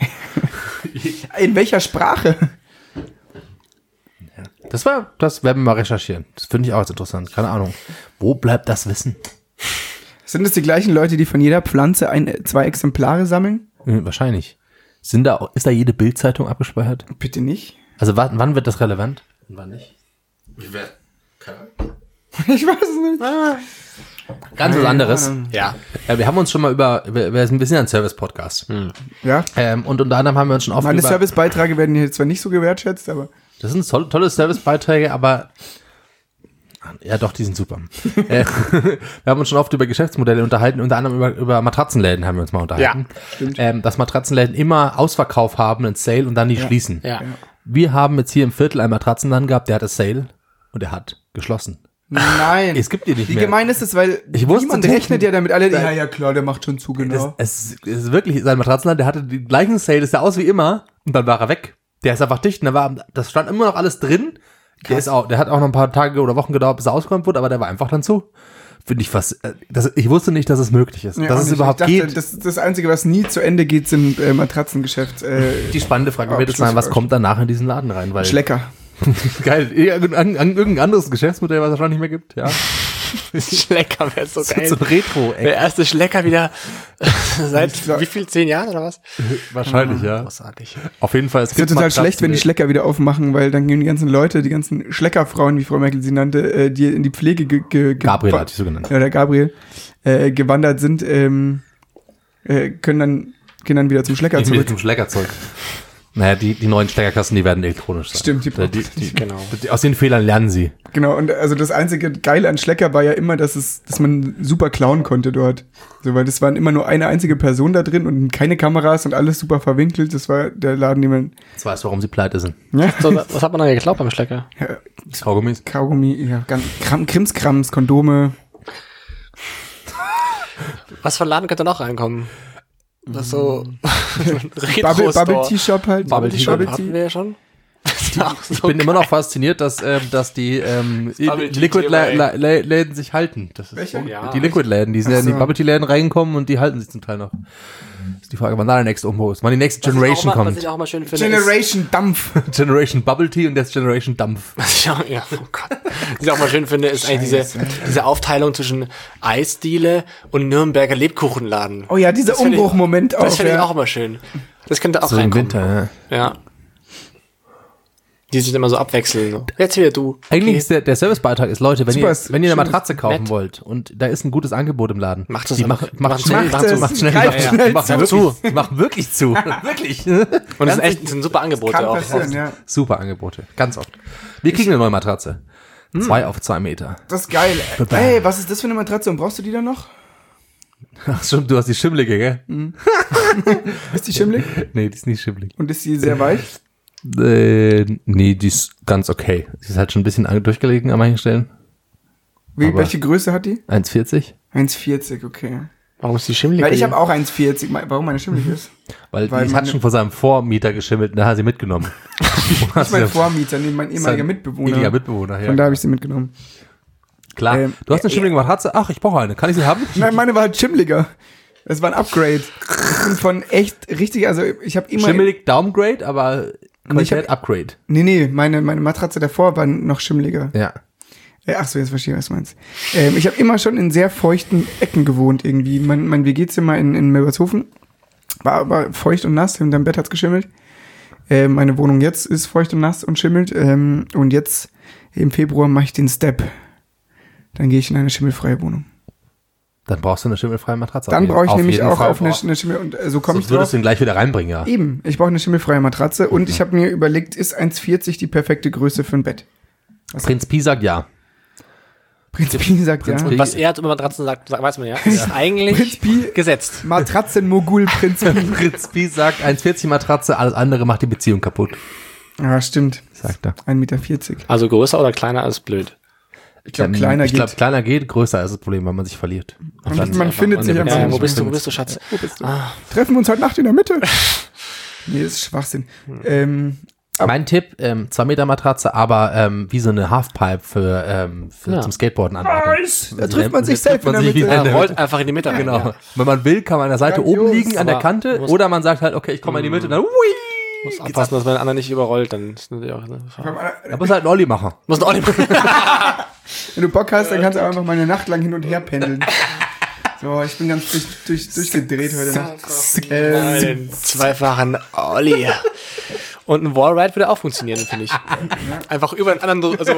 [SPEAKER 2] In welcher Sprache?
[SPEAKER 3] Das war, das werden wir mal recherchieren. Das finde ich auch jetzt interessant. Keine Ahnung. Wo bleibt das Wissen?
[SPEAKER 2] Sind es die gleichen Leute, die von jeder Pflanze ein, zwei Exemplare sammeln?
[SPEAKER 3] Hm, wahrscheinlich. Sind da, ist da jede Bildzeitung abgespeichert?
[SPEAKER 2] Bitte nicht.
[SPEAKER 3] Also wann, wann wird das relevant? Und wann nicht?
[SPEAKER 2] Ich weiß es nicht.
[SPEAKER 3] Ganz was anderes.
[SPEAKER 4] Ja.
[SPEAKER 3] Ja, wir haben uns schon mal über, wir, wir sind ein bisschen ein Service-Podcast.
[SPEAKER 2] Ja.
[SPEAKER 3] Ähm, und unter anderem haben wir uns schon oft
[SPEAKER 2] Meine
[SPEAKER 3] über,
[SPEAKER 2] Servicebeiträge werden hier zwar nicht so gewertschätzt, aber
[SPEAKER 3] das sind tolle, tolle Servicebeiträge, aber ja doch, die sind super. äh, wir haben uns schon oft über Geschäftsmodelle unterhalten, unter anderem über, über Matratzenläden haben wir uns mal unterhalten.
[SPEAKER 4] Ja,
[SPEAKER 3] ähm, dass Matratzenläden immer Ausverkauf haben, einen Sale und dann die schließen.
[SPEAKER 4] Ja.
[SPEAKER 3] Wir haben jetzt hier im Viertel einen Matratzenladen gehabt, der hatte Sale und der hat geschlossen.
[SPEAKER 2] nein.
[SPEAKER 3] Es gibt die nicht
[SPEAKER 2] Wie
[SPEAKER 3] mehr.
[SPEAKER 2] gemein ist es, weil
[SPEAKER 3] Ich wusste
[SPEAKER 2] niemand
[SPEAKER 3] nicht-
[SPEAKER 2] rechnet ja damit alle, ja, ja klar, der macht schon zu,
[SPEAKER 3] Das,
[SPEAKER 2] genau.
[SPEAKER 3] es, es ist wirklich, sein Matratzenladen, der hatte den gleichen Sale, das sah aus wie immer und dann war er weg. Der ist einfach dicht und da war, das stand immer noch alles drin. Der ist auch, der hat auch noch ein paar Tage oder Wochen gedauert, bis er ausgeräumt wurde, aber der war einfach dann zu. Finde ich fast, äh, das, ich wusste nicht, dass es möglich ist.
[SPEAKER 2] Ja,
[SPEAKER 3] dass
[SPEAKER 2] auch
[SPEAKER 3] es
[SPEAKER 2] nicht.
[SPEAKER 3] überhaupt
[SPEAKER 2] ich dachte,
[SPEAKER 3] geht.
[SPEAKER 2] Das, das Einzige, was nie zu Ende geht, sind äh, Matratzengeschäft. Äh,
[SPEAKER 3] Die spannende Frage wird jetzt sein, was kommt danach in diesen Laden rein? Weil
[SPEAKER 2] Schlecker.
[SPEAKER 3] Geil, irgendein, irgendein anderes Geschäftsmodell, was es wahrscheinlich nicht mehr gibt, ja.
[SPEAKER 4] Schlecker wäre so geil.
[SPEAKER 3] So Retro, ey.
[SPEAKER 4] Der erste Schlecker wieder seit
[SPEAKER 2] glaub-
[SPEAKER 4] wie viel? Zehn Jahren oder was?
[SPEAKER 3] Wahrscheinlich, ja.
[SPEAKER 4] Großartig.
[SPEAKER 3] Auf jeden Fall, es
[SPEAKER 2] Es wird
[SPEAKER 3] gibt
[SPEAKER 2] total
[SPEAKER 3] Matratzen,
[SPEAKER 2] schlecht, wenn die Schlecker wieder aufmachen, weil dann gehen die ganzen Leute, die ganzen Schleckerfrauen, wie Frau Merkel sie nannte, äh, die in die Pflege ge, ge, ge
[SPEAKER 3] Gabriel hat die so genannt.
[SPEAKER 2] Ja, der Gabriel, äh, gewandert sind, ähm, äh, können dann, gehen dann wieder zum Schlecker
[SPEAKER 3] nicht mit
[SPEAKER 2] zurück.
[SPEAKER 3] dem Schlecker zurück. Naja, die, die neuen Steckerkasten, die werden elektronisch sein.
[SPEAKER 2] Stimmt, die,
[SPEAKER 3] die, die, die,
[SPEAKER 4] Genau.
[SPEAKER 3] die, aus den Fehlern lernen sie.
[SPEAKER 2] Genau, und also das einzige Geile an Schlecker war ja immer, dass es, dass man super klauen konnte dort. So, weil das waren immer nur eine einzige Person da drin und keine Kameras und alles super verwinkelt. Das war der Laden, den man,
[SPEAKER 3] Jetzt weißt du, warum sie pleite sind.
[SPEAKER 2] ja,
[SPEAKER 4] So, was hat man da geglaubt beim Schlecker?
[SPEAKER 2] ja
[SPEAKER 3] Kaugummis.
[SPEAKER 2] Kaugummi, ja, ganz, Kram, Krimskrams, Kondome.
[SPEAKER 4] Was für ein Laden könnte noch reinkommen? Das ist so
[SPEAKER 2] Bubble,
[SPEAKER 4] Retro-Store.
[SPEAKER 2] Bubble Tea Shop halt.
[SPEAKER 4] Bubble Tea Shop
[SPEAKER 2] Bubble
[SPEAKER 4] hatten wir ja schon. Das ist auch
[SPEAKER 3] Ich
[SPEAKER 4] so
[SPEAKER 3] bin immer
[SPEAKER 4] geil.
[SPEAKER 3] noch fasziniert, dass, ähm, dass die ähm,
[SPEAKER 4] Bubble Tea
[SPEAKER 3] Liquid-Läden Läden sich halten. Das ist
[SPEAKER 2] Welche?
[SPEAKER 3] so-
[SPEAKER 4] Ja.
[SPEAKER 3] Die Liquid-Läden, die sind ja in die
[SPEAKER 2] so.
[SPEAKER 3] Bubble-Tea-Läden reingekommen und die halten sich zum Teil noch. Ist die Frage, wann da der nächste Umbau ist. Wann die nächste
[SPEAKER 4] Was ich auch
[SPEAKER 3] Generation
[SPEAKER 4] mal- Was
[SPEAKER 3] kommt.
[SPEAKER 4] ich auch mal schön finde, ist,
[SPEAKER 2] Generation Dampf.
[SPEAKER 3] Generation Bubble Tea und jetzt Generation Dampf.
[SPEAKER 4] was ich auch, ja, oh Gott. Was ich auch mal schön finde, ist eigentlich diese, diese Aufteilung zwischen Eisdiele und Nürnberger Lebkuchenladen.
[SPEAKER 2] Oh ja, dieser
[SPEAKER 4] Das finde ich-
[SPEAKER 2] Umbruchmoment auch.
[SPEAKER 4] Das finde ich
[SPEAKER 2] ja.
[SPEAKER 4] auch immer schön. Das könnte auch
[SPEAKER 3] So im
[SPEAKER 4] reinkommen.
[SPEAKER 3] Winter, ja.
[SPEAKER 4] Ja. Die sich immer so abwechseln. So. Jetzt wieder du.
[SPEAKER 3] Eigentlich
[SPEAKER 4] Okay.
[SPEAKER 3] ist der, der Servicebeitrag ist, Leute, wenn
[SPEAKER 2] Super,
[SPEAKER 3] ihr,
[SPEAKER 2] ist
[SPEAKER 3] wenn ihr eine
[SPEAKER 2] schön,
[SPEAKER 3] Matratze kaufen
[SPEAKER 4] nett.
[SPEAKER 3] wollt und da ist ein gutes Angebot im Laden.
[SPEAKER 4] Macht es
[SPEAKER 3] die
[SPEAKER 4] einfach.
[SPEAKER 3] macht, macht
[SPEAKER 4] Macht
[SPEAKER 3] schnell,
[SPEAKER 4] es.
[SPEAKER 3] macht,
[SPEAKER 2] Macht
[SPEAKER 3] macht
[SPEAKER 2] es.
[SPEAKER 3] schnell,
[SPEAKER 2] Greift
[SPEAKER 3] macht,
[SPEAKER 2] schnell
[SPEAKER 3] macht
[SPEAKER 2] zu.
[SPEAKER 3] zu. Macht wirklich zu. wirklich.
[SPEAKER 4] Und es ist echt, es sind super Angebote
[SPEAKER 2] Kann
[SPEAKER 4] auch.
[SPEAKER 2] passieren, ja.
[SPEAKER 3] Super Angebote. Ganz oft. Wir kriegen eine neue Matratze. Zwei auf zwei Meter.
[SPEAKER 2] Das ist geil. Ey, was ist das für eine Matratze und brauchst du die dann noch?
[SPEAKER 3] Ach stimmt, du hast die schimmlige, gell?
[SPEAKER 2] Ist die schimmelig?
[SPEAKER 3] Nee, die ist nicht schimmlig.
[SPEAKER 2] Und ist die sehr weich?
[SPEAKER 3] Äh, nee, die ist ganz okay. Sie ist halt schon ein bisschen an- durchgelegen an manchen Stellen.
[SPEAKER 2] Wie,
[SPEAKER 3] Aber-
[SPEAKER 2] welche Größe hat die?
[SPEAKER 3] eins vierzig.
[SPEAKER 2] eins vierzig, okay.
[SPEAKER 4] Warum ist die schimmelig?
[SPEAKER 2] Weil ich habe auch eins vierzig. Me- Warum meine schimmelig ist?
[SPEAKER 3] Weil,
[SPEAKER 2] Weil
[SPEAKER 3] die
[SPEAKER 2] meine-
[SPEAKER 3] hat schon von seinem Vormieter geschimmelt und da hat er sie mitgenommen.
[SPEAKER 2] Das ist mein Vormieter, nee, mein ehemaliger
[SPEAKER 3] Sein
[SPEAKER 2] Mitbewohner.
[SPEAKER 3] Ehemaliger Mitbewohner, ja.
[SPEAKER 2] Von da habe ich sie mitgenommen.
[SPEAKER 3] Klar.
[SPEAKER 2] Ähm,
[SPEAKER 3] du hast eine schimmelige Matratze? Ach, ich brauche eine. Kann ich sie haben?
[SPEAKER 2] Nein, meine war halt schimmeliger. Das war ein Upgrade. Ich bin von echt richtig, also ich habe immer...
[SPEAKER 3] Schimmelig Downgrade, aber Qualität
[SPEAKER 2] hab-
[SPEAKER 3] Upgrade.
[SPEAKER 2] Nee, nee, meine, meine Matratze davor war noch schimmeliger.
[SPEAKER 3] Ja.
[SPEAKER 2] Äh, Ach so, jetzt verstehe ich, was du meinst. Ähm, ich habe immer schon in sehr feuchten Ecken gewohnt irgendwie. Mein, mein W G-Zimmer in, in Milbertshofen war aber feucht und nass. In deinem Bett hat's geschimmelt. Äh, meine Wohnung jetzt ist feucht und nass und schimmelt. Ähm, und jetzt im Februar mache ich den Step. Dann gehe ich in eine schimmelfreie Wohnung.
[SPEAKER 3] Dann brauchst du eine schimmelfreie Matratze.
[SPEAKER 2] Dann brauche ich
[SPEAKER 3] Auf
[SPEAKER 2] nämlich
[SPEAKER 3] jeden
[SPEAKER 2] auch
[SPEAKER 3] Fall.
[SPEAKER 2] auf eine, eine Schimmel... Und äh, so komme ich
[SPEAKER 3] Sonst würdest
[SPEAKER 2] drauf.
[SPEAKER 3] du ihn gleich wieder reinbringen, ja.
[SPEAKER 2] Eben, ich brauche eine schimmelfreie Matratze. Und ich habe mir überlegt, ist eins vierzig die perfekte Größe für ein Bett?
[SPEAKER 3] Prinz Pi sagt ja.
[SPEAKER 2] Prinz Pi sagt
[SPEAKER 3] Prinz
[SPEAKER 2] ja.
[SPEAKER 3] Pi-
[SPEAKER 4] Was er über Matratzen sagt, sagt, weiß man ja. Ist eigentlich
[SPEAKER 2] Prinz Pi,
[SPEAKER 4] gesetzt.
[SPEAKER 2] Matratzenmogul Prinz Pi.
[SPEAKER 3] Prinz Pi sagt eins vierzig Matratze, alles andere macht die Beziehung kaputt.
[SPEAKER 2] Ja, stimmt.
[SPEAKER 3] Sagt er.
[SPEAKER 2] ein Meter vierzig.
[SPEAKER 4] Also größer oder kleiner als blöd.
[SPEAKER 2] Ich glaube,
[SPEAKER 3] Ähm,
[SPEAKER 2] kleiner
[SPEAKER 3] ich
[SPEAKER 2] geht.
[SPEAKER 3] glaube, kleiner geht, größer ist das Problem, weil man sich verliert. Und
[SPEAKER 2] Man- man findet
[SPEAKER 3] und
[SPEAKER 2] sich
[SPEAKER 3] der
[SPEAKER 2] einfach
[SPEAKER 3] Beziehung
[SPEAKER 4] Ja, wo
[SPEAKER 2] nicht.
[SPEAKER 4] bist du, wo
[SPEAKER 3] findet
[SPEAKER 4] bist du, Schatz?
[SPEAKER 2] Wo bist du?
[SPEAKER 4] Ah,
[SPEAKER 2] Treffen wir uns heute Nacht in der Mitte. Nee, das ist Schwachsinn. Ähm,
[SPEAKER 3] Mein Tipp, ähm, zwei Meter Matratze, aber ähm, wie so eine Halfpipe für, ähm, für
[SPEAKER 4] Ja.
[SPEAKER 3] zum Skateboarden anordnen.
[SPEAKER 2] Nice. Da trifft man sich
[SPEAKER 3] Da trifft
[SPEAKER 2] safe in der
[SPEAKER 3] sich
[SPEAKER 2] Mitte.
[SPEAKER 3] wieder in
[SPEAKER 4] er
[SPEAKER 3] der
[SPEAKER 4] rollt
[SPEAKER 3] Mitte.
[SPEAKER 4] einfach in die Mitte rein.
[SPEAKER 3] Genau.
[SPEAKER 4] Ja.
[SPEAKER 3] Wenn man will, kann man an der Seite
[SPEAKER 2] Grandios.
[SPEAKER 3] oben liegen, an der
[SPEAKER 4] Aber
[SPEAKER 3] Kante,
[SPEAKER 4] muss-
[SPEAKER 3] oder man sagt halt, okay, ich komme in die Mitte, dann hui.
[SPEAKER 4] Muss aufpassen, dass man den anderen nicht überrollt, dann ist natürlich auch eine Gefahr.
[SPEAKER 3] Da muss halt ein Olli machen.
[SPEAKER 4] Muss ein Olli
[SPEAKER 2] Wenn du Bock hast, dann kannst du einfach mal eine Nacht lang hin und her pendeln. So, ich bin ganz durch, durch, durchgedreht heute Nacht. Ähm,
[SPEAKER 4] Den zweifachen Olli. Und ein Wallride würde auch funktionieren, finde ich. Einfach über den anderen, also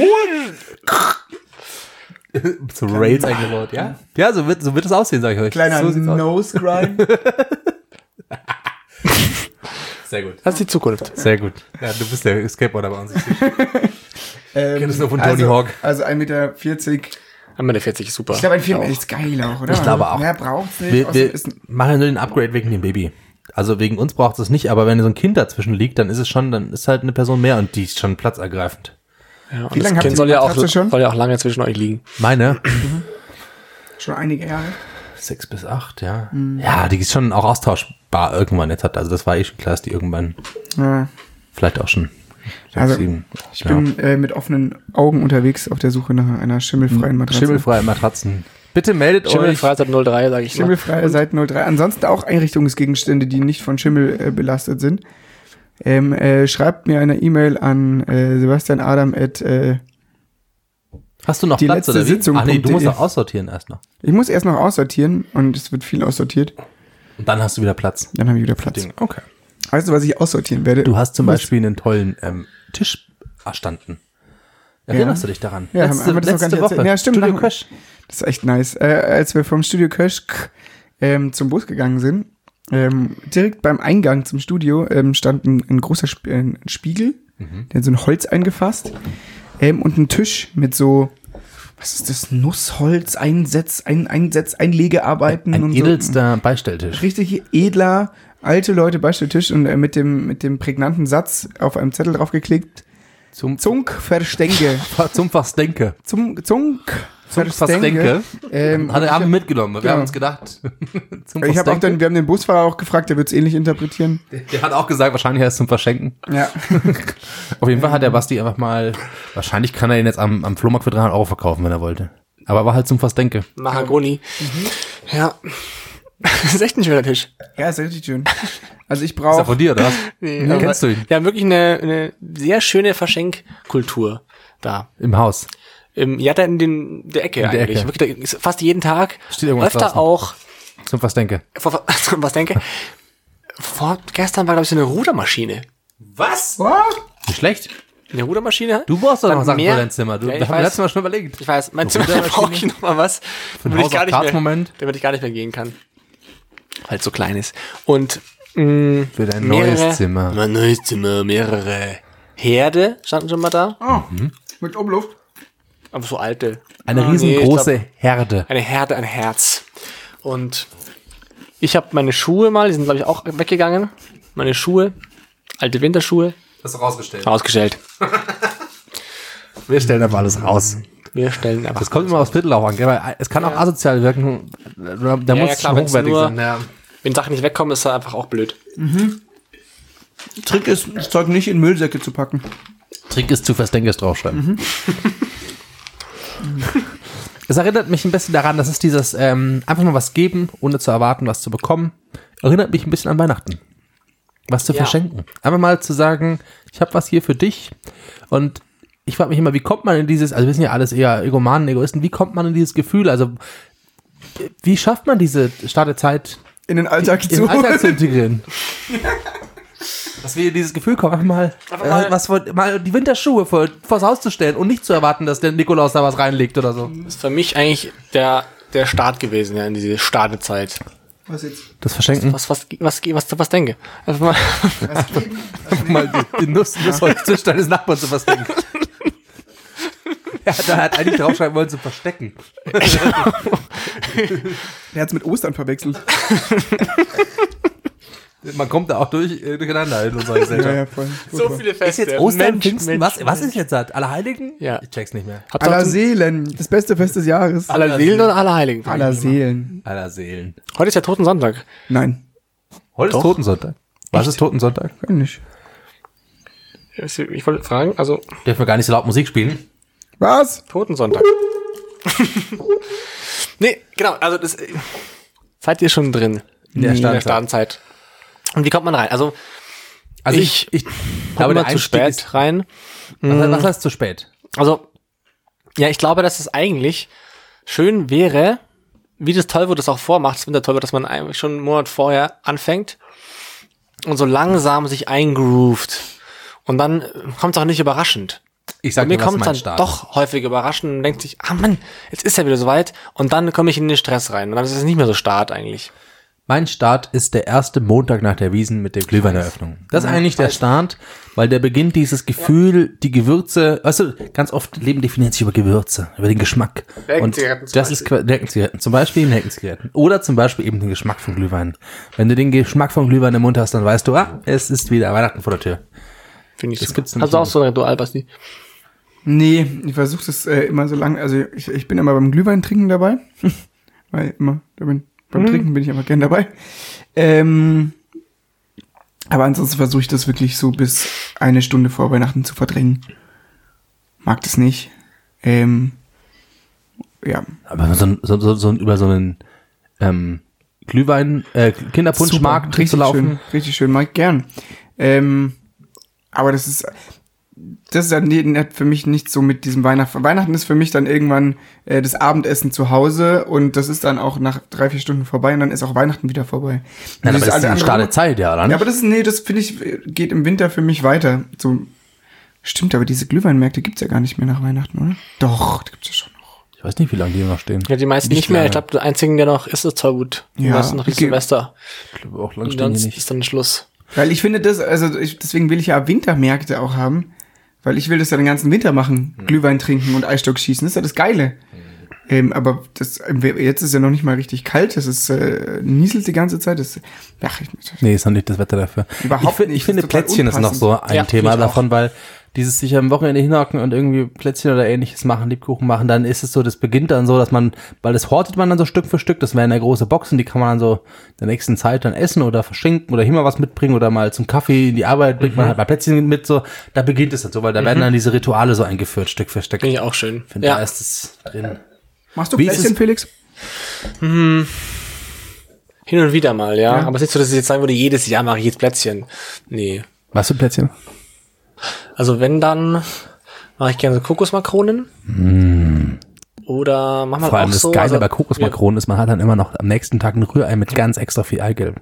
[SPEAKER 3] So Rails eingebaut, ja? Ja, so wird, so wird es aussehen, sag ich euch.
[SPEAKER 2] kleiner
[SPEAKER 3] so sieht's aus.
[SPEAKER 2] Nose Grind.
[SPEAKER 3] Sehr gut.
[SPEAKER 4] das ist die Zukunft.
[SPEAKER 3] Sehr gut. Ja, du bist der Skateboarder bei uns.
[SPEAKER 2] Ähm,
[SPEAKER 3] kenn das nur von Tony
[SPEAKER 2] also,
[SPEAKER 3] Hawk.
[SPEAKER 2] Also ein Meter vierzig.
[SPEAKER 4] Einmal der vierzig ist super.
[SPEAKER 2] Ich glaube, ein Film ist geil auch, oder?
[SPEAKER 3] Ich glaube auch.
[SPEAKER 2] Mehr braucht's nicht.
[SPEAKER 3] Wir,
[SPEAKER 2] außer
[SPEAKER 3] wir
[SPEAKER 2] ist ein-
[SPEAKER 3] machen nur den Upgrade wegen dem Baby. Also wegen uns braucht es nicht, aber wenn so ein Kind dazwischen liegt, dann ist es schon, dann ist halt eine Person mehr und die ist schon platzergreifend.
[SPEAKER 4] Ja, und
[SPEAKER 2] Wie
[SPEAKER 4] das
[SPEAKER 2] lange habt
[SPEAKER 4] Kind
[SPEAKER 2] ihr
[SPEAKER 4] soll
[SPEAKER 2] die
[SPEAKER 4] ja, auch,
[SPEAKER 2] Matratze schon?
[SPEAKER 4] soll ja auch lange zwischen euch liegen.
[SPEAKER 3] Meine?
[SPEAKER 2] schon einige Jahre.
[SPEAKER 3] Sechs bis acht, ja. Ja, die ist schon auch austauschbar irgendwann jetzt hat. Also das war eh schon klar, dass die irgendwann
[SPEAKER 2] Ja.
[SPEAKER 3] vielleicht auch schon
[SPEAKER 2] Also,
[SPEAKER 3] sieben.
[SPEAKER 2] ich
[SPEAKER 3] Ja.
[SPEAKER 2] bin äh, mit offenen Augen unterwegs auf der Suche nach einer schimmelfreien Matratze.
[SPEAKER 3] Schimmelfreie Matratzen. Bitte meldet euch.
[SPEAKER 4] Schimmelfrei seit null drei, sage ich mal.
[SPEAKER 2] Schimmelfreie seit null drei. Ansonsten auch Einrichtungsgegenstände, die nicht von Schimmel äh, belastet sind. Ähm, äh, schreibt mir eine E-Mail an äh, sebastianadam at äh,
[SPEAKER 3] Hast du noch
[SPEAKER 2] die
[SPEAKER 3] Platz
[SPEAKER 2] letzte
[SPEAKER 3] oder wie?
[SPEAKER 2] Sitzung.
[SPEAKER 3] Ach nee, du musst
[SPEAKER 2] Punkt de.
[SPEAKER 3] noch aussortieren erst noch.
[SPEAKER 2] Ich muss erst noch aussortieren und es wird viel aussortiert.
[SPEAKER 3] Und dann hast du wieder Platz.
[SPEAKER 2] Dann habe ich wieder Platz.
[SPEAKER 3] Ding. Okay.
[SPEAKER 2] Weißt du, was ich aussortieren werde?
[SPEAKER 3] Du hast zum
[SPEAKER 2] Was-
[SPEAKER 3] Beispiel einen tollen ähm, Tisch erstanden. Erinnerst du dich daran?
[SPEAKER 2] Ja,
[SPEAKER 3] letzte
[SPEAKER 2] haben wir das noch gar
[SPEAKER 3] letzte
[SPEAKER 2] nicht
[SPEAKER 3] Woche.
[SPEAKER 2] erzählt? Ja, stimmt.
[SPEAKER 3] Studio
[SPEAKER 2] Nach-
[SPEAKER 3] Crash.
[SPEAKER 2] Das ist echt nice. Äh, als wir vom Studio Crash ähm, zum Bus gegangen sind, ähm, direkt beim Eingang zum Studio ähm, stand ein, ein großer Sp äh, ein Spiegel,
[SPEAKER 3] Mhm.
[SPEAKER 2] der hat so ein Holz eingefasst ähm, und ein Tisch mit so, was ist das, Nussholz, Einsetz, ein, Einsetz, Einlegearbeiten
[SPEAKER 3] Ein
[SPEAKER 2] und
[SPEAKER 3] edelster Beistelltisch.
[SPEAKER 2] so. Richtig edler, alte Leute Beistelltisch und äh, mit dem mit dem prägnanten Satz auf einem Zettel draufgeklickt.
[SPEAKER 3] Zum,
[SPEAKER 2] Zunk verstänke.
[SPEAKER 3] zum Fastdenke.
[SPEAKER 2] Zum Zunk
[SPEAKER 3] Zum Fastdenke.
[SPEAKER 2] Ähm,
[SPEAKER 3] Hat er haben wir mitgenommen. Wir
[SPEAKER 2] Genau.
[SPEAKER 3] haben uns gedacht. zum
[SPEAKER 2] Ich habe auch
[SPEAKER 3] Fastdenke.
[SPEAKER 2] dann, wir haben den Busfahrer auch gefragt, der wird es ähnlich interpretieren.
[SPEAKER 3] Der hat auch gesagt, wahrscheinlich heißt es zum Verschenken.
[SPEAKER 2] Ja.
[SPEAKER 3] Auf jeden Fall hat der Basti einfach mal, wahrscheinlich kann er ihn jetzt am, am Flohmarkt für dreihundert Euro verkaufen, wenn er wollte. Aber war halt zum Fastdenke.
[SPEAKER 4] Mahagoni. Ja. Das ist echt ein schöner Tisch.
[SPEAKER 2] Ja, ist richtig schön. Also ich
[SPEAKER 3] Ist er von
[SPEAKER 2] brauche.
[SPEAKER 3] dir, oder was?
[SPEAKER 4] Nee,
[SPEAKER 3] Ja,
[SPEAKER 4] aber
[SPEAKER 3] kennst du ihn?
[SPEAKER 4] Wir haben wirklich eine, eine sehr schöne Verschenkkultur da.
[SPEAKER 3] Im Haus.
[SPEAKER 4] Im, ja, da in den, der Ecke
[SPEAKER 3] In der
[SPEAKER 4] eigentlich.
[SPEAKER 3] Ecke.
[SPEAKER 4] Wirklich, da ist fast jeden Tag.
[SPEAKER 3] Steht irgendwas
[SPEAKER 4] öfter
[SPEAKER 3] draußen.
[SPEAKER 4] auch.
[SPEAKER 3] Zum Fastdenke.
[SPEAKER 4] Vor, was denke? Vor, gestern war, glaube ich, so eine Rudermaschine.
[SPEAKER 3] Was?
[SPEAKER 2] What?
[SPEAKER 3] Nicht schlecht.
[SPEAKER 4] Eine Rudermaschine?
[SPEAKER 3] Du brauchst doch
[SPEAKER 4] Dann
[SPEAKER 3] noch Sachen
[SPEAKER 4] mehr-
[SPEAKER 3] für dein Zimmer. Du,
[SPEAKER 4] Ja, ich
[SPEAKER 3] da haben wir
[SPEAKER 4] weiß.
[SPEAKER 3] letztes Mal schon überlegt.
[SPEAKER 4] Ich weiß, mein
[SPEAKER 3] Eine
[SPEAKER 4] Zimmer
[SPEAKER 3] Rudermaschine?
[SPEAKER 4] brauche ich noch mal was,
[SPEAKER 3] Für einen
[SPEAKER 4] damit ich
[SPEAKER 3] House
[SPEAKER 4] gar
[SPEAKER 3] of
[SPEAKER 4] nicht
[SPEAKER 3] Cards
[SPEAKER 4] mehr,
[SPEAKER 3] Moment.
[SPEAKER 4] damit ich gar nicht mehr gehen kann. Weil es so klein ist. Und mh,
[SPEAKER 3] Für dein
[SPEAKER 4] mehrere,
[SPEAKER 3] neues Zimmer.
[SPEAKER 4] Mein neues Zimmer, mehrere Herde standen schon mal da.
[SPEAKER 2] Oh, mit Umluft.
[SPEAKER 4] Aber so alte.
[SPEAKER 3] Eine
[SPEAKER 4] Ah, nee, ich
[SPEAKER 3] riesengroße
[SPEAKER 4] glaub,
[SPEAKER 3] Herde.
[SPEAKER 4] Eine Herde, ein Herz. Und ich habe meine Schuhe mal, die sind glaube ich auch weggegangen. Meine Schuhe, alte Winterschuhe,
[SPEAKER 3] Hast du rausgestellt.
[SPEAKER 4] ausgestellt.
[SPEAKER 3] Wir stellen einfach alles raus.
[SPEAKER 4] Wir stellen einfach.
[SPEAKER 3] Das kommt immer aufs Viertel auch an, gell? Weil es kann auch asozial wirken. Da da
[SPEAKER 4] Ja,
[SPEAKER 3] muss
[SPEAKER 4] ja,
[SPEAKER 3] es
[SPEAKER 4] klar,
[SPEAKER 3] schon
[SPEAKER 4] wenn's
[SPEAKER 3] hochwertig
[SPEAKER 4] nur-
[SPEAKER 3] sein. Ja.
[SPEAKER 4] Wenn Sachen nicht wegkommen, ist das einfach auch blöd.
[SPEAKER 2] Trick ist, das Zeug nicht in Müllsäcke zu packen.
[SPEAKER 3] Trick ist zu Fastdenkes draufschreiben. Es erinnert mich ein bisschen daran, das ist dieses ähm, einfach mal was geben, ohne zu erwarten, was zu bekommen. Erinnert mich ein bisschen an Weihnachten. Was zu
[SPEAKER 4] Ja.
[SPEAKER 3] verschenken. Einfach mal zu sagen, ich habe was hier für dich. Und ich frage mich immer, wie kommt man in dieses, also wir sind ja alles eher Egomanen, Egoisten, wie kommt man in dieses Gefühl? Also wie schafft man diese Startezeit
[SPEAKER 2] In den Alltag
[SPEAKER 3] in
[SPEAKER 2] zu.
[SPEAKER 3] den Alltag zu integrieren? Dass wir in dieses Gefühl kommen, einfach mal,
[SPEAKER 4] Einfach mal-
[SPEAKER 3] äh, was vor, mal die Winterschuhe vor, vors Haus zu stellen und nicht zu erwarten, dass der Nikolaus da was reinlegt oder so.
[SPEAKER 4] Das ist für mich eigentlich der, der Start gewesen, ja, in diese Startezeit.
[SPEAKER 2] Was jetzt?
[SPEAKER 3] Das Verschenken.
[SPEAKER 4] Was, was, was, was, was denke? Einfach mal.
[SPEAKER 2] Was geben?
[SPEAKER 3] mal die, die Nuss, Nussholztisch deines Nachbarn zu verstecken. Ja, da hat eigentlich draufschreiben wollen zu verstecken.
[SPEAKER 2] Der hat's mit Ostern verwechselt.
[SPEAKER 3] Man kommt da auch durch, äh, durcheinander in unserer Gesellschaft.
[SPEAKER 2] Ja, ja, voll.
[SPEAKER 4] So viele
[SPEAKER 3] Ist
[SPEAKER 4] Feste.
[SPEAKER 3] jetzt Ostern,
[SPEAKER 4] Mensch,
[SPEAKER 3] Pfingsten,
[SPEAKER 4] Mensch,
[SPEAKER 3] was, was
[SPEAKER 4] Mensch.
[SPEAKER 3] ist jetzt das? Allerheiligen?
[SPEAKER 4] Ja.
[SPEAKER 3] Ich check's nicht mehr.
[SPEAKER 4] Habt ihr
[SPEAKER 2] Aller
[SPEAKER 4] auch zum-
[SPEAKER 2] Seelen. Das beste Fest des Jahres.
[SPEAKER 4] aller Seelen oder aller Heiligen?
[SPEAKER 2] Aller Seelen.
[SPEAKER 3] Aller Seelen.
[SPEAKER 4] Heute ist ja Totensonntag.
[SPEAKER 2] Nein.
[SPEAKER 3] Heute
[SPEAKER 4] Doch.
[SPEAKER 3] ist Totensonntag. Was ist Totensonntag?
[SPEAKER 2] Kann nicht.
[SPEAKER 4] Ich ich wollte fragen, also
[SPEAKER 3] Dürfen wir gar nicht so laut Musik spielen?
[SPEAKER 2] Was?
[SPEAKER 4] Totensonntag. Nee, genau, also das äh, seid ihr schon drin
[SPEAKER 3] In der
[SPEAKER 4] in der
[SPEAKER 3] Startenzeit.
[SPEAKER 4] Startenzeit. Und wie kommt man rein? Also
[SPEAKER 3] Also
[SPEAKER 4] ich,
[SPEAKER 3] ich, ich
[SPEAKER 4] ich
[SPEAKER 3] glaube,
[SPEAKER 4] komme
[SPEAKER 3] der
[SPEAKER 4] immer zu
[SPEAKER 3] Einstieg
[SPEAKER 4] spät
[SPEAKER 3] ist,
[SPEAKER 4] rein.
[SPEAKER 3] was, was heißt zu spät?
[SPEAKER 4] Also, ja, ich glaube, dass es eigentlich schön wäre, wie das Tollwut das auch vormacht, das Wintertollwut, dass man eigentlich schon einen Monat vorher anfängt und so langsam sich eingroovt. Und dann kommt es auch nicht überraschend.
[SPEAKER 3] Ich
[SPEAKER 4] Bei
[SPEAKER 3] sag
[SPEAKER 4] mir
[SPEAKER 3] dir, was
[SPEAKER 4] kommt es
[SPEAKER 3] mein
[SPEAKER 4] dann
[SPEAKER 3] Start
[SPEAKER 4] doch häufig überraschend und denkt sich, ah Mann, jetzt ist er wieder soweit. Und dann komme ich in den Stress rein. Und dann ist es nicht mehr so Start eigentlich.
[SPEAKER 3] Mein Start ist der erste Montag nach der Wiesn mit der Glühweineröffnung. Das ist eigentlich der Start, weil der beginnt dieses Gefühl, die Gewürze, weißt du, ganz oft Leben definiert sich über Gewürze, über den Geschmack. Und
[SPEAKER 4] Nelkenzigaretten zum
[SPEAKER 3] das ist Qua- Nelkenzigaretten, zum Beispiel Nelkenzigaretten. Oder zum Beispiel eben den Geschmack von Glühwein. Wenn du den Geschmack von Glühwein im Mund hast, dann weißt du, ah, es ist wieder Weihnachten vor der Tür.
[SPEAKER 4] Finde ich
[SPEAKER 3] Das
[SPEAKER 4] super.
[SPEAKER 3] gibt's nämlich
[SPEAKER 4] Hast du auch
[SPEAKER 3] nicht.
[SPEAKER 4] so ein Ritual, Basti?
[SPEAKER 2] Nee, ich versuche das äh, immer so lange. Also ich, ich bin immer beim Glühwein trinken dabei. Weil immer, da bin, beim Trinken bin ich immer gern dabei. Ähm, Aber ansonsten versuche ich das wirklich so bis eine Stunde vor Weihnachten zu verdrängen. Mag das nicht. Ähm, ja.
[SPEAKER 3] Aber so, so, so, so über so einen ähm, Glühwein, äh, Kinderpunschmarkt
[SPEAKER 2] Super, richtig
[SPEAKER 3] zu laufen.
[SPEAKER 2] schön, richtig schön, mag ich gern. Ähm, aber das ist, das ist dann nicht für mich nicht so mit diesem Weihnachten. Weihnachten ist für mich dann irgendwann äh, das Abendessen zu Hause und das ist dann auch nach drei, vier Stunden vorbei und dann ist auch Weihnachten wieder vorbei.
[SPEAKER 3] Ja, aber
[SPEAKER 2] das
[SPEAKER 3] das ist eine starke Zeit, ja, oder?
[SPEAKER 2] Ja, aber das ist, nee, das finde ich, geht im Winter für mich weiter. So, stimmt, aber diese Glühweinmärkte gibt's ja gar nicht mehr nach Weihnachten, oder? Doch, die gibt's ja schon noch.
[SPEAKER 3] Ich weiß nicht, wie lange die noch stehen.
[SPEAKER 4] Ja, die meisten
[SPEAKER 2] Nicht
[SPEAKER 4] nicht, mehr.
[SPEAKER 2] lange.
[SPEAKER 4] Ich glaube, der einzige, der noch ist, ist Zollgut.
[SPEAKER 2] Ja,
[SPEAKER 4] Ja, noch ist
[SPEAKER 2] okay.
[SPEAKER 4] Silvester.
[SPEAKER 3] Ich glaube, auch lang
[SPEAKER 4] Und
[SPEAKER 3] stehen die
[SPEAKER 4] sonst
[SPEAKER 3] nicht.
[SPEAKER 4] ist dann Schluss.
[SPEAKER 2] Weil ich finde das, also ich, deswegen will ich ja Wintermärkte auch haben, weil ich will das ja den ganzen Winter machen.
[SPEAKER 3] Mhm.
[SPEAKER 2] Glühwein trinken und Eisstock schießen, das ist ja das Geile. Ähm, aber das, jetzt ist ja noch nicht mal richtig kalt, es ist, äh, nieselt die ganze Zeit, das, ach, ich,
[SPEAKER 3] Nee, ist noch nicht das Wetter dafür.
[SPEAKER 2] Überhaupt
[SPEAKER 3] ich, find-
[SPEAKER 2] nicht,
[SPEAKER 3] Ich finde,
[SPEAKER 2] das ist total
[SPEAKER 3] Plätzchen ist noch
[SPEAKER 2] unpassend.
[SPEAKER 3] so ein
[SPEAKER 4] Ja,
[SPEAKER 3] Thema
[SPEAKER 4] finde ich auch.
[SPEAKER 3] davon, weil dieses sich am Wochenende hinhocken und irgendwie Plätzchen oder ähnliches machen, Lebkuchen machen, dann ist es so, das beginnt dann so, dass man, weil das hortet man dann so Stück für Stück, das wären ja große Boxen, die kann man dann so in der nächsten Zeit dann essen oder verschenken oder hier mal was mitbringen oder mal zum Kaffee in die Arbeit bringt man halt mal Plätzchen mit, so, da beginnt es dann so, weil da werden dann diese Rituale so eingeführt, Stück für Stück.
[SPEAKER 4] Finde ich auch schön.
[SPEAKER 3] Ich finde,
[SPEAKER 4] Ja.
[SPEAKER 3] da ist es drin.
[SPEAKER 2] Machst du
[SPEAKER 3] Wie ist
[SPEAKER 2] Plätzchen,
[SPEAKER 3] es-
[SPEAKER 2] Felix?
[SPEAKER 4] Hin und wieder mal, ja.
[SPEAKER 2] Ja.
[SPEAKER 4] Aber es ist nicht so, dass ich jetzt sagen würde, jedes Jahr mache ich jetzt Plätzchen. Nee.
[SPEAKER 3] Was für Plätzchen?
[SPEAKER 4] Also wenn, dann mache ich gerne so Kokosmakronen. Oder mach mal
[SPEAKER 3] Vor allem
[SPEAKER 4] auch
[SPEAKER 3] das
[SPEAKER 4] so.
[SPEAKER 3] Geile
[SPEAKER 4] also,
[SPEAKER 3] bei Kokosmakronen ist, man hat dann immer noch am nächsten Tag ein Rührei mit ganz extra viel Eigelb.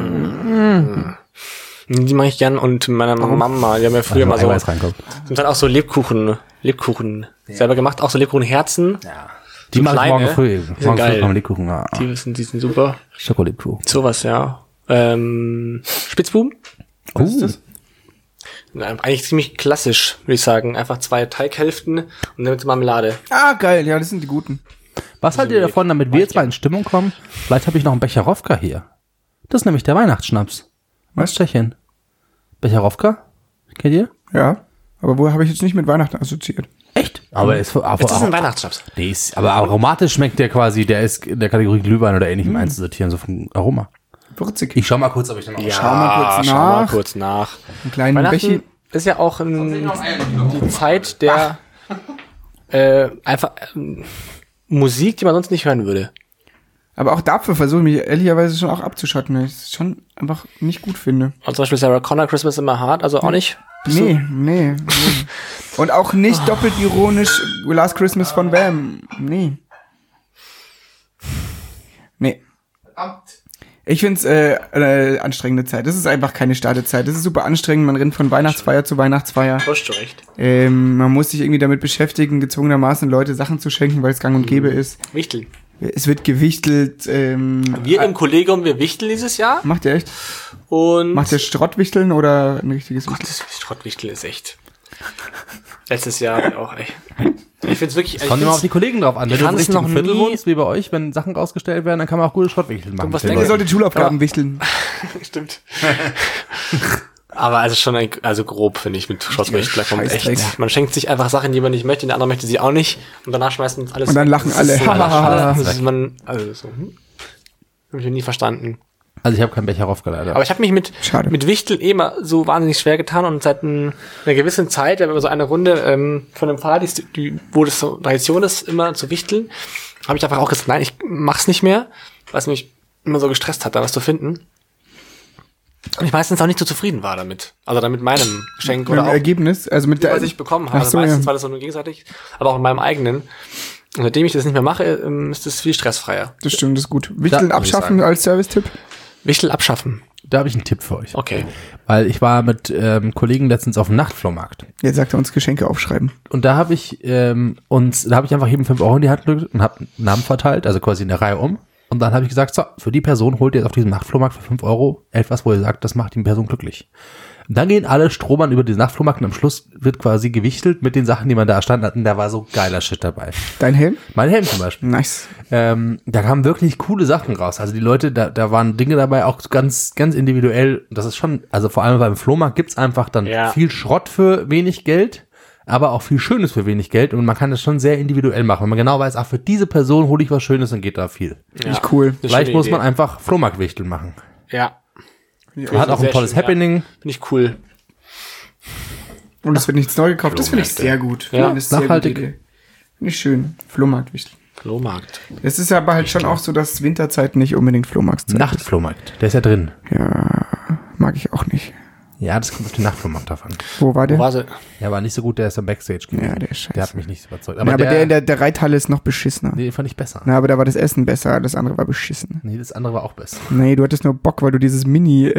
[SPEAKER 4] Die mache ich gern und meine Mama, die haben ja früher mal so,
[SPEAKER 3] Eiweiß reinkommt.
[SPEAKER 4] sind dann auch so Lebkuchen, Lebkuchen selber gemacht, auch so Lebkuchenherzen.
[SPEAKER 3] Ja. Die
[SPEAKER 4] So
[SPEAKER 3] mache ich
[SPEAKER 4] kleine,
[SPEAKER 3] morgen früh.
[SPEAKER 4] die sind
[SPEAKER 3] Morgen früh
[SPEAKER 4] geil.
[SPEAKER 3] kommen Lebkuchen. Ja.
[SPEAKER 4] Die sind, die sind super.
[SPEAKER 3] Schokolebkuchen.
[SPEAKER 4] Sowas, ja. Ähm, Spitzbuben?
[SPEAKER 2] Was ist das?
[SPEAKER 4] Na, eigentlich ziemlich klassisch, würde ich sagen. Einfach zwei Teighälften und dann mit Marmelade.
[SPEAKER 2] Ah, geil, ja, das sind die guten.
[SPEAKER 3] Was haltet ihr davon, damit wir jetzt mal in Stimmung kommen? Vielleicht habe ich noch einen Becherowka hier. Das ist nämlich der Weihnachtsschnaps. Was, Tschechien? Becherowka? Kennt ihr?
[SPEAKER 2] Ja, aber wo habe ich jetzt nicht mit Weihnachten assoziiert?
[SPEAKER 3] Echt? Aber ist, aber,
[SPEAKER 4] Das ist ein Weihnachtsschnaps.
[SPEAKER 3] nee, ist, aber aromatisch schmeckt der quasi, der ist in der Kategorie Glühwein oder ähnlichem einzusortieren, so vom Aroma.
[SPEAKER 2] Würzig.
[SPEAKER 3] Ich schau mal kurz, ob ich dann noch...
[SPEAKER 4] Ja,
[SPEAKER 2] Schau mal kurz
[SPEAKER 4] schau mal
[SPEAKER 2] nach.
[SPEAKER 4] kurz nach.
[SPEAKER 2] Einen kleinen
[SPEAKER 4] Weihnachten
[SPEAKER 2] Bechi.
[SPEAKER 4] ist ja auch ein, die Zeit der äh, einfach ähm, Musik, die man sonst nicht hören würde.
[SPEAKER 2] Aber auch dafür versuche ich mich ehrlicherweise schon auch abzuschotten, weil ich es schon einfach nicht gut finde.
[SPEAKER 4] Und zum Beispiel Sarah Connor, Christmas in my Heart, also auch nicht. Bist
[SPEAKER 2] Nee, nee, nee. Und auch nicht doppelt ironisch Last Christmas von Wham. Nee. Nee. Ich find's äh, eine anstrengende Zeit. Das ist einfach keine Startezeit. Das ist super anstrengend. Man rennt von Weihnachtsfeier zu Weihnachtsfeier.
[SPEAKER 4] du hast du recht.
[SPEAKER 2] Ähm, man muss sich irgendwie damit beschäftigen, gezwungenermaßen Leute Sachen zu schenken, weil es gang und gäbe ist.
[SPEAKER 4] Wichteln.
[SPEAKER 2] Es wird gewichtelt. Ähm,
[SPEAKER 4] Wir im Kollegium, wir wichteln dieses Jahr.
[SPEAKER 2] Macht ihr echt?
[SPEAKER 4] Und
[SPEAKER 2] Macht ihr Schrottwichteln oder ein richtiges
[SPEAKER 4] Gott,
[SPEAKER 2] Wichteln?
[SPEAKER 4] das Schrottwichteln ist echt. Letztes Jahr auch echt. Ich find's wirklich. ich
[SPEAKER 3] Kommt immer
[SPEAKER 4] find's-
[SPEAKER 3] auf die Kollegen drauf an. Wenn
[SPEAKER 4] ich
[SPEAKER 3] du im
[SPEAKER 4] fand's
[SPEAKER 3] richtigen
[SPEAKER 4] noch
[SPEAKER 3] Viertel
[SPEAKER 4] nie-
[SPEAKER 3] wohnst, wie bei euch, wenn Sachen rausgestellt werden, dann kann man auch gute Schrottwichteln machen.
[SPEAKER 4] was
[SPEAKER 3] Für
[SPEAKER 4] denkst
[SPEAKER 2] Ihr
[SPEAKER 3] Leute.
[SPEAKER 2] solltet Schulaufgaben wichteln.
[SPEAKER 4] Stimmt. Aber also schon ein, also grob, finde ich, mit Schrottwichteln. Da kommt
[SPEAKER 2] Scheißdreck.
[SPEAKER 4] echt. Man schenkt sich einfach Sachen, die man nicht möchte, der andere möchte sie auch nicht. Und danach schmeißt man alles.
[SPEAKER 2] Und dann lachen
[SPEAKER 4] das
[SPEAKER 2] alle.
[SPEAKER 4] ist so-
[SPEAKER 2] Hahaha.
[SPEAKER 4] Das ist man, also so, hm? Hab ich nie verstanden.
[SPEAKER 3] Also ich habe keinen Becherowka leider.
[SPEAKER 4] Aber ich habe mich mit,
[SPEAKER 2] Schade.
[SPEAKER 4] mit Wichteln eh mal so wahnsinnig schwer getan und seit ein, einer gewissen Zeit, wenn wir so eine Runde ähm, von einem Pfarrer, die, die, wo das so Tradition ist, immer zu wichteln, habe ich einfach auch gesagt, nein, ich mach's nicht mehr, weil es mich immer so gestresst hat, da was zu finden. Und ich meistens auch nicht so zufrieden war damit. Also dann mit meinem Geschenk
[SPEAKER 2] Mit
[SPEAKER 4] oder
[SPEAKER 2] dem
[SPEAKER 4] auch
[SPEAKER 2] Ergebnis, also mit der,
[SPEAKER 4] was ich bekommen habe.
[SPEAKER 2] Ach so,
[SPEAKER 4] also meistens
[SPEAKER 2] ja.
[SPEAKER 4] war das so nur gegenseitig, aber auch in meinem eigenen. Und seitdem ich das nicht mehr mache, ähm, ist es viel stressfreier.
[SPEAKER 2] Das stimmt, das ist gut. Wichteln
[SPEAKER 3] Da muss ich
[SPEAKER 2] abschaffen
[SPEAKER 3] sagen.
[SPEAKER 2] als Service-Tipp?
[SPEAKER 4] Wichtel abschaffen.
[SPEAKER 3] Da habe ich einen Tipp für euch.
[SPEAKER 4] Okay.
[SPEAKER 3] Weil ich war mit ähm, Kollegen letztens auf dem Nachtflohmarkt.
[SPEAKER 2] Jetzt sagt er uns Geschenke aufschreiben.
[SPEAKER 3] Und da habe ich ähm, uns, da habe ich einfach jedem fünf Euro in die Hand gedrückt und habe einen Namen verteilt, also quasi in der Reihe um. Und dann habe ich gesagt, so, für die Person holt ihr jetzt auf diesem Nachtflohmarkt für fünf Euro etwas, wo ihr sagt, das macht die Person glücklich. Und dann gehen alle stromern über diesen Nachtflohmarkt und am Schluss wird quasi gewichtelt mit den Sachen, die man da erstanden hat. Und da war so geiler Shit dabei.
[SPEAKER 2] Dein Helm?
[SPEAKER 3] Mein Helm zum Beispiel.
[SPEAKER 2] Nice.
[SPEAKER 3] Ähm, da kamen wirklich coole Sachen raus. Also die Leute, da, da waren Dinge dabei, auch ganz, ganz individuell. Das ist schon, also vor allem beim Flohmarkt gibt's einfach dann
[SPEAKER 4] Ja.
[SPEAKER 3] viel Schrott für wenig Geld, aber auch viel Schönes für wenig Geld. Und man kann das schon sehr individuell machen. Wenn man genau weiß, ach, für diese Person hole ich was Schönes, dann geht da viel.
[SPEAKER 2] Finde ich cool.
[SPEAKER 4] Eine
[SPEAKER 3] Vielleicht
[SPEAKER 4] schöne
[SPEAKER 3] muss
[SPEAKER 4] Idee.
[SPEAKER 3] man einfach Flohmarktwichteln machen.
[SPEAKER 4] Ja.
[SPEAKER 3] Hat auch ein
[SPEAKER 4] Sehr
[SPEAKER 3] tolles
[SPEAKER 4] schön, ja.
[SPEAKER 3] Happening.
[SPEAKER 4] Finde ich cool.
[SPEAKER 2] Und es wird nichts neu gekauft. Das finde ich sehr gut.
[SPEAKER 4] Ja.
[SPEAKER 2] Das ist sehr
[SPEAKER 3] Nachhaltig.
[SPEAKER 2] gute Idee. Finde ich schön. Flohmarkt wichtig.
[SPEAKER 4] Flohmarkt.
[SPEAKER 2] Es ist aber halt schon auch so, dass Winterzeit nicht unbedingt Flohmarktzeit ist.
[SPEAKER 3] Nachtflohmarkt. Der ist ja drin.
[SPEAKER 2] Ja, mag ich auch nicht.
[SPEAKER 3] Ja, das kommt auf den Nachtflohmarkt davon.
[SPEAKER 2] Wo war der?
[SPEAKER 4] Wo war sie?
[SPEAKER 3] Der war nicht so gut, der ist am Backstage gewesen.
[SPEAKER 2] Ja, der ist scheiße.
[SPEAKER 3] Der hat mich nicht überzeugt.
[SPEAKER 2] Aber, ja, aber der, der in der, der Reithalle ist noch beschissener.
[SPEAKER 3] Nee, fand ich besser.
[SPEAKER 2] Na, aber da war das Essen besser, das andere war beschissen.
[SPEAKER 3] Nee, das andere war auch besser.
[SPEAKER 2] Nee, du hattest nur Bock, weil du dieses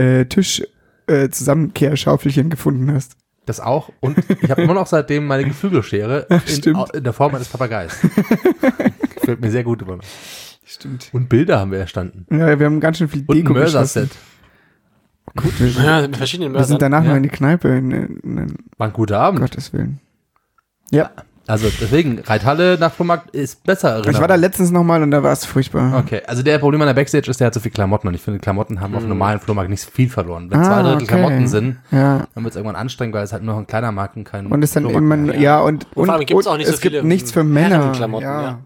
[SPEAKER 2] Mini-Tisch-Zusammenkehrschaufelchen gefunden hast.
[SPEAKER 3] Das auch. Und ich habe immer noch seitdem meine Geflügelschere in,
[SPEAKER 2] Stimmt.
[SPEAKER 3] in der Form eines Papageis. Gefällt mir sehr gut immer noch.
[SPEAKER 2] Stimmt.
[SPEAKER 3] Und Bilder haben wir erstanden.
[SPEAKER 2] Ja, wir haben ganz schön viel
[SPEAKER 3] Und ein
[SPEAKER 2] Deko geschossen.
[SPEAKER 3] Mörser-Set.
[SPEAKER 2] Gut, wir,
[SPEAKER 4] Ja, mit verschiedenen
[SPEAKER 2] wir sind
[SPEAKER 4] Mörsern.
[SPEAKER 2] danach
[SPEAKER 3] Ja.
[SPEAKER 2] noch in die Kneipe, in, in, in
[SPEAKER 3] War ein guter Abend.
[SPEAKER 2] Gottes Willen. Ja,
[SPEAKER 3] Also deswegen, Reithalle nach Flohmarkt ist besser.
[SPEAKER 2] ich war da letztens nochmal und da war es furchtbar.
[SPEAKER 3] Okay, also der Problem an der Backstage ist, der hat so viel Klamotten und ich finde, Klamotten haben auf dem normalen Flohmarkt nicht so viel verloren. Wenn
[SPEAKER 2] Ah,
[SPEAKER 3] zwei Drittel
[SPEAKER 2] okay.
[SPEAKER 3] Klamotten sind,
[SPEAKER 2] Ja.
[SPEAKER 3] dann wird es irgendwann anstrengend, weil es halt nur noch ein kleiner Markt und kein
[SPEAKER 2] Und es dann
[SPEAKER 3] Flohmarkt
[SPEAKER 2] immer,
[SPEAKER 3] mehr.
[SPEAKER 2] ja, und, und,
[SPEAKER 4] vor allem gibt's
[SPEAKER 2] und
[SPEAKER 4] auch nicht so
[SPEAKER 2] es gibt
[SPEAKER 4] viele
[SPEAKER 2] nichts für Männer.
[SPEAKER 4] Herrenklamotten,
[SPEAKER 2] Ja.
[SPEAKER 4] ja.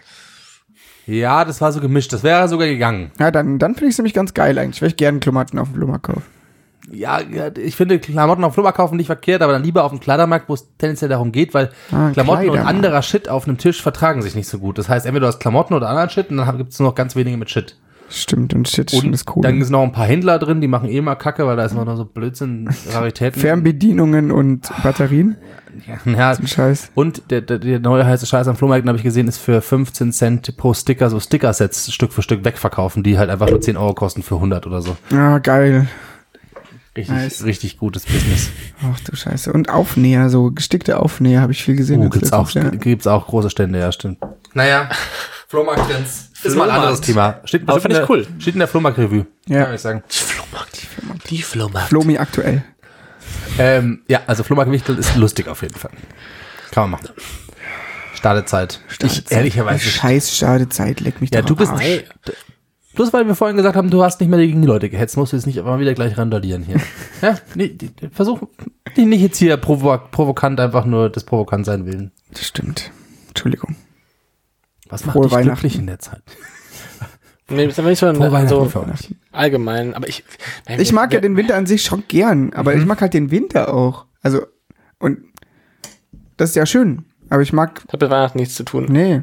[SPEAKER 3] Ja, das war so gemischt. Das wäre sogar gegangen.
[SPEAKER 2] Ja, dann, dann finde ich es nämlich ganz geil eigentlich, weil ich gerne Klamotten auf dem Flohmarkt kaufe.
[SPEAKER 3] Ja, ja, ich finde Klamotten auf dem Flohmarkt kaufen nicht verkehrt, aber dann lieber auf dem Kleidermarkt, wo es tendenziell darum geht, weil
[SPEAKER 2] Ah,
[SPEAKER 3] Klamotten und
[SPEAKER 2] Kleidermarkt.
[SPEAKER 3] anderer Shit auf einem Tisch vertragen sich nicht so gut. Das heißt, entweder du hast Klamotten oder anderen Shit und dann gibt es nur noch ganz wenige mit Shit.
[SPEAKER 2] Stimmt, und shit, schon
[SPEAKER 3] Und
[SPEAKER 2] ist cool.
[SPEAKER 3] dann sind noch ein paar Händler drin, die machen eh immer Kacke, weil da ist immer noch so Blödsinn, Raritäten.
[SPEAKER 2] Fernbedienungen und Batterien.
[SPEAKER 3] Ja,
[SPEAKER 2] Ein Scheiß.
[SPEAKER 3] und der, der, der neue heiße Scheiß am Flohmarkt, habe ich gesehen, ist für fünfzehn Cent pro Sticker so Sticker-Sets Stück für Stück wegverkaufen, die halt einfach nur zehn Euro kosten für hundert oder so.
[SPEAKER 2] Ja, geil.
[SPEAKER 3] Richtig,
[SPEAKER 2] Nice.
[SPEAKER 3] richtig gutes Business.
[SPEAKER 2] Ach du Scheiße. Und Aufnäher, so gestickte Aufnäher habe ich viel gesehen.
[SPEAKER 3] Oh,
[SPEAKER 2] jetzt
[SPEAKER 3] gibt's auch,
[SPEAKER 2] letztens, ja.
[SPEAKER 3] gibt's auch große Stände, ja, stimmt. Naja, Flohmarkt-Trends. Ist mal ein anderes Thema. Steht,
[SPEAKER 4] Aber
[SPEAKER 3] bestimmt
[SPEAKER 4] find ich
[SPEAKER 3] in der,
[SPEAKER 4] cool.
[SPEAKER 3] steht in der Flohmarkt-Revue.
[SPEAKER 2] Ja.
[SPEAKER 3] Kann ich sagen.
[SPEAKER 4] Die Flohmarkt. Die Flohmarkt.
[SPEAKER 2] Flomi aktuell.
[SPEAKER 3] Ähm, ja, also Flohmarkt-Wichtel ist lustig auf jeden Fall. Kann man machen. Startezeit. Ich, ehrlicherweise.
[SPEAKER 2] Scheiß Stadezeit, leck mich
[SPEAKER 3] Ja,
[SPEAKER 2] doch
[SPEAKER 3] du
[SPEAKER 2] am
[SPEAKER 3] bist.
[SPEAKER 2] Arsch.
[SPEAKER 3] Bloß weil wir vorhin gesagt haben, du hast nicht mehr gegen die Leute gehetzt, musst du jetzt nicht immer wieder gleich randalieren hier. Ja, nee, die- die- versuch nicht nicht jetzt hier provo provokant einfach nur des Provokantsein willen.
[SPEAKER 2] Das stimmt. Entschuldigung.
[SPEAKER 3] Was macht
[SPEAKER 2] Frohe
[SPEAKER 3] dich
[SPEAKER 2] Weihnachten.
[SPEAKER 3] glücklich in der Zeit?
[SPEAKER 4] Nee, das ist aber nicht so,
[SPEAKER 3] Frohe Weihnachten,
[SPEAKER 4] so
[SPEAKER 3] frohe Weihnachten.
[SPEAKER 4] allgemein. Aber ich,
[SPEAKER 2] Ich mag ja den Winter an sich schon gern, aber ich mag halt den Winter auch. Also, und das ist ja schön. Aber ich mag,
[SPEAKER 4] Hat mit Weihnachten nichts zu tun.
[SPEAKER 2] nee,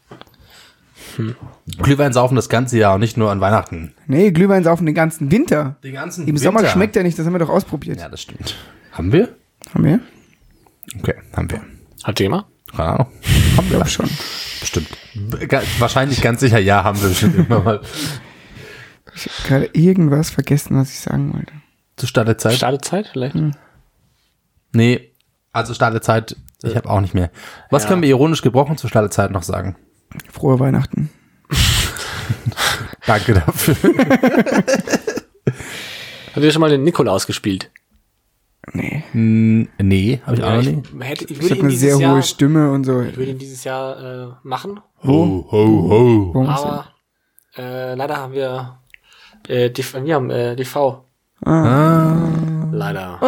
[SPEAKER 3] Glühwein saufen das ganze Jahr und nicht nur an Weihnachten.
[SPEAKER 2] nee, Glühwein saufen den ganzen Winter.
[SPEAKER 3] Den ganzen
[SPEAKER 2] Im Sommer schmeckt er nicht, das haben wir doch ausprobiert.
[SPEAKER 3] Ja, das stimmt. Haben wir?
[SPEAKER 2] Haben wir?
[SPEAKER 3] Okay, haben wir.
[SPEAKER 4] Habt ihr immer?
[SPEAKER 3] Keine Ahnung.
[SPEAKER 2] Haben wir auch schon.
[SPEAKER 3] Bestimmt. Ga- Wahrscheinlich ganz sicher, ja, haben wir bestimmt immer mal.
[SPEAKER 2] Ich habe gerade irgendwas vergessen, was ich sagen wollte.
[SPEAKER 3] Zu Startezeit?
[SPEAKER 4] Startezeit vielleicht?
[SPEAKER 3] Nee, also Startezeit, ich habe auch nicht mehr. Was
[SPEAKER 4] Ja.
[SPEAKER 3] können wir ironisch gebrochen zur Startezeit noch sagen?
[SPEAKER 2] Frohe Weihnachten.
[SPEAKER 3] Danke dafür.
[SPEAKER 4] Habt ihr schon mal den Nikolaus gespielt?
[SPEAKER 2] Nee.
[SPEAKER 3] N- nee, habe ich auch noch
[SPEAKER 4] ich,
[SPEAKER 3] nie.
[SPEAKER 4] hätte, ich
[SPEAKER 2] Ich
[SPEAKER 4] würde
[SPEAKER 2] habe
[SPEAKER 4] ihn
[SPEAKER 2] eine
[SPEAKER 4] dieses
[SPEAKER 2] sehr
[SPEAKER 4] Jahr,
[SPEAKER 2] hohe Stimme und so.
[SPEAKER 4] ich würde ihn dieses Jahr äh, machen,
[SPEAKER 3] Ho, ho, ho.
[SPEAKER 2] Warum ist
[SPEAKER 4] aber äh, leider haben wir äh, die, wir haben äh, D V.
[SPEAKER 3] Ah.
[SPEAKER 4] Leider.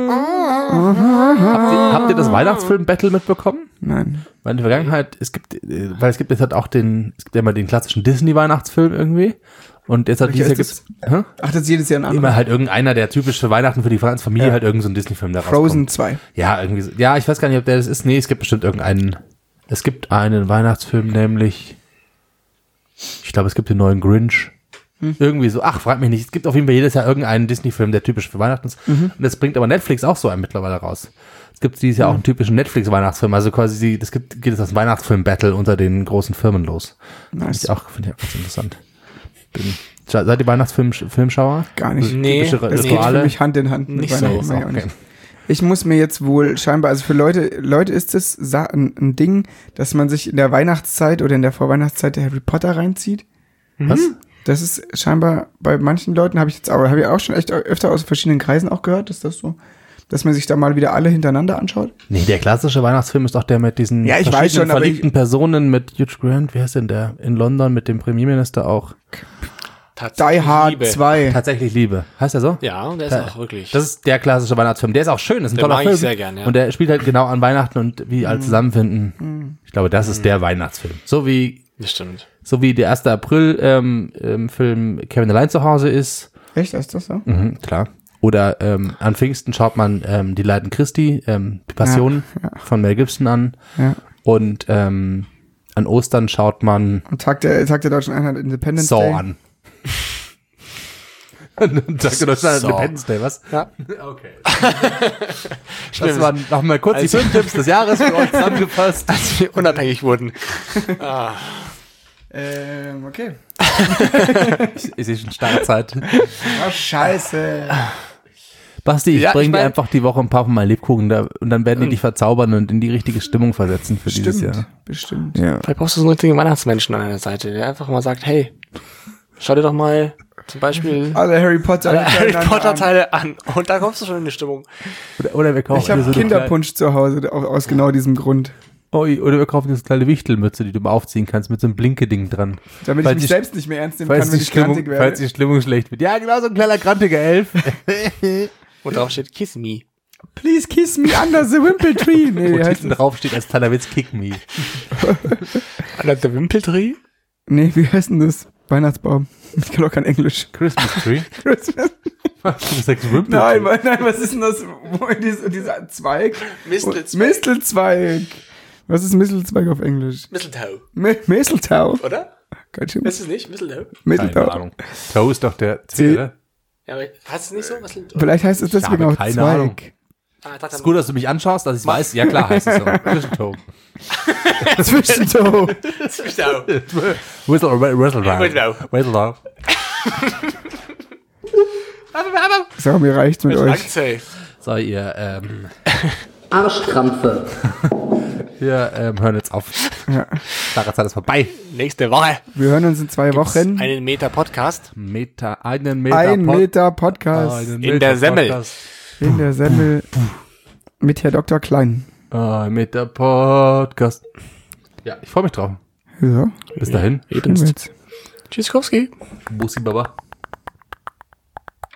[SPEAKER 3] Habt, ihr, habt ihr das Weihnachtsfilm-Battle mitbekommen?
[SPEAKER 2] Nein.
[SPEAKER 3] Weil in der Vergangenheit, es gibt, äh, weil es gibt jetzt halt auch den, es gibt ja immer den klassischen Disney-Weihnachtsfilm irgendwie. Und jetzt hat
[SPEAKER 2] Welcher
[SPEAKER 3] dieses Jahr
[SPEAKER 2] ist
[SPEAKER 3] gibt's, hä?
[SPEAKER 2] Ach, das ist jedes Jahr ein anderer.
[SPEAKER 3] Immer halt irgendeiner, der typisch für Weihnachten für die ganze Familie
[SPEAKER 2] Ja.
[SPEAKER 3] halt irgend so ein Disney-Film da
[SPEAKER 2] Frozen
[SPEAKER 3] rauskommt.
[SPEAKER 2] zwei.
[SPEAKER 3] Ja, irgendwie so. Ja, ich weiß gar nicht, ob der das ist. Nee, es gibt bestimmt irgendeinen, es gibt einen Weihnachtsfilm, nämlich, ich glaube, es gibt den neuen Grinch. Irgendwie so, ach, frag mich nicht. Es gibt auf jeden Fall jedes Jahr irgendeinen Disney-Film, der typisch für Weihnachten ist. Und das bringt aber Netflix auch so einen mittlerweile raus. Es gibt dieses Jahr auch einen typischen Netflix-Weihnachtsfilm. Also quasi, die- das gibt, geht es das Weihnachtsfilm-Battle unter den großen Firmen los. Finde
[SPEAKER 2] Nice.
[SPEAKER 3] ich auch, finde ich auch ganz interessant. Bin, seid ihr Weihnachtsfilmschauer?
[SPEAKER 2] Gar nicht.
[SPEAKER 4] Nee,
[SPEAKER 3] Typische
[SPEAKER 2] Das geht für
[SPEAKER 3] Rituale?
[SPEAKER 2] mich Hand in Hand mit
[SPEAKER 4] Nicht so.
[SPEAKER 2] Weihnachten.
[SPEAKER 3] Ist
[SPEAKER 2] mach
[SPEAKER 3] auch
[SPEAKER 2] ich auch
[SPEAKER 3] okay.
[SPEAKER 2] nicht. Ich muss mir jetzt wohl scheinbar, also für Leute, Leute ist es sa- ein, ein Ding, dass man sich in der Weihnachtszeit oder in der Vorweihnachtszeit der Harry Potter reinzieht.
[SPEAKER 3] Was?
[SPEAKER 2] Das ist scheinbar bei manchen Leuten, habe ich jetzt auch, habe ich auch schon echt öfter aus verschiedenen Kreisen auch gehört, dass das so, dass man sich da mal wieder alle hintereinander anschaut.
[SPEAKER 3] Nee, der klassische Weihnachtsfilm ist doch der mit diesen
[SPEAKER 2] Ja, ich weiß
[SPEAKER 3] verschiedenen
[SPEAKER 2] schon, aber
[SPEAKER 3] verliebten
[SPEAKER 2] ich-
[SPEAKER 3] Personen mit Hugh Grant, wie heißt denn der? In London mit dem Premierminister auch.
[SPEAKER 2] Die Hard
[SPEAKER 4] Liebe.
[SPEAKER 2] zwei.
[SPEAKER 3] Tatsächlich Liebe. Heißt er so?
[SPEAKER 4] Ja, und der ist
[SPEAKER 3] Da-
[SPEAKER 4] auch wirklich.
[SPEAKER 3] Das ist der klassische Weihnachtsfilm. Der ist auch schön, das ist ein
[SPEAKER 4] Den
[SPEAKER 3] toller
[SPEAKER 4] mag ich
[SPEAKER 3] Film.
[SPEAKER 4] sehr gern, ja.
[SPEAKER 3] Und der spielt halt genau an Weihnachten und wie alle zusammenfinden. Ich glaube, das ist der Weihnachtsfilm. So wie,
[SPEAKER 4] das stimmt.
[SPEAKER 3] so wie der erste April ähm, ähm, Film Kevin allein zu Hause ist.
[SPEAKER 2] Echt, ist das so?
[SPEAKER 3] Mhm, klar. Oder ähm, an Pfingsten schaut man ähm, die Leiden Christi, ähm, die Passion
[SPEAKER 2] Ja, ja.
[SPEAKER 3] von Mel Gibson an.
[SPEAKER 2] Ja.
[SPEAKER 3] Und ähm, an Ostern schaut man
[SPEAKER 2] Und Tag der, Tag der Deutschen Einheit Independence
[SPEAKER 3] Saw
[SPEAKER 2] Day.
[SPEAKER 3] an. Tag der Deutschen Einheit
[SPEAKER 4] Saw.
[SPEAKER 3] Independence Day, was?
[SPEAKER 4] Ja.
[SPEAKER 3] Okay. Das waren nochmal kurz die
[SPEAKER 4] Also-
[SPEAKER 3] Filmtipps des Jahres für euch zusammengefasst.
[SPEAKER 4] Als wir unabhängig wurden. ah.
[SPEAKER 2] Ähm, okay.
[SPEAKER 3] Ich, ich sehe schon Startzeit.
[SPEAKER 2] Oh, scheiße.
[SPEAKER 3] Basti, ich
[SPEAKER 4] Ja,
[SPEAKER 3] bringe
[SPEAKER 4] ich
[SPEAKER 3] dir
[SPEAKER 4] mein-
[SPEAKER 3] einfach die Woche ein paar von meinen Lebkuchen da, und dann werden die dich verzaubern und in die richtige Stimmung versetzen für dieses
[SPEAKER 2] Bestimmt,
[SPEAKER 3] Jahr.
[SPEAKER 2] bestimmt.
[SPEAKER 3] Ja.
[SPEAKER 4] Vielleicht brauchst du so einen richtigen Weihnachtsmenschen an deiner Seite, der einfach mal sagt, hey, schau dir doch mal zum Beispiel
[SPEAKER 2] Alle Harry Potter,
[SPEAKER 4] alle Harry
[SPEAKER 2] hintereinander
[SPEAKER 4] Potter
[SPEAKER 2] an.
[SPEAKER 4] Teile an. Und da kommst du schon in die Stimmung.
[SPEAKER 3] Oder, oder wir kaufen
[SPEAKER 2] Ich habe
[SPEAKER 3] dir so eine
[SPEAKER 2] Kinderpunsch zu Hause, auch aus genau diesem Grund.
[SPEAKER 3] kleine, oh, oder wir kaufen dir so eine kleine Wichtelmütze, die du mal aufziehen kannst mit so einem Blinke-Ding dran.
[SPEAKER 2] Damit
[SPEAKER 3] Falls
[SPEAKER 2] ich mich
[SPEAKER 3] die-
[SPEAKER 2] selbst nicht mehr ernst nehmen
[SPEAKER 3] Falls
[SPEAKER 2] kann, wenn
[SPEAKER 3] die,
[SPEAKER 2] ich grantig
[SPEAKER 3] Stimmung, falls
[SPEAKER 2] werde.
[SPEAKER 3] die Stimmung schlecht wird. Ja, genau, so ein kleiner grantiger Elf.
[SPEAKER 4] Und drauf steht Kiss Me.
[SPEAKER 2] Please kiss me under the Wimple Tree. Nee,
[SPEAKER 3] Wo
[SPEAKER 2] wie heißt
[SPEAKER 3] hinten
[SPEAKER 2] das?
[SPEAKER 3] drauf steht als kleiner Witz, kick me.
[SPEAKER 4] An der Wimpeltree?
[SPEAKER 2] Nee, wie heißt denn das? Weihnachtsbaum. Ich kann auch kein Englisch.
[SPEAKER 3] Christmas Tree.
[SPEAKER 2] Christmas.
[SPEAKER 3] Was? Du sagst Wimpel
[SPEAKER 2] Nein, nein, nein, was ist denn das? Wo diese, dieser Zweig?
[SPEAKER 4] Mistelzweig.
[SPEAKER 2] Mistelzweig. Was ist Mistelzweig auf Englisch?
[SPEAKER 4] Mistletoe,
[SPEAKER 2] Mi- Mistletoe.
[SPEAKER 4] oder?
[SPEAKER 2] Ganz schön.
[SPEAKER 4] Ist es nicht? Mistletoe?
[SPEAKER 3] Keine
[SPEAKER 2] Mistletoe.
[SPEAKER 3] Ahnung. Toe ist doch der C, oder?
[SPEAKER 4] Ja, aber heißt es nicht so? Mistletoe?
[SPEAKER 2] Vielleicht heißt es deswegen
[SPEAKER 3] habe
[SPEAKER 2] auch
[SPEAKER 3] keine
[SPEAKER 2] Zweig.
[SPEAKER 3] Ahnung.
[SPEAKER 4] Ah, ich dachte,
[SPEAKER 3] Ist gut, dass du mich anschaust, dass ich weiß. Ja, klar heißt es so. Zwischentoe.
[SPEAKER 2] Zwischentoe.
[SPEAKER 4] Mistletoe.
[SPEAKER 3] Whistle, whistle, whistle,
[SPEAKER 4] Whistle.
[SPEAKER 3] whistle.
[SPEAKER 2] So, mir reicht's mit euch.
[SPEAKER 4] Akzei.
[SPEAKER 3] So, ihr, ähm,
[SPEAKER 9] Arschkrampfe.
[SPEAKER 3] wir ähm, hören jetzt auf.
[SPEAKER 2] Ja.
[SPEAKER 3] Klare Zeit ist vorbei.
[SPEAKER 4] Nächste Woche.
[SPEAKER 2] Wir hören uns in zwei Wochen.
[SPEAKER 4] Einen Meter Podcast.
[SPEAKER 3] Meter, einen Meter.
[SPEAKER 2] Ein
[SPEAKER 3] Pod-
[SPEAKER 2] Meter Podcast
[SPEAKER 3] einen
[SPEAKER 4] In der Semmel.
[SPEAKER 3] Podcast.
[SPEAKER 2] in der Semmel mit Herr Doktor Klein.
[SPEAKER 3] Ein Meter Podcast. Ja, ich freue mich drauf.
[SPEAKER 2] Ja,
[SPEAKER 3] Bis dahin.
[SPEAKER 2] tun wir jetzt.
[SPEAKER 4] Tschüssikowski.
[SPEAKER 3] Bussi Baba.